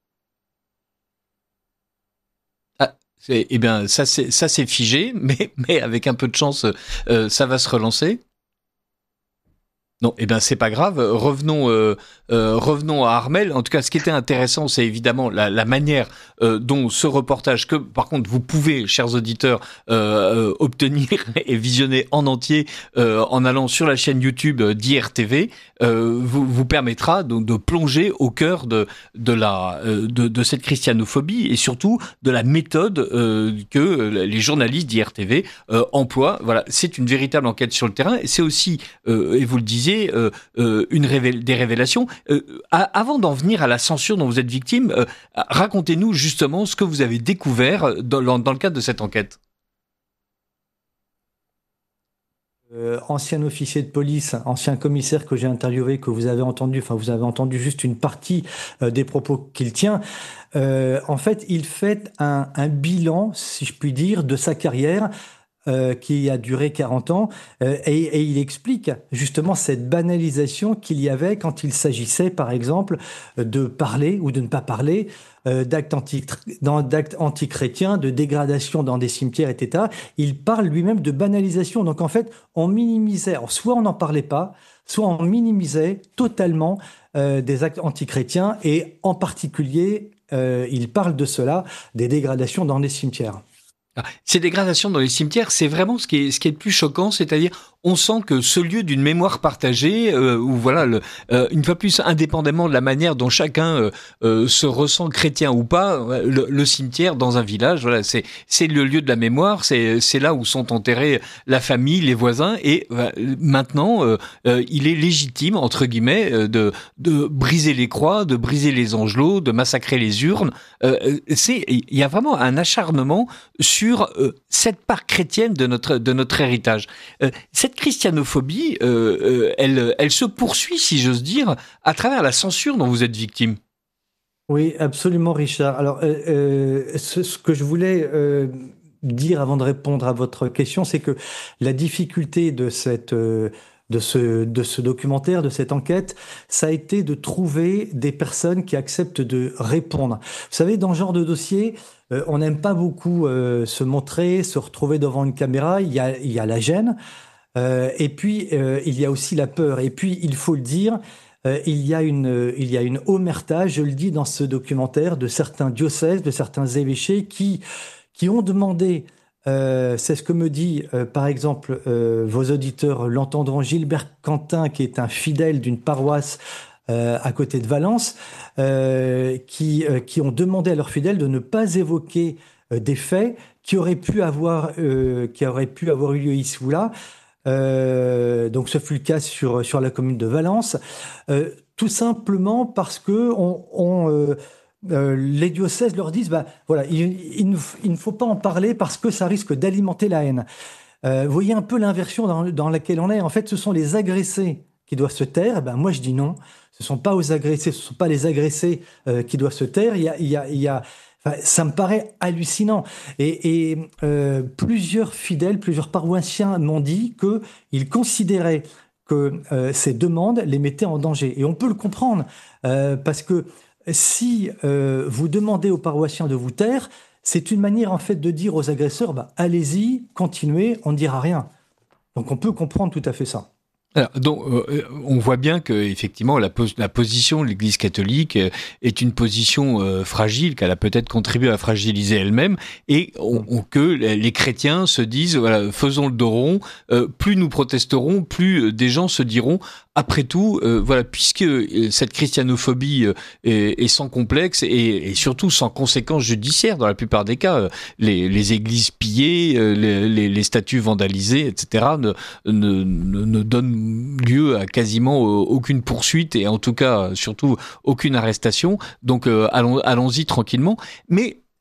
ah, c'est, eh bien ça c'est ça c'est figé, mais mais avec un peu de chance, euh, ça va se relancer. Non, eh bien c'est pas grave. Revenons, euh, euh, revenons à Armel. En tout cas, ce qui était intéressant, c'est évidemment la, la manière euh, dont ce reportage, que par contre vous pouvez, chers auditeurs, euh, euh, obtenir et visionner en entier euh, en allant sur la chaîne YouTube d'I R T V, euh, vous, vous permettra donc de plonger au cœur de de la euh, de, de cette christianophobie et surtout de la méthode euh, que les journalistes d'I R T V euh, emploient. Voilà, c'est une véritable enquête sur le terrain. Et c'est aussi, euh, et vous le disiez, Euh, euh, une révél- des révélations. Euh, à, avant d'en venir à la censure dont vous êtes victime, euh, racontez-nous justement ce que vous avez découvert dans, dans le cadre de cette enquête. Euh, ancien officier de police, ancien commissaire que j'ai interviewé, que vous avez entendu, enfin vous avez entendu juste une partie euh, des propos qu'il tient. Euh, en fait, il fait un, un bilan, si je puis dire, de sa carrière. Euh, qui a duré quarante ans, euh, et, et il explique justement cette banalisation qu'il y avait quand il s'agissait, par exemple, de parler ou de ne pas parler euh, d'actes, anti, dans, d'actes antichrétiens, de dégradation dans des cimetières, et cetera. Il parle lui-même de banalisation. Donc en fait, on minimisait, alors, soit on n'en parlait pas, soit on minimisait totalement euh, des actes antichrétiens, et en particulier, euh, il parle de cela, des dégradations dans les cimetières. Ces dégradations dans les cimetières, c'est vraiment ce qui est, ce qui est le plus choquant, c'est-à-dire on sent que ce lieu d'une mémoire partagée, euh, où voilà, le, euh, une fois plus, indépendamment de la manière dont chacun euh, euh, se ressent chrétien ou pas, le, le cimetière dans un village, voilà, c'est c'est le lieu de la mémoire, c'est c'est là où sont enterrés la famille, les voisins, et euh, maintenant euh, euh, il est légitime entre guillemets euh, de de briser les croix, de briser les angelots, de massacrer les urnes. Euh, c'est il y a vraiment un acharnement sur euh, cette part chrétienne de notre de notre héritage. Euh, cette christianophobie, euh, euh, elle, elle se poursuit, si j'ose dire, à travers la censure dont vous êtes victime. Oui, absolument, Richard. Alors, euh, euh, ce, ce que je voulais euh, dire avant de répondre à votre question, c'est que la difficulté de cette euh, de ce de ce documentaire, de cette enquête, ça a été de trouver des personnes qui acceptent de répondre. Vous savez, dans ce genre de dossier, euh, on n'aime pas beaucoup euh, se montrer, se retrouver devant une caméra. Il y a il y a la gêne. Euh, et puis euh, il y a aussi la peur. Et puis il faut le dire, euh, il y a une euh, il y a une omerta, je le dis dans ce documentaire, de certains diocèses, de certains évêchés qui qui ont demandé. Euh, c'est ce que me dit euh, par exemple euh, vos auditeurs l'entendront, Gilbert Quentin, qui est un fidèle d'une paroisse euh, à côté de Valence, euh, qui euh, qui ont demandé à leurs fidèles de ne pas évoquer euh, des faits qui auraient pu avoir euh, qui auraient pu avoir eu lieu ici ou là. Euh, donc ce fut le cas sur sur la commune de Valence, euh, tout simplement parce que on, on euh, euh, les diocèses leur disent bah voilà il, il, ne, il ne faut pas en parler parce que ça risque d'alimenter la haine. Euh, vous voyez un peu l'inversion dans, dans laquelle on est. En fait, ce sont les agressés qui doivent se taire. Et ben moi je dis non, ce sont pas aux agressés, ce sont pas les agressés euh, qui doivent se taire. Il y a il y a il y a Enfin, ça me paraît hallucinant. Et, et euh, plusieurs fidèles, plusieurs paroissiens m'ont dit qu'ils considéraient que euh, ces demandes les mettaient en danger. Et on peut le comprendre, euh, parce que si euh, vous demandez aux paroissiens de vous taire, c'est une manière en fait de dire aux agresseurs bah, « allez-y, continuez, on ne dira rien ». Donc on peut comprendre tout à fait ça. Alors, donc, euh, on voit bien que effectivement la, pos- la position de l'Église catholique euh, est une position euh, fragile, qu'elle a peut-être contribué à fragiliser elle-même, et on, on, que les chrétiens se disent voilà, faisons le dos rond. Euh, plus nous protesterons, plus des gens se diront après tout, euh, voilà, puisque cette christianophobie euh, est, est sans complexe et, et surtout sans conséquences judiciaires dans la plupart des cas, euh, les, les églises pillées, euh, les, les, les statues vandalisées, et cetera, ne, ne, ne, ne donnent lieu à quasiment aucune poursuite et en tout cas surtout aucune arrestation. Donc euh, allons, allons-y tranquillement. Mais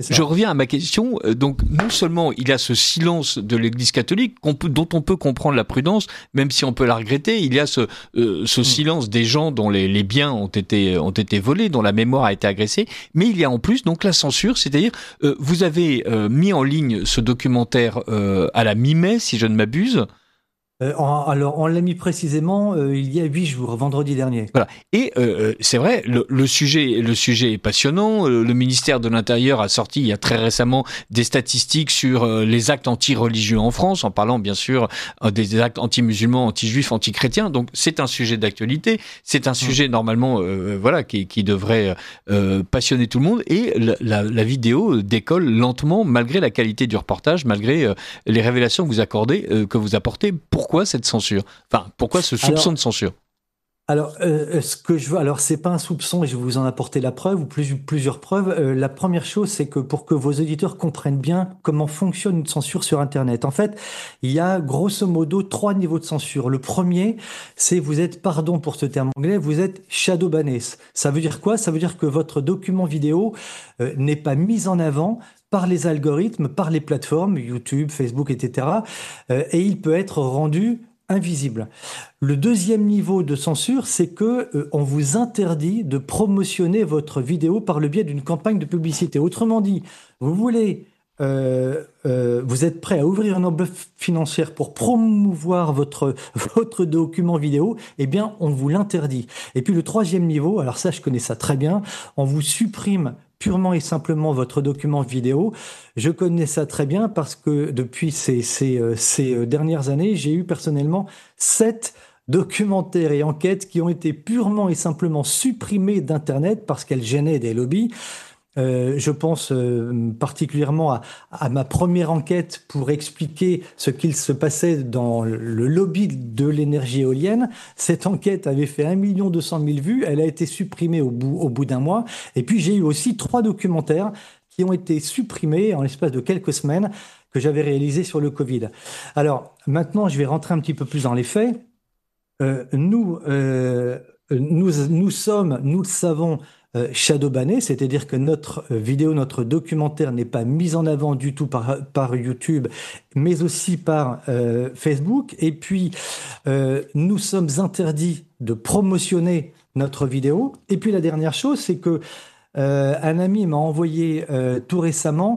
je reviens à ma question. Donc, non seulement il y a ce silence de l'Église catholique qu'on peut, dont on peut comprendre la prudence, même si on peut la regretter, il y a ce, euh, ce silence des gens dont les, les biens ont été, ont été volés, dont la mémoire a été agressée, mais il y a en plus donc la censure, c'est-à-dire euh, vous avez euh, mis en ligne ce documentaire euh, à la mi-mai, si je ne m'abuse. Euh, en, alors, on l'a mis précisément euh, il y a huit jours, vendredi dernier. Voilà. Et euh, c'est vrai, le, le sujet, le sujet est passionnant. Le, le ministère de l'Intérieur a sorti il y a très récemment des statistiques sur euh, les actes anti-religieux en France, en parlant bien sûr euh, des actes anti-musulmans, anti-juifs, anti-chrétiens. Donc c'est un sujet d'actualité. C'est un sujet mmh. normalement, euh, voilà, qui, qui devrait euh, passionner tout le monde. Et la, la, la vidéo décolle lentement, malgré la qualité du reportage, malgré euh, les révélations que vous accordez, euh, que vous apportez. Pourquoi Pourquoi cette censure ? Enfin, pourquoi ce soupçon alors, de censure ? Alors, euh, ce que je veux, alors c'est pas un soupçon et je vais vous en apporter la preuve ou plus, plusieurs preuves. Euh, la première chose, c'est que pour que vos auditeurs comprennent bien comment fonctionne une censure sur Internet, en fait, il y a grosso modo trois niveaux de censure. Le premier, c'est vous êtes, pardon pour ce terme anglais, vous êtes shadow banné. Ça veut dire quoi ? Ça veut dire que votre document vidéo euh, n'est pas mis en avant par les algorithmes, par les plateformes, YouTube, Facebook, et cetera. Euh, et il peut être rendu invisible. Le deuxième niveau de censure, c'est que euh, on vous interdit de promotionner votre vidéo par le biais d'une campagne de publicité. Autrement dit, vous voulez, euh, euh, vous êtes prêt à ouvrir une enveloppe financière pour promouvoir votre votre document vidéo, eh bien, on vous l'interdit. Et puis le troisième niveau, alors ça, je connais ça très bien, on vous supprime purement et simplement votre document vidéo. Je connais ça très bien parce que depuis ces, ces, ces dernières années, j'ai eu personnellement sept documentaires et enquêtes qui ont été purement et simplement supprimés d'Internet parce qu'elles gênaient des lobbies. Euh, je pense euh, particulièrement à, à ma première enquête pour expliquer ce qu'il se passait dans le lobby de l'énergie éolienne. Cette enquête avait fait un million deux cent mille vues. Elle a été supprimée au bout, au bout d'un mois. Et puis j'ai eu aussi trois documentaires qui ont été supprimés en l'espace de quelques semaines que j'avais réalisés sur le Covid. Alors maintenant, je vais rentrer un petit peu plus dans les faits. Euh, nous, euh, nous, nous sommes, nous le savons, Euh, shadow banné, c'est-à-dire que notre euh, vidéo, notre documentaire n'est pas mis en avant du tout par, par YouTube, mais aussi par euh, Facebook. Et puis, euh, nous sommes interdits de promotionner notre vidéo. Et puis, la dernière chose, c'est que euh, un ami m'a envoyé euh, tout récemment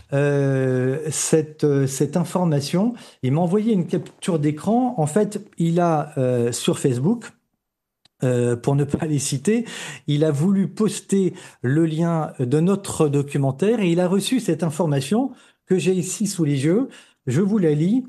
euh, cette, euh, cette information. Il m'a envoyé une capture d'écran. En fait, il a euh, sur Facebook, Euh, pour ne pas les citer, il a voulu poster le lien de notre documentaire et il a reçu cette information que j'ai ici sous les yeux. Je vous la lis.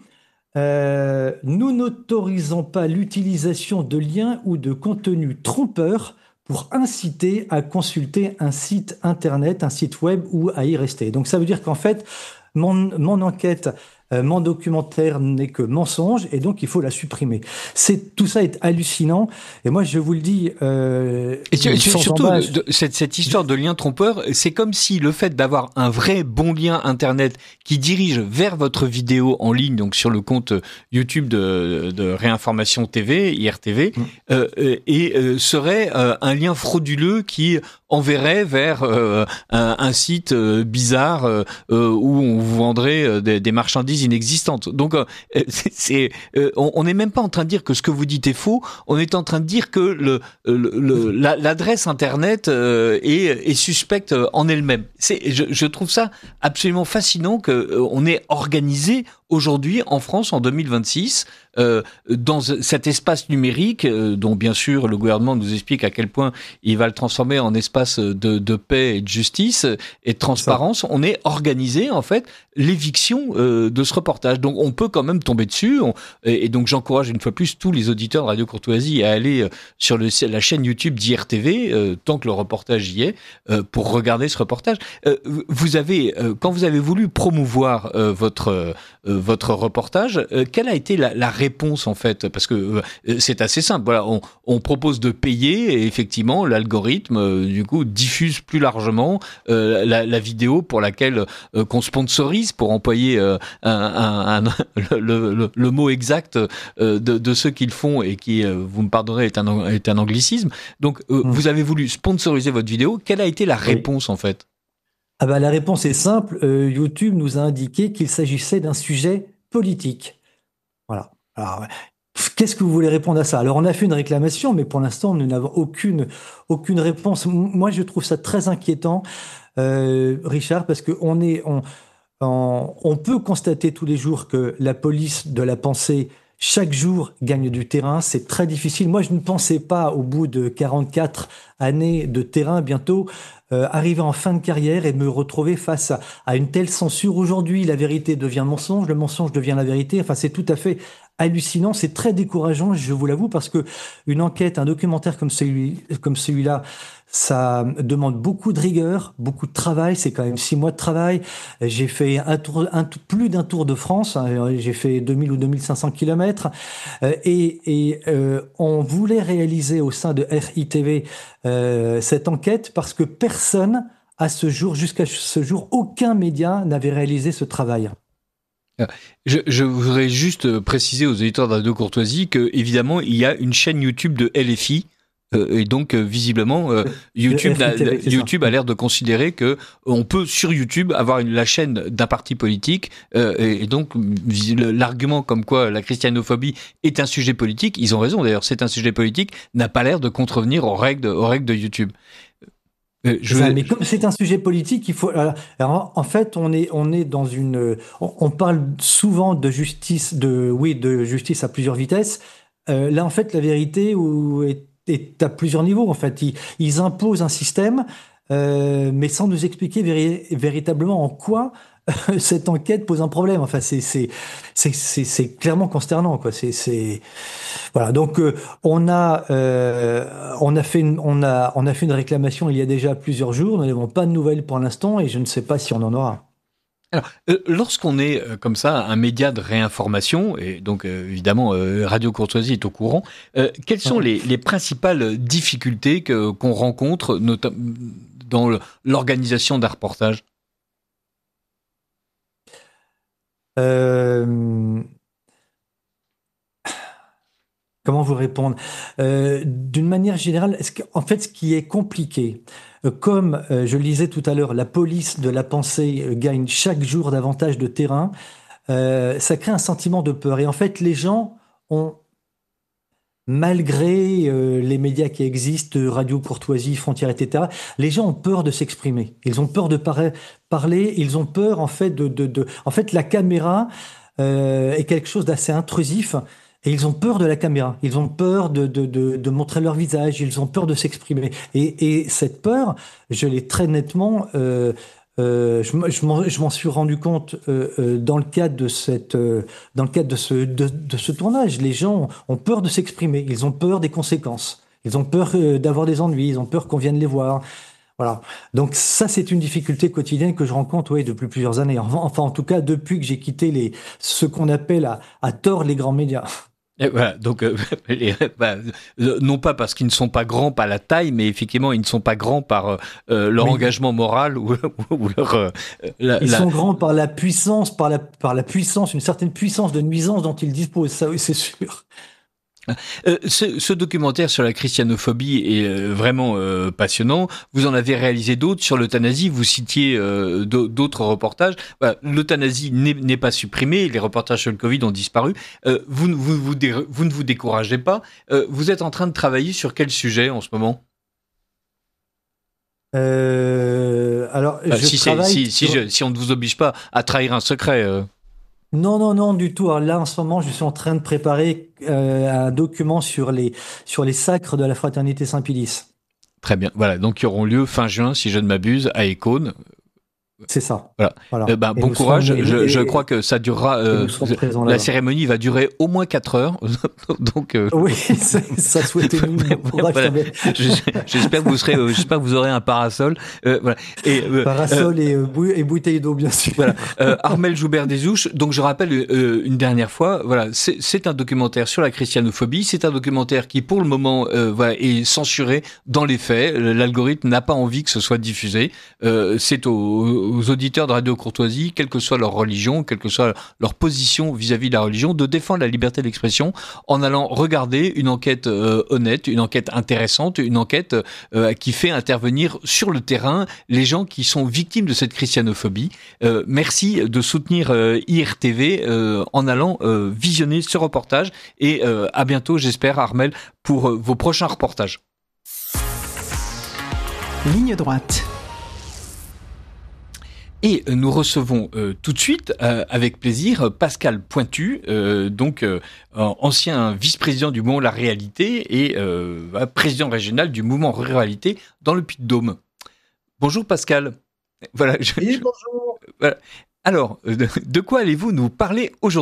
Euh, nous n'autorisons pas l'utilisation de liens ou de contenus trompeurs pour inciter à consulter un site internet, un site web ou à y rester. Donc ça veut dire qu'en fait, mon, mon enquête, euh, mon documentaire n'est que mensonge et donc il faut la supprimer. C'est, tout ça est hallucinant et moi je vous le dis... Euh, et surtout, de, cette, cette histoire de lien trompeur, c'est comme si le fait d'avoir un vrai bon lien internet qui dirige vers votre vidéo en ligne, donc sur le compte YouTube de, de Réinformation T V, I R T V, mmh. euh, et euh, serait euh, un lien frauduleux qui enverrait vers euh, un, un site euh, bizarre euh, où on vous vendrait euh, des, des marchandises inexistantes. Donc, euh, c'est, c'est, euh, on n'est même pas en train de dire que ce que vous dites est faux. On est en train de dire que le, le, le la, l'adresse internet euh, est, est suspecte en elle-même. C'est, je, je trouve ça absolument fascinant que euh, on ait organisé aujourd'hui en France en deux mille vingt-six euh, dans cet espace numérique euh, dont bien sûr le gouvernement nous explique à quel point il va le transformer en espace de, de paix et de justice et de transparence, on est organisé en fait l'éviction euh, de ce reportage. Donc on peut quand même tomber dessus on, et, et donc j'encourage une fois plus tous les auditeurs de Radio Courtoisie à aller sur le, la chaîne YouTube d'I R T V euh, tant que le reportage y est euh, pour regarder ce reportage. Euh, vous avez euh, quand vous avez voulu promouvoir euh, votre euh, votre reportage, euh, quelle a été la, la réponse en fait ? Parce que euh, c'est assez simple. Voilà, on, on propose de payer et effectivement l'algorithme euh, du coup diffuse plus largement euh, la, la vidéo pour laquelle euh, qu'on sponsorise, pour employer euh, un, un, un, le, le, le mot exact euh, de, de ceux qui le font et qui, euh, vous me pardonnerez, est un, est un anglicisme. Donc euh, mmh. vous avez voulu sponsoriser votre vidéo. Quelle a été la réponse oui. en fait ? Ah bah, la réponse est simple. Euh, YouTube nous a indiqué qu'il s'agissait d'un sujet politique. Voilà. Alors, qu'est-ce que vous voulez répondre à ça? Alors, on a fait une réclamation, mais pour l'instant, nous n'avons aucune, aucune réponse. Moi, je trouve ça très inquiétant, euh, Richard, parce qu'on est, on, on, on peut constater tous les jours que la police de la pensée, chaque jour, gagne du terrain. C'est très difficile. Moi, je ne pensais pas, au bout de quarante-quatre années de terrain, bientôt, euh, arriver en fin de carrière et me retrouver face à, à une telle censure. Aujourd'hui, la vérité devient mensonge, le mensonge devient la vérité. Enfin, c'est tout à fait hallucinant, c'est très décourageant, je vous l'avoue, parce que une enquête, un documentaire comme celui, comme celui-là, ça demande beaucoup de rigueur, beaucoup de travail. C'est quand même six mois de travail. J'ai fait un tour, un, plus d'un tour de France. Hein, j'ai fait deux mille ou deux mille cinq cents kilomètres. Euh, et et euh, on voulait réaliser au sein de R I T V euh, cette enquête parce que personne, à ce jour, jusqu'à ce jour, aucun média n'avait réalisé ce travail. Je, je voudrais juste préciser aux auditeurs de Radio Courtoisie que, évidemment, il y a une chaîne YouTube de L F I. Euh, et donc, euh, visiblement, euh, YouTube, a, YouTube a l'air de considérer que on peut, sur YouTube, avoir une, la chaîne d'un parti politique. Euh, et, et donc, l'argument comme quoi la christianophobie est un sujet politique, ils ont raison d'ailleurs, c'est un sujet politique, n'a pas l'air de contrevenir aux règles de, aux règles de YouTube. Euh, je... ça, mais comme c'est un sujet politique, il faut. Alors, en fait, on est on est dans une. On, on parle souvent de justice, de oui, de justice à plusieurs vitesses. Euh, là, en fait, la vérité où est, est à plusieurs niveaux. En fait, ils, ils imposent un système, euh, mais sans nous expliquer véri- véritablement en quoi cette enquête pose un problème. Enfin, c'est c'est c'est c'est, c'est clairement consternant, quoi. C'est c'est voilà. Donc euh, on a euh, on a fait une, on a on a fait une réclamation il y a déjà plusieurs jours. Nous n'avons pas de nouvelles pour l'instant et je ne sais pas si on en aura. Alors, euh, lorsqu'on est euh, comme ça un média de réinformation, et donc euh, évidemment euh, Radio Courtoisie est au courant, euh, quelles sont les, les principales difficultés que, qu'on rencontre notamment dans le, l'organisation d'un reportage? Euh... Comment vous répondre? euh, D'une manière générale, est-ce que, en fait, ce qui est compliqué, euh, comme euh, je le disais tout à l'heure, la police de la pensée euh, gagne chaque jour davantage de terrain, euh, ça crée un sentiment de peur. Et en fait, les gens ont, malgré euh, les médias qui existent, Radio Courtoisie, Frontières, et cetera, les gens ont peur de s'exprimer. Ils ont peur de par- parler. Ils ont peur, en fait, de, de, de... en fait, la caméra euh, est quelque chose d'assez intrusif. Et ils ont peur de la caméra, ils ont peur de, de, de, de montrer leur visage, ils ont peur de s'exprimer. Et, et cette peur, je l'ai très nettement, euh, euh, je, je, m'en, je m'en suis rendu compte euh, euh, dans le cadre de cette, euh, dans le cadre de ce, de, de ce tournage. Les gens ont peur de s'exprimer, ils ont peur des conséquences, ils ont peur euh, d'avoir des ennuis, ils ont peur qu'on vienne les voir. Voilà. Donc ça, c'est une difficulté quotidienne que je rencontre, oui, depuis plusieurs années. Enfin, en tout cas, depuis que j'ai quitté les, ce qu'on appelle à, à tort les grands médias. Et voilà, donc euh, les, bah, non pas parce qu'ils ne sont pas grands par la taille, mais effectivement ils ne sont pas grands par euh, leur oui. engagement moral ou, ou leur. Euh, la, ils la... sont grands par la puissance, par la par la puissance, une certaine puissance de nuisance dont ils disposent. Ça, oui, c'est sûr. Euh, ce, ce documentaire sur la christianophobie est euh, vraiment euh, passionnant. Vous en avez réalisé d'autres sur l'euthanasie. Vous citiez euh, d'autres reportages. Voilà, l'euthanasie n'est, n'est pas supprimée. Les reportages sur le Covid ont disparu. Euh, vous, vous, vous, dé, vous ne vous découragez pas. Euh, vous êtes en train de travailler sur quel sujet en ce moment? euh, Alors, enfin, je si, travaille si, si, sur... si, je, si on ne vous oblige pas à trahir un secret. Euh... Non, non, non, du tout. Alors là, en ce moment, je suis en train de préparer euh, un document sur les sur les sacres de la fraternité Saint-Pilice. Très bien. Voilà, donc qui auront lieu fin juin, si je ne m'abuse, à Écône. C'est ça. Voilà. voilà. Euh, bah, bon courage. Serons, je, et, je crois que ça durera. Euh, la là-bas. cérémonie va durer au moins quatre heures. Donc. Euh... Oui, ça souhaitez-nous. Voilà. J'espère que vous serez. Euh, j'espère que vous aurez un parasol. Euh, voilà. Et, euh, parasol euh, et, euh, et bouteille d'eau, bien sûr. Voilà. Euh, Armel Joubert-Desouches. Donc je rappelle euh, une dernière fois. Voilà, c'est, c'est un documentaire sur la christianophobie. C'est un documentaire qui, pour le moment, euh, voilà, est censuré dans les faits. L'algorithme n'a pas envie que ce soit diffusé. Euh, c'est au aux auditeurs de Radio Courtoisie, quelle que soit leur religion, quelle que soit leur position vis-à-vis de la religion, de défendre la liberté d'expression en allant regarder une enquête euh, honnête, une enquête intéressante, une enquête euh, qui fait intervenir sur le terrain les gens qui sont victimes de cette christianophobie. Euh, merci de soutenir euh, I R T V euh, en allant euh, visionner ce reportage et euh, à bientôt, j'espère, Armel, pour euh, vos prochains reportages. Ligne droite. Et nous recevons euh, tout de suite, euh, avec plaisir, Pascal Pointu, euh, donc euh, ancien vice-président du mouvement La Réalité et euh, président régional du mouvement Ruralité dans le Puy-de-Dôme. Bonjour Pascal. Voilà. Je, oui, je, bonjour. Voilà. Alors, de, de quoi allez-vous nous parler aujourd'hui ?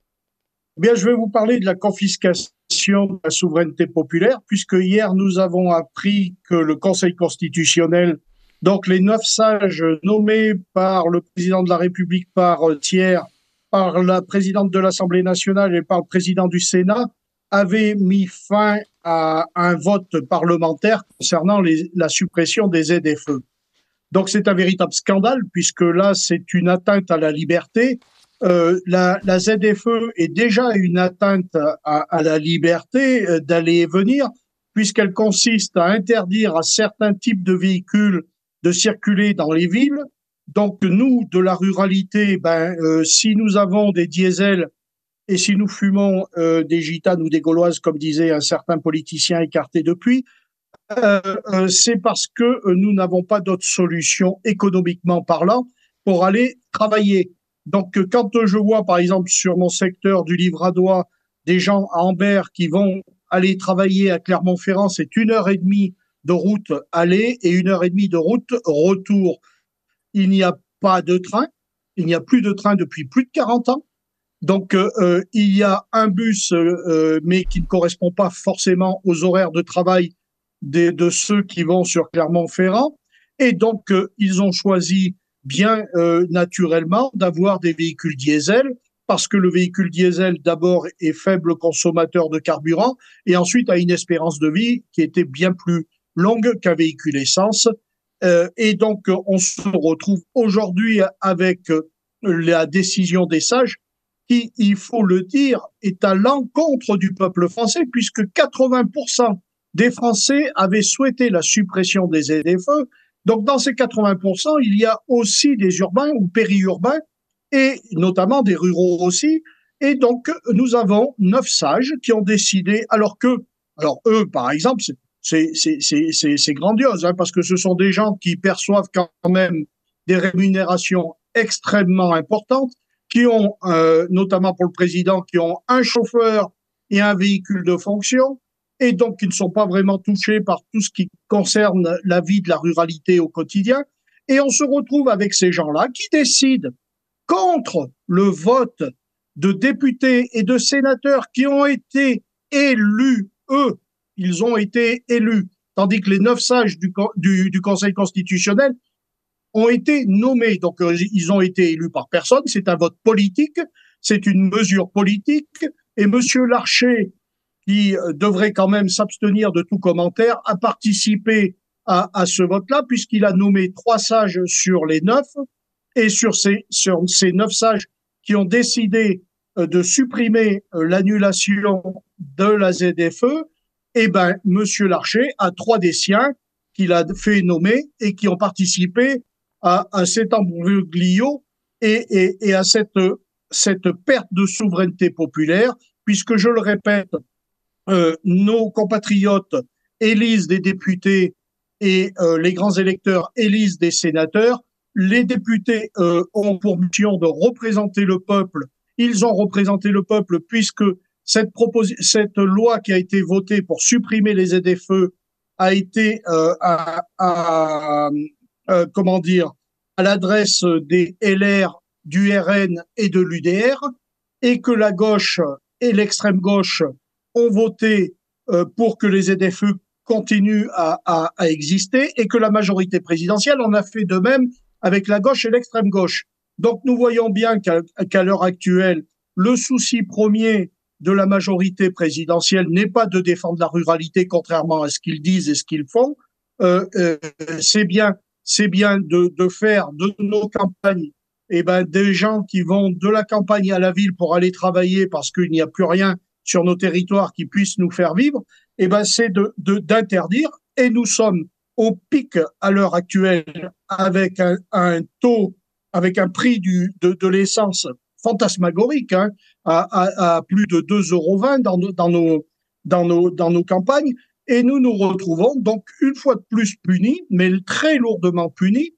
Eh bien, je vais vous parler de la confiscation de la souveraineté populaire, puisque hier nous avons appris que le Conseil constitutionnel, donc les neuf sages nommés par le président de la République par tiers, par la présidente de l'Assemblée nationale et par le président du Sénat, avaient mis fin à un vote parlementaire concernant les, la suppression des Z F E. Donc c'est un véritable scandale, puisque là c'est une atteinte à la liberté. Euh, la, la Z F E est déjà une atteinte à, à la liberté euh, d'aller et venir, puisqu'elle consiste à interdire à certains types de véhicules de circuler dans les villes. Donc nous, de la ruralité, ben euh, si nous avons des diesels et si nous fumons euh, des gitanes ou des gauloises, comme disait un certain politicien écarté depuis, euh, euh, c'est parce que euh, nous n'avons pas d'autre solution économiquement parlant pour aller travailler. Donc euh, quand je vois par exemple sur mon secteur du Livradois des gens à Ambert qui vont aller travailler à Clermont-Ferrand, c'est une heure et demie de route aller et une heure et demie de route retour. Il n'y a pas de train, il n'y a plus de train depuis plus de quarante ans. Donc euh, il y a un bus, euh, mais qui ne correspond pas forcément aux horaires de travail de, de ceux qui vont sur Clermont-Ferrand. Et donc euh, ils ont choisi bien euh, naturellement d'avoir des véhicules diesel, parce que le véhicule diesel d'abord est faible consommateur de carburant et ensuite a une espérance de vie qui était bien plus longue qu'un véhicule essence. Euh, et donc, on se retrouve aujourd'hui avec euh, la décision des sages qui, il faut le dire, est à l'encontre du peuple français, puisque quatre-vingts pour cent des Français avaient souhaité la suppression des Z F E. Donc, dans ces quatre-vingts pour cent, il y a aussi des urbains ou périurbains, et notamment des ruraux aussi. Et donc, nous avons neuf sages qui ont décidé, alors que, alors eux, par exemple, c'est C'est, c'est, c'est, c'est, c'est grandiose, hein, parce que ce sont des gens qui perçoivent quand même des rémunérations extrêmement importantes, qui ont, euh, notamment pour le président, qui ont un chauffeur et un véhicule de fonction, et donc qui ne sont pas vraiment touchés par tout ce qui concerne la vie de la ruralité au quotidien. Et on se retrouve avec ces gens-là qui décident contre le vote de députés et de sénateurs qui ont été élus, eux, ils ont été élus, tandis que les neuf sages du, du, du Conseil constitutionnel ont été nommés. Donc, euh, ils ont été élus par personne. C'est un vote politique, c'est une mesure politique. Et Monsieur Larcher, qui euh, devrait quand même s'abstenir de tout commentaire, a participé à, à ce vote-là, puisqu'il a nommé trois sages sur les neuf. Et sur ces, sur ces neuf sages qui ont décidé euh, de supprimer euh, l'annulation de la Z F E, eh ben, Monsieur Larcher a trois des siens qu'il a fait nommer et qui ont participé à, à cet embroglio et, et, et à cette, cette perte de souveraineté populaire, puisque, je le répète, euh, nos compatriotes élisent des députés et euh, les grands électeurs élisent des sénateurs. Les députés euh, ont pour mission de représenter le peuple. Ils ont représenté le peuple puisque Cette, propos- cette loi qui a été votée pour supprimer les Z F E a été euh, à, à, à, comment dire, à l'adresse des L R, du R N et de l'U D R, et que la gauche et l'extrême gauche ont voté euh, pour que les Z F E continuent à, à, à exister, et que la majorité présidentielle en a fait de même avec la gauche et l'extrême gauche. Donc nous voyons bien qu'à, qu'à l'heure actuelle, le souci premier de la majorité présidentielle n'est pas de défendre la ruralité, contrairement à ce qu'ils disent et ce qu'ils font. Euh, euh, c'est bien, c'est bien de, de faire de nos campagnes eh ben, des gens qui vont de la campagne à la ville pour aller travailler parce qu'il n'y a plus rien sur nos territoires qui puisse nous faire vivre, eh ben, c'est de, de, d'interdire. Et nous sommes au pic à l'heure actuelle avec un, un taux, avec un prix du, de, de l'essence fantasmagorique, hein, à, à, à plus de deux euros vingt dans, dans, nos, dans, nos, dans nos campagnes. Et nous nous retrouvons donc une fois de plus punis, mais très lourdement punis.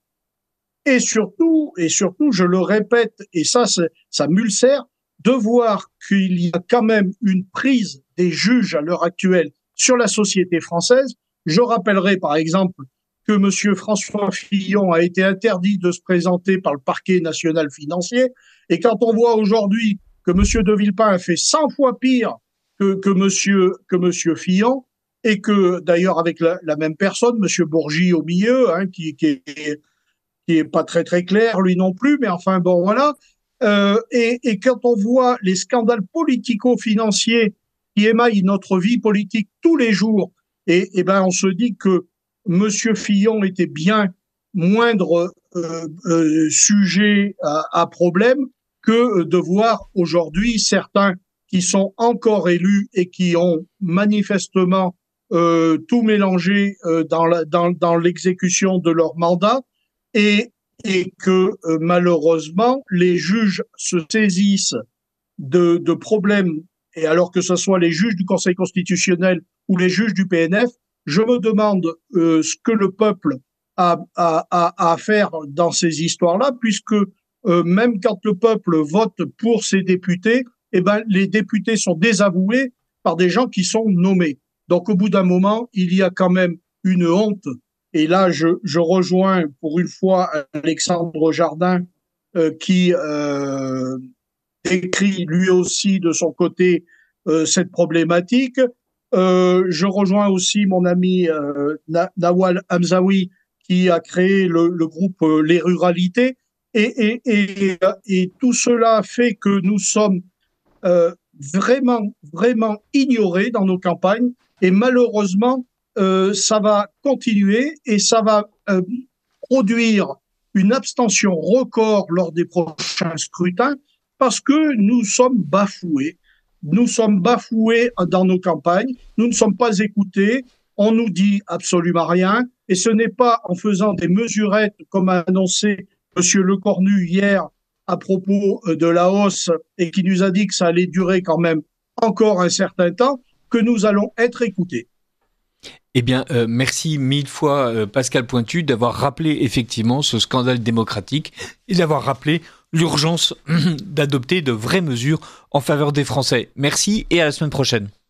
Et surtout, et surtout, je le répète, et ça, ça m'ulcère, de voir qu'il y a quand même une prise des juges à l'heure actuelle sur la société française. Je rappellerai par exemple que Monsieur François Fillon a été interdit de se présenter par le parquet national financier. Et quand on voit aujourd'hui que Monsieur de Villepin a fait cent fois pire que, que Monsieur, que Monsieur Fillon, et que d'ailleurs avec la, la même personne, Monsieur Bourgi au milieu, hein, qui, qui est, qui est pas très très clair lui non plus, mais enfin bon voilà. Euh, et, et quand on voit les scandales politico-financiers qui émaillent notre vie politique tous les jours, et, et ben on se dit que Monsieur Fillon était bien moindre euh, euh, sujet à, à problème que de voir aujourd'hui certains qui sont encore élus et qui ont manifestement euh, tout mélangé euh, dans, la, dans, dans l'exécution de leur mandat, et, et que euh, malheureusement les juges se saisissent de, de problèmes, et alors que ce soit les juges du Conseil constitutionnel ou les juges du P N F, je me demande euh, ce que le peuple a, a, a à faire dans ces histoires-là, puisque euh, même quand le peuple vote pour ses députés, eh ben les députés sont désavoués par des gens qui sont nommés. Donc au bout d'un moment, il y a quand même une honte. Et là, je, je rejoins pour une fois Alexandre Jardin euh, qui euh, écrit lui aussi de son côté euh, cette problématique. Euh, je rejoins aussi mon ami euh, Nawal Hamzaoui qui a créé le, le groupe euh, Les Ruralités. Et, et, et, et tout cela fait que nous sommes euh, vraiment, vraiment ignorés dans nos campagnes. Et malheureusement, euh, ça va continuer et ça va euh, produire une abstention record lors des prochains scrutins parce que nous sommes bafoués. Nous sommes bafoués dans nos campagnes, nous ne sommes pas écoutés, on nous dit absolument rien, et ce n'est pas en faisant des mesurettes comme a annoncé Monsieur Lecornu hier à propos de la hausse et qui nous a dit que ça allait durer quand même encore un certain temps, que nous allons être écoutés. Eh bien, euh, merci mille fois euh, Pascal Pointu d'avoir rappelé effectivement ce scandale démocratique et d'avoir rappelé l'urgence d'adopter de vraies mesures en faveur des Français. Merci et à la semaine prochaine.